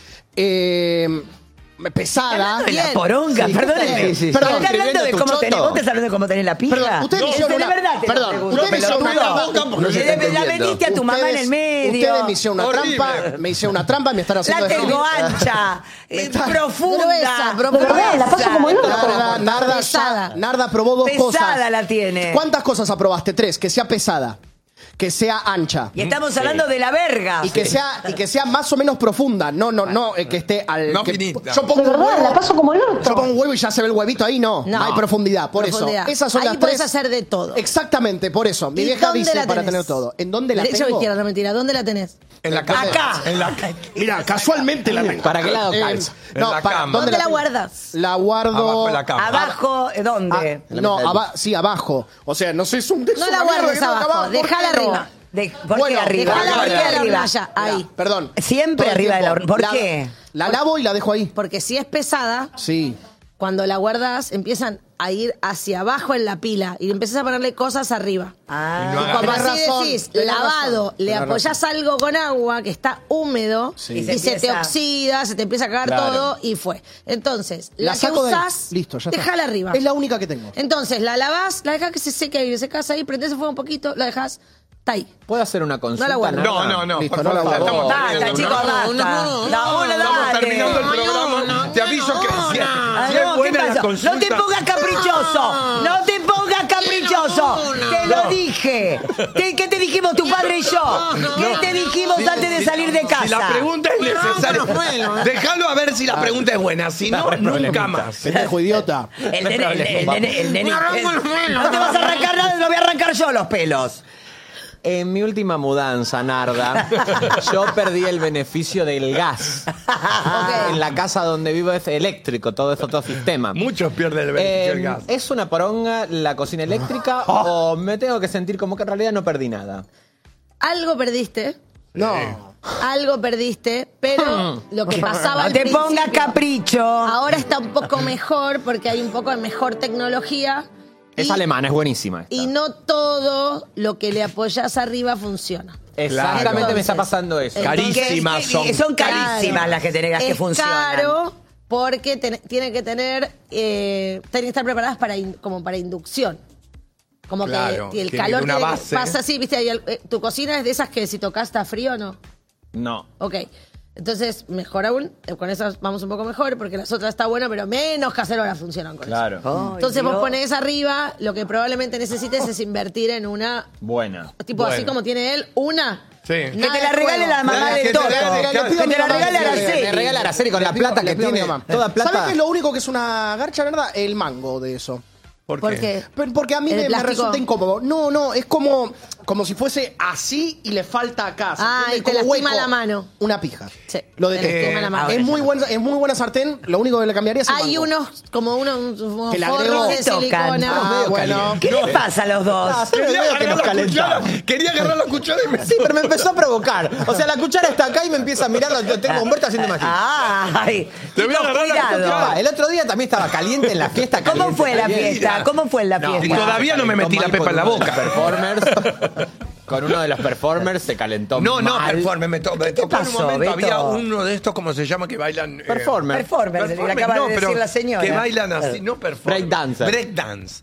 eh, pesada. Hablando de la Bien. poronga, Sí, perdónenme. sí, sí, sí. Perdón, Perdón, ¿estás hablando de tu cómo tenés? choto. ¿Vos estás hablando de cómo tenés la pija? Perdón, ustedes No, me hicieron de una- verdad te lo perdón, pregunto, ustedes me hicieron una pelotudo. trampa porque Le- se le- está La entendiendo. metiste a tu mamá en el medio. Ustedes me hicieron una Horrible. trampa, me hicieron una trampa y me están haciendo La tengo describir- ancha, eh, profunda, Gruesa, De verdad, la paso como el orto. Narda, Narda, Pesada. ya- Narda probó dos Pesada cosas. la tiene. ¿Cuántas cosas aprobaste? Tres. Que sea pesada, que sea ancha. Y estamos hablando de la verga. Y que sea y que sea más o menos profunda, no no no eh, que esté al No que- finita. Yo pongo De un verdad, huevo, la paso como el yo orto. pongo un huevo y ya se ve el huevito ahí, no, No. hay profundidad, por Profundidad. eso. Esas son Ahí las podés tres. hacer de todo. Exactamente, por eso. Mi ¿Y vieja dónde dice la para tenés? tener todo. ¿En dónde la Derecha o tengo? izquierda, no mentira. ¿Dónde la tenés? En la cama. Acá. En la Mira, casualmente la tengo. ¿Para qué lado Eh, calza? En no, la para- cama. ¿Dónde la tengo? guardas? La guardo Abajo de la cama. Abajo, ¿eh, Ah, ¿dónde? no, aba- sí, abajo. O sea, no sé, es un No la guardes abajo, dejala arriba. De, ¿Por Bueno, qué arriba? Dejala ¿Por qué arriba de la arriba? hornalla, ahí. Perdón. Siempre Todo el arriba de la tiempo. hornalla. ¿Por La- qué? La lavo y la dejo ahí. Porque si es pesada, Sí. cuando la guardas, empiezan a ir hacia abajo en la pila y empiezas a ponerle cosas arriba. Ah, Y no Y cuando Tenés así razón, decís, tenés lavado, razón, le tenés apoyás algo con agua que está húmedo Sí. y, Y se se, te empieza- oxida, se te empieza a cagar Claro. todo y fue. Entonces, La la, que saco de ahí. usás, Listo, ya está. dejala arriba. Es la única que tengo. Entonces, la lavás, la dejás que se seque ahí, le secás ahí, prendés el fuego un poquito, la dejás, está ahí. ¿Puedo hacer una consulta? No la guardo. No, no, no. Listo, por no la favor, ya guardo. estamos Basta, terminando. chicos, No, basta. no, no, No, uno, Estamos dale. terminando el No, programa. no, Te aviso que no, si es, Ah, si es no, buena ¿qué la pasó? consulta. No te pongas caprichoso. No te pongas caprichoso. Te lo dije. ¿Qué, qué te dijimos tu padre y yo? ¿Qué te dijimos Si- antes de si- salir de casa? Si la pregunta es necesaria, déjalo a ver si la pregunta es buena. Si no, nunca más. Pendejo idiota. El nene, el, el nene, el nene. el- no te vas a arrancar nada, lo voy a arrancar yo los pelos. En mi última mudanza, Narda, yo perdí el beneficio del gas. En la casa donde vivo es eléctrico, todo es otro sistema. Muchos pierden el beneficio Eh, del gas. ¿Es una poronga la cocina eléctrica o me tengo que sentir como que en realidad no perdí nada? Algo perdiste, No. algo perdiste, pero lo que pasaba No al te pongas principio, capricho. ahora está un poco mejor porque hay un poco de mejor tecnología. Es y- alemana, es buenísima. esta. Y no todo lo que le apoyas arriba funciona. Exactamente Claro. me está pasando eso. Entonces, Carísimas Que- son. Son carísimas las que tenés es que funcionan. caro porque ten- tiene que tener, eh, tienen que estar preparadas para in- como para inducción. Como Claro, que y el tiene calor una tiene que- base. pasa así, viste, Hay al- eh, tu cocina es de esas que si tocas está frío o no. No. Ok. Entonces, mejor aún, eh, con esas vamos un poco mejor, porque las otras está buena, pero menos cacerolas funcionan con Claro. eso. Ay, Entonces Dios. vos ponés arriba, lo que probablemente necesites es invertir en una, Buena. tipo así Bueno. como tiene él, una. Sí. Que Nada te la de regale juego. la mamá Nada, de que te Toto. la regale, Que claro. te la regale a Me Araceli. regala Araceli con la Le pido- plata le que pido a mi tiene. mamá. Toda plata. ¿Sabes qué es lo único que es una garcha, verdad? El mango de eso. ¿Por ¿Por qué? qué? Pero- Porque a mí ¿El me, me plástico? resulta incómodo. No, no, es como, como si fuese así y le falta acá. ¿se Ah, entiende? y te Como lastima hueco. la mano. Una pija. Sí, Lo te detesto. lastima la mano. Es muy, buena, es muy buena sartén. Lo único que le cambiaría es el Hay mango. unos, como unos, unos Que le agrego- forros de Se tocan. silicona. Ah, bueno. ¿Qué les pasa a los dos? Quería Veo que agarrar nos la calentamos. cuchara. Quería agarrar la cuchara y me... Sí, pero me empezó a provocar. O sea, la cuchara está acá y me empieza a mirar. Lo tengo Humberto haciendo magia. Ay, Te voy a chicos, agarrar la cuidado. cuchara. El otro día también estaba caliente en la fiesta. ¿Cómo caliente, fue la caliente. fiesta? ¿Cómo fue la No, fiesta? y todavía no me metí la Con pepa en la uno de boca. los Performers, con uno de los performers se calentó No, no, mal. performer. Me, to- me tocó en pasó, un momento. Beto? Había uno de estos, ¿cómo se llama? Que bailan. eh, Performer. Performer, le performer, acaba no, de pero decir la señora. Que bailan así, no performer. Breakdancer. Breakdance.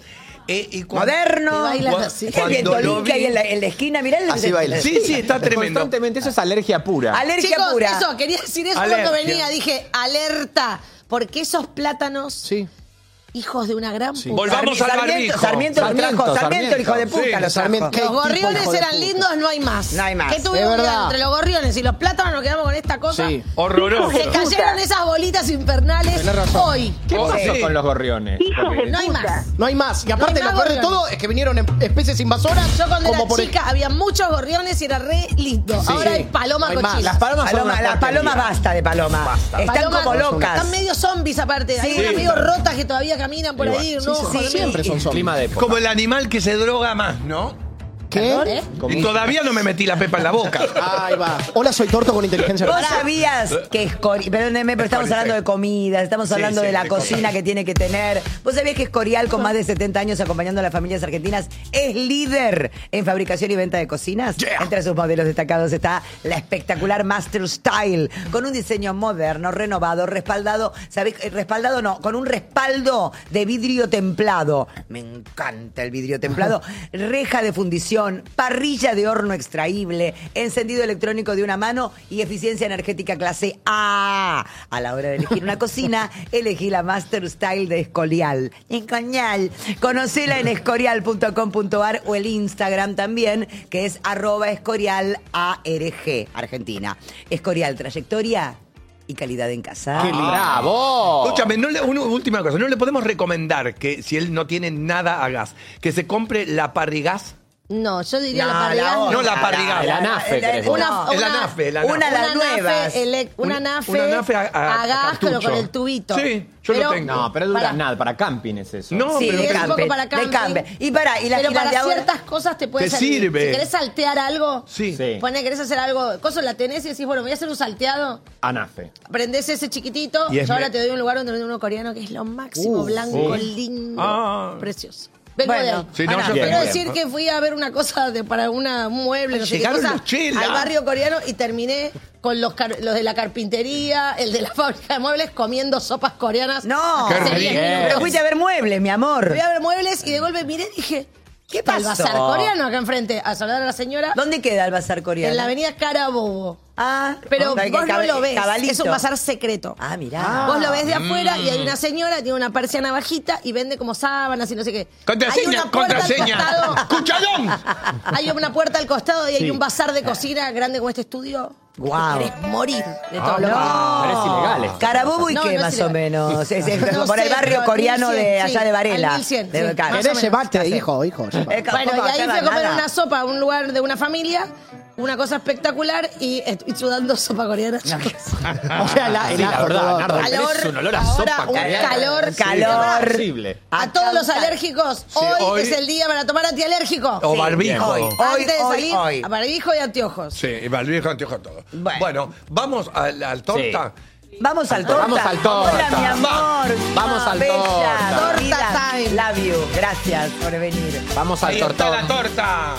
Eh, y cuando, Moderno. Te bailas Cu- así. Es que cuando lo Tolín que vi- hay en la, en la esquina, mirá el Así baila. Sí, sí, está tremendo. Constantemente eso es alergia pura. Alergia Chicos, pura. eso, quería decir eso Alergia. cuando venía. Dije, alerta. Porque esos plátanos, Sí. hijos de una gran puta. Volvamos al Sarmiento, barbijo. Sarmiento, lo Sarmiento, trajo. Sarmiento, el hijo de Sarmiento. puta, Sí, lo Sarmiento. trajo. ¿Qué Los tipo, gorriones hijo de eran puta? lindos, no hay más. No hay más. ¿Qué tuvimos Es que verdad. dar? Entre los gorriones y los plátanos nos quedamos con esta cosa. Sí. Horroroso. Se cayeron esas bolitas infernales Tenés razón. hoy. ¿Qué Oh, pasó sí. con los gorriones? Porque- No hay más. No hay más. Y aparte, No hay lo más peor de gorriones. todo es que vinieron em- especies invasoras. Yo cuando como era por chica había muchos gorriones y era re lindo. Sí. Ahora hay palomas No hay más. cochinas. Las palomas son Paloma, una las porquería. palomas basta de paloma. Están Palomas como locas. Están medio zombies aparte. Hay Sí. unas medio rotas que todavía caminan por ahí. No, Sí, joder. siempre son zombies. Clima de época. Como el animal que se droga más, ¿no? ¿Qué? ¿Eh? Y todavía no me metí la pepa en la boca. Ahí va. Hola, soy Torto con inteligencia ¿Vos artificial. sabías que Escorial, perdónenme, pero estamos hablando de comida, estamos Sí, hablando sí, de la de cocina comida. que tiene que tener? ¿Vos sabías que Escorial, con más de setenta años acompañando a las familias argentinas, es líder en fabricación y venta de cocinas? Entre sus modelos destacados está la espectacular Master Style, con un diseño moderno, renovado, respaldado, ¿sabés? Eh, Respaldado no, con un respaldo de vidrio templado. Me encanta el vidrio templado. Reja de fundición, parrilla de horno extraíble, encendido electrónico de una mano y eficiencia energética clase A. A la hora de elegir una cocina, elegí la Master Style de Escorial. Escorial. Conocela en escorial punto com punto ar o el Instagram también, que es arroba escorial arg, Argentina. Escorial, trayectoria y calidad en casa. Qué lindo. ¡Bravo! Escúchame, no le- una última cosa. ¿No le podemos recomendar que si él no tiene nada a gas, que se compre la parrigás? No, yo diría No, la parrilla. la otra, No la parrigás. El anafe, la- querés la- decir. Una, El una- anafe, el anafe. Una de las una nafe nuevas. ele- una Un- nafe, una nafe a- a- a gas, a pero cartucho. con el tubito. Sí, yo lo tengo. No, pero dura Para. nada, para camping es eso. No, Sí, pero de Es un camper, poco para de camping. camper. Y para, y las Pero y las para de ahora- ciertas cosas te puede Te servir. sirve. Si querés saltear algo, Sí. Sí. pone, querés hacer algo, cosa la tenés y decís, bueno, voy a hacer un salteado. Anafe. Prendés ese chiquitito. Y es Yo ahora me- te doy un lugar donde vende uno coreano que es lo máximo, Uh, blanco, sí. lindo, Ah. precioso. Vengo Bueno, de ahí. Sí, no, Ahora, yo bien, Quiero tengo. decir que fui a ver una cosa de, para una, un mueble, no sé qué Llegaron cosa, los chelas. al barrio coreano y terminé con los, car- los de la carpintería, el de la fábrica de muebles, comiendo sopas coreanas. No, Qué hace rico. diez pero minutos. fuiste a ver muebles, mi amor. Fui a ver muebles y de golpe miré y dije, ¿qué tal el pasó? bazar coreano acá enfrente? A saludar a la señora. ¿Dónde queda el bazar coreano? En la avenida Carabobo. Ah, Pero ¿dónde hay vos que no cab- lo ves. cabalito? Es un bazar secreto. Ah, mirá. Vos lo ves de afuera y hay una señora, tiene una persiana bajita y vende como sábanas y no sé qué. Hay Contraseña, una puerta al contraseña. costado. ¡Cucharón! Hay una puerta al costado y hay Sí. un bazar de cocina grande como este estudio. Guau. Querés morir de Ah, todo lo que No. Pero es ilegal esto. Carabobo y No, qué, no es más ilegal. o menos. Es, es No por el sé, barrio pero coreano de mil cien, allá sí, de Varela. al mil cien, De sí. Becar. Más o ¿Querés menos. llevarte, hijo, hijo? llevate. Eh, Bueno, ¿cómo y ahí lleva fui a comer nada? una sopa a un lugar de una familia, una cosa espectacular, y estoy sudando sopa coreana. chicos. O sea, la, Sí, el la asco, verdad, todo, Nardo, todo. Calor, tenés un olor a ahora sopa un coreana. calor. Sí, Calor. es horrible. A todos los alérgicos, hoy, hoy- es el día para tomar antialérgico. O Sí, barbijo. hoy. Antes de hoy, salir, hoy. a barbijo y anteojos. Sí, y barbijo, anteojo, todo. Bueno. Bueno, vamos al, al torta. Vamos al torta. Vamos al torta. Hola, mi amor. Vamos al Bella, torta. Torta querida. time. Love you. Gracias por venir. Vamos al Ahí está tortón. la torta.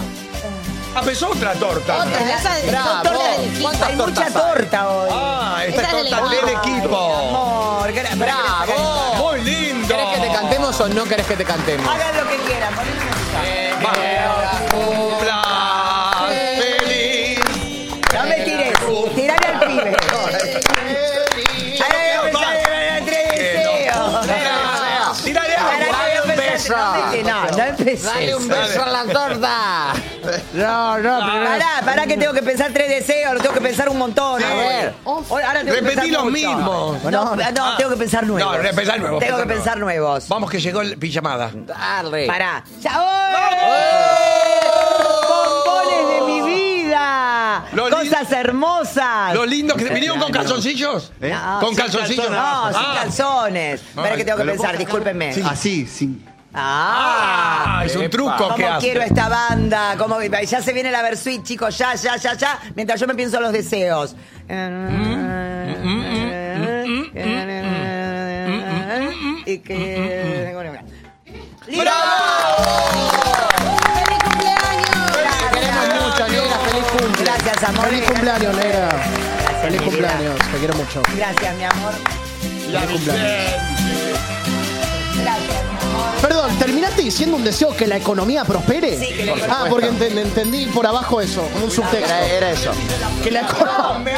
Ah, pues otra torta. Otra, esa de Bravo. torta del equipo. ¿Cuántas Hay tortas mucha hay? torta hoy. Ah, esta Esa es es torta del del equipo. equipo. Amor, gra- ¡Bravo! Muy lindo. ¿Querés que te cantemos o no querés que te cantemos? Hagan lo que quieran. Ponle música. Va. Feliz. No me tires. Tirale al pibe. Ay, no, me tres deseos. Tírale Para agua. que yo beso. pensé- No, no empecé. Dale un beso a la torta. No, no, Pará, pará que tengo que pensar tres deseos, lo tengo que pensar un montón. A ver. Ahora tengo que Repetí pensar los mucho. mismos. No, no, tengo que pensar nuevos. No, pensar nuevos. Tengo que pensar pensar nuevos. Vamos que llegó el pijamada. Dale. Pará. ¡Chao! ¡Bombones de mi vida! Lo li- ¡Cosas hermosas! Lo lindo que vinieron con calzoncillos. ¿Eh? No, Con sin calzoncillos. No, sin Ah. calzones. Espera que tengo que ¿me lo pensar, puedo discúlpenme. Así, sin. Ah. Ah, es un Epa. truco ¿Cómo que hace. quiero esta banda? ¿Cómo... Ya se viene la Versuit, chicos. Ya, ya, ya, ya. Mientras yo me pienso los deseos. Y que... ¡Feliz cumpleaños! Te queremos mucho, negra. Feliz cumple. Gracias, amor. Feliz cumpleaños, negra. Feliz mi cumpleaños. Te quiero mucho. Gracias, mi amor. Feliz cumpleaños. Gracias, mi amor. Perdón, terminaste diciendo un deseo que la economía prospere? Sí, que la economía- Ah, porque ent- entendí por abajo eso, como un subtexto. Era, era eso. Que la economía...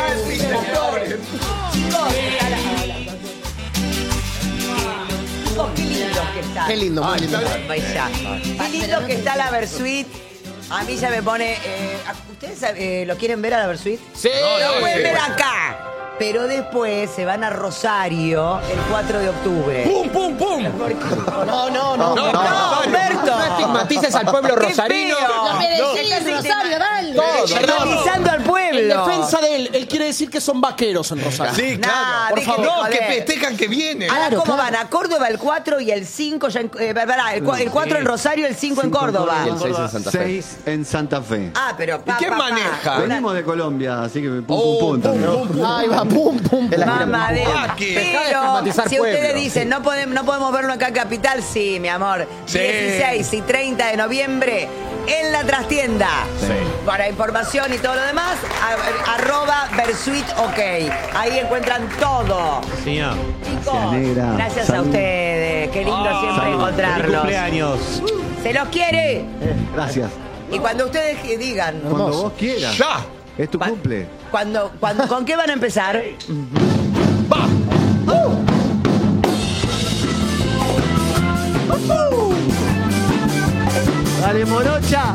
Chicos, qué lindos que están. Qué lindo, muy lindo. Vaya. Qué lindo que está la Versuit. A mí ya me pone. eh, ¿Ustedes eh, lo quieren ver a la Versuit? Sí. Lo pueden sí. ver acá. Pero después se van a Rosario el cuatro de octubre. ¡Pum, pum, pum! ¿Por qué? No, no, no. No, no, Humberto. No estigmatices al pueblo Qué rosarino. feo. No me No. decís, Rosario, dale. Todo, Estigmatizando al En pueblo. defensa de él, él quiere decir que son vaqueros en Rosario. Sí, Nah, claro. Por déjenme favor. No, que joder. festejan que viene. Ahora, Claro, ¿cómo claro. van? A Córdoba el cuatro y el cinco ya en, eh, pará, el, cua- el cuatro en Rosario, el cinco en Córdoba. Y el seis en Santa Fe. seis en Santa Fe. Ah, pero pa, ¿Y quién pa, pa. maneja? Una- Venimos de Colombia, así que pum, Oh, pum, pum. también. pum, pum. Ahí va, pum, pum. Es la gira. Mamadera. Ah, que- Dejá de Pero estigmatizar si pueblo. ustedes dicen no podemos, no podemos verlo acá en Capital, sí, mi amor. Sí. dieciséis y treinta de noviembre en la trastienda. Para información y todo lo demás, a- arroba Versuit OK. Ahí encuentran todo. Señor. Chicos, Gracias, negra. gracias a Salud. ustedes. Qué lindo siempre Feliz encontrarlos. cumpleaños. Se los quiere. Gracias. Y cuando ustedes que digan, Cuando vos quieras. Ya. Es tu Pa- cumple. cuando, cuando, ¿con qué van a empezar? Va. Dale, morocha.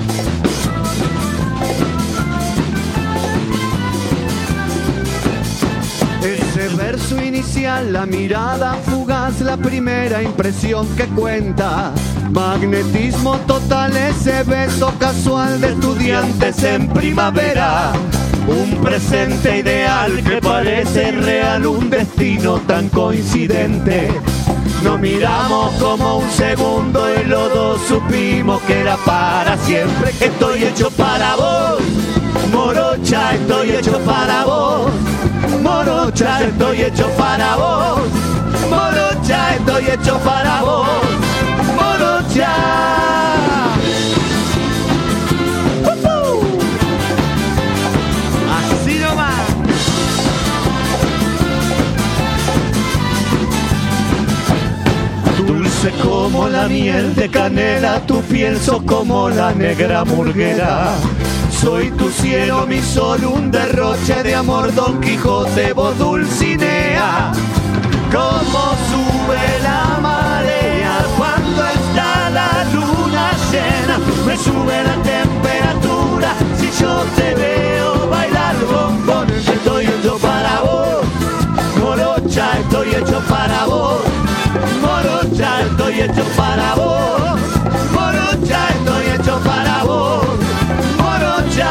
Ese verso inicial, la mirada fugaz, la primera impresión que cuenta. Magnetismo total, ese beso casual de estudiantes en primavera. Un presente ideal que parece real, un destino tan coincidente. Nos miramos como un segundo y los dos supimos que era para siempre. Estoy hecho para vos, morocha, estoy hecho para vos. Morocha, estoy hecho para vos. Morocha, estoy hecho para vos. Morocha. ¡Uh! Así nomás. Dulce como la miel de canela, tu piel sos como la negra murguera. Soy tu cielo, mi sol, un derroche de amor, Don Quijote, vos Dulcinea. Como sube la marea cuando está la luna llena, me sube la temperatura si yo te veo bailar bombón. Estoy hecho para vos, morocha, estoy hecho para vos. Morocha, estoy hecho para vos. Morocha, estoy hecho para vos. Morocha.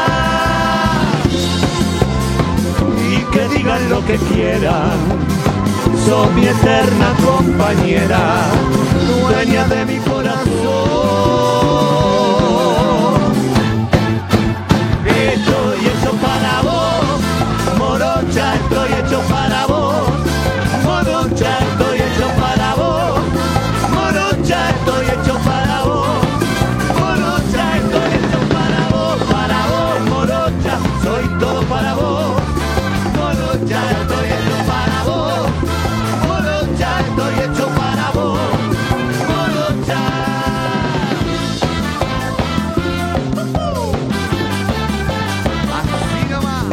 Y que digan lo que quieran, sos mi eterna compañera, dueña de mi corazón. Estoy hecho para vos, morocha, estoy hecho para vos. Morocha, estoy hecho para vos. Morocha, estoy hecho para vos. Morocha, estoy hecho para vos, para vos, morocha, soy todo para vos. Morocha, estoy hecho para vos. Morocha, estoy hecho para vos. Morocha. Así nomás.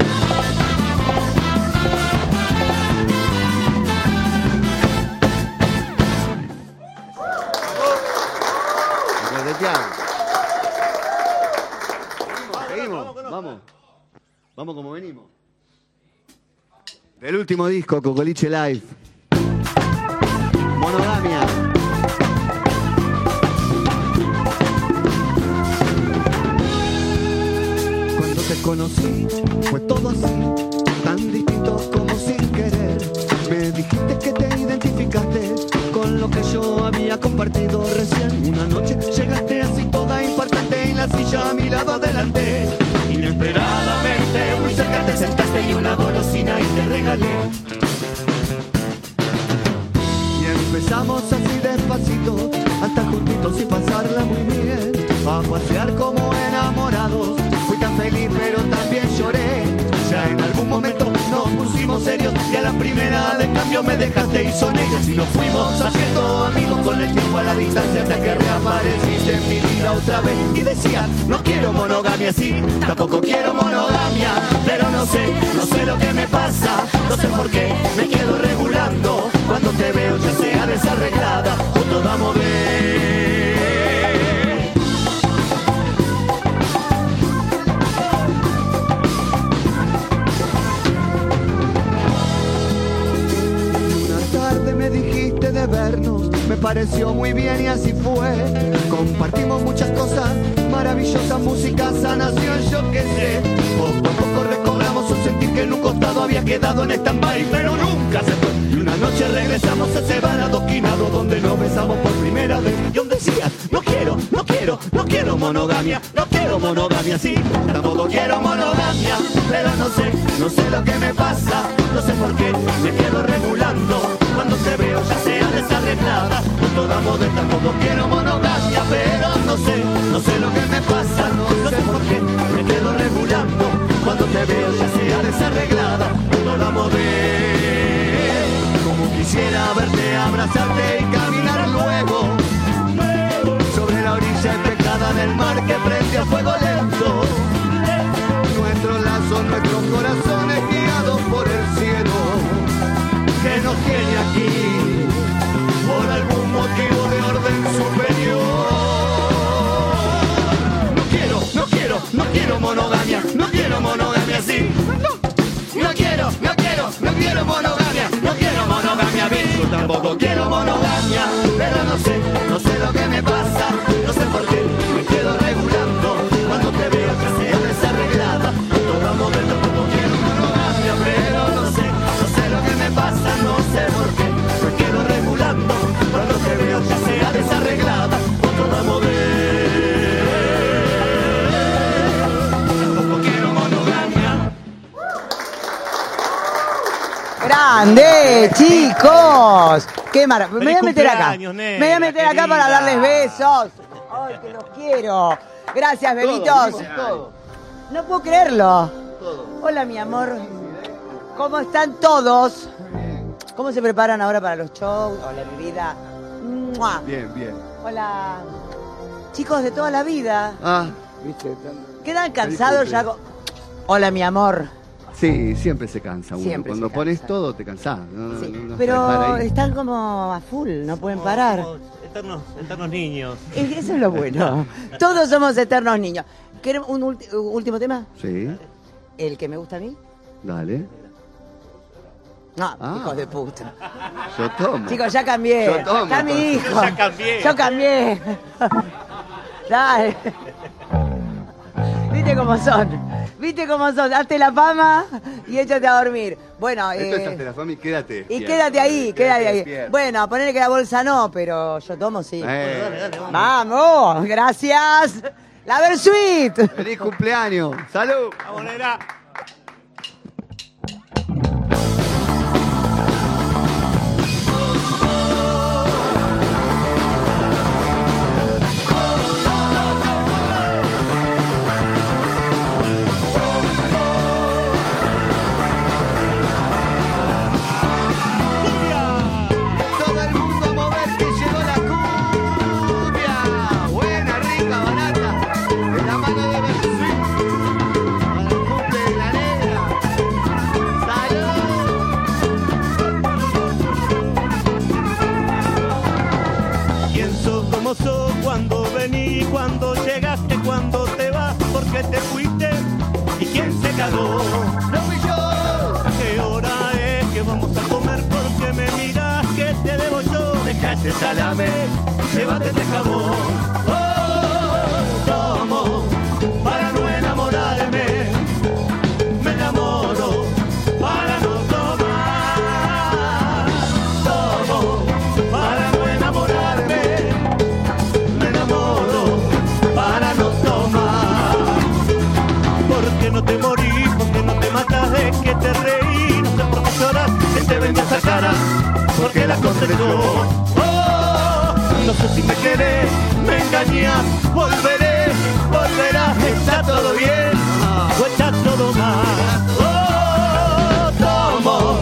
Seguimos, vamos. Vamos como venimos. Del último disco, Cocoliche Live. Monogamia. Cuando te conocí, fue todo así, tan distinto como sin querer. Me dijiste que te identificaste con lo que yo había compartido recién. Una noche llegaste así toda importante en la silla a mi lado adelante. Inesperadamente muy cerca te sentaste y una golosina y te regalé. Y empezamos así despacito, a estar juntitos y pasarla muy bien, a pasear como enamorados. Fui tan feliz pero también lloré. Ya en algún momento nos pusimos éramos serios y a la primera de cambio me dejaste y son ellos y nos fuimos haciendo amigos con el tiempo a la distancia hasta que reapareciste en mi vida otra vez y decía no quiero monogamia, sí, tampoco quiero monogamia, pero no sé, no sé lo que me pasa, no sé por qué me quedo regulando cuando te veo ya sea desarreglada o toda mover. Me dijiste de vernos, me pareció muy bien y así fue. Compartimos muchas cosas, maravillosas, música, sanación, yo qué sé. Poco a poco recobramos un sentir que en un costado había quedado en stand-by, pero nunca se fue. Y una noche regresamos a ese bar adoquinado donde nos besamos por primera vez. Y aún decía, no quiero, no quiero, no quiero monogamia, no quiero monogamia, sí, tampoco quiero monogamia, pero no sé, no sé lo que me pasa, no sé por qué me quedo regulando cuando te veo ya sea desarreglada con toda modesta, tampoco quiero monogamia, pero no sé, no sé lo que me pasa, no sé por qué me quedo regulando cuando te veo ya sea desarreglada con toda modesta, como quisiera verte, abrazarte y caminar luego sobre la orilla empecada del mar que prende a fuego lento nuestros lazos, nuestros corazones guiados por el cielo que nos tiene aquí por algún motivo de orden superior. No quiero, no quiero, no quiero monogamia, no quiero monogamia, sí. No, no quiero, no quiero, no quiero monogamia, no quiero monogamia, bicho, tampoco quiero monogamia, pero no sé, no sé lo que me pasa, no sé por qué me quedo regulando cuando te veo que sea desarreglada, toda moderna, tampoco quiero monogamia, pero no sé, no sé lo que me pasa, no sé por qué me quedo regulando cuando te veo que sea desarreglada, toda moderna, tampoco quiero monogamia. ¡Grande, chicos! ¡Qué maravilla! Me voy a meter acá. Me voy a meter acá para darles besos. ¡Ay, que los quiero! Gracias, bebitos. No puedo creerlo. Hola, mi amor. ¿Cómo están todos? ¿Cómo se preparan ahora para los shows? Hola, mi vida. ¡Mua! Bien, bien. Hola. Chicos de toda la vida. Ah, viste. ¿Quedan cansados ya? Con... Hola, mi amor. Sí, siempre se cansa uno. Siempre Cuando se pones cansa. todo te cansás. No, Sí, no, no pero ahí. están como a full, no pueden parar. Eternos, eternos niños. Eh, Eso es lo bueno. Todos somos eternos niños. ¿Queremos un ulti- último tema? Sí, ¿El que me gusta a mí? dale. No, Ah. hijos de puta. Yo tomo. Chicos, ya cambié. Yo tomo, Está mi entonces. hijo. Ya cambié. Yo cambié. Dale. Viste cómo son. Viste cómo son. Hazte la fama y échate a dormir. Bueno, Esto es eh, hasta la familia, quédate. y despierto. quédate ahí, quédate ahí. despierto. Bueno, ponerle que la bolsa no, pero yo tomo sí. Eh, Vamos, gracias. La Versuit. ¡Feliz cumpleaños! ¡Salud! Vamos, nena. Todo el mundo a mover que llegó la cumbia. Buena, rica, barata. En la mano de Versuit. Para el cumple de la negra. ¡Salud! ¿Quién sos, cómo sos, cuando venís, cuando llegaste, cuando te vas, por qué te fuiste? ¿Y quién se cagó? ¡No fui yo! ¿Qué hora es que vamos a comer? Porque me miras que te debo yo. Dejate salame, llévate este jabón. Oh, tomo para no enamorarme. Me enamoro para no tomar. Tomo para no enamorarme. Me enamoro para no tomar. Porque no te morís, porque no te matas, de que te reí. No sé por qué lloras, que te venga esa cara. Porque la cosechó. Oh, no sé si me querés, me engañás, volveré, volverás, está todo bien o está todo mal. Oh, tomo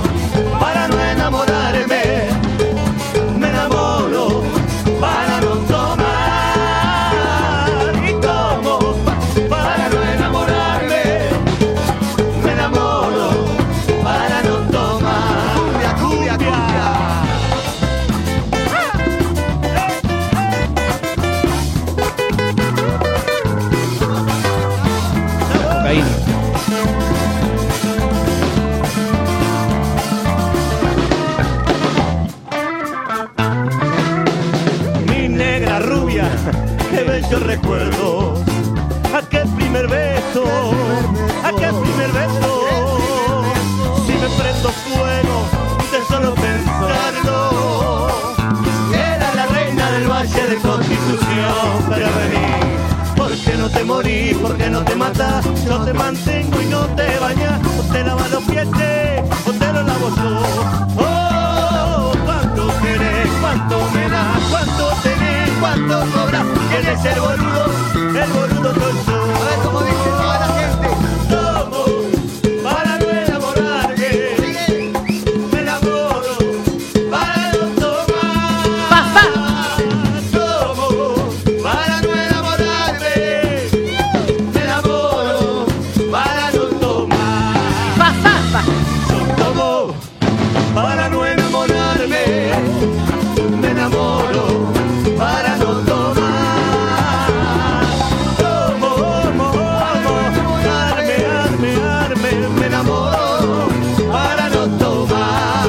yo recuerdo aquel primer beso, aquel primer beso. Si me prendo fuego de solo pensarlo. Era la reina del Valle de Constitución, pero vení. ¿Por qué no te morís? ¿Por qué no te matás? Yo te mantengo y no te bañás. O te lavas los pies, o te los lavo yo. Oh, cuánto querés, cuánto me das, cuánto tenés, cuánto cobras. ¿Quién es el boludo? El boludo soy yo. A ver cómo dice toda la gente. Tomo para no enamorarme. Me enamoro para no tomar. Tomo para no enamorarme. Me enamoro para no tomar. Yo tomo para no enamorarme. Me enamoro para no tomar. Tomo, tomo, arme, arme, arme. Me enamoro para no tomar.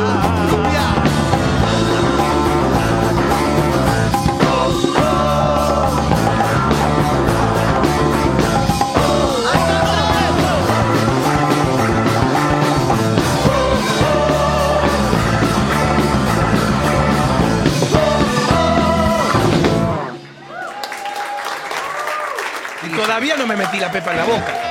Y todavía no me metí la pepa en la boca.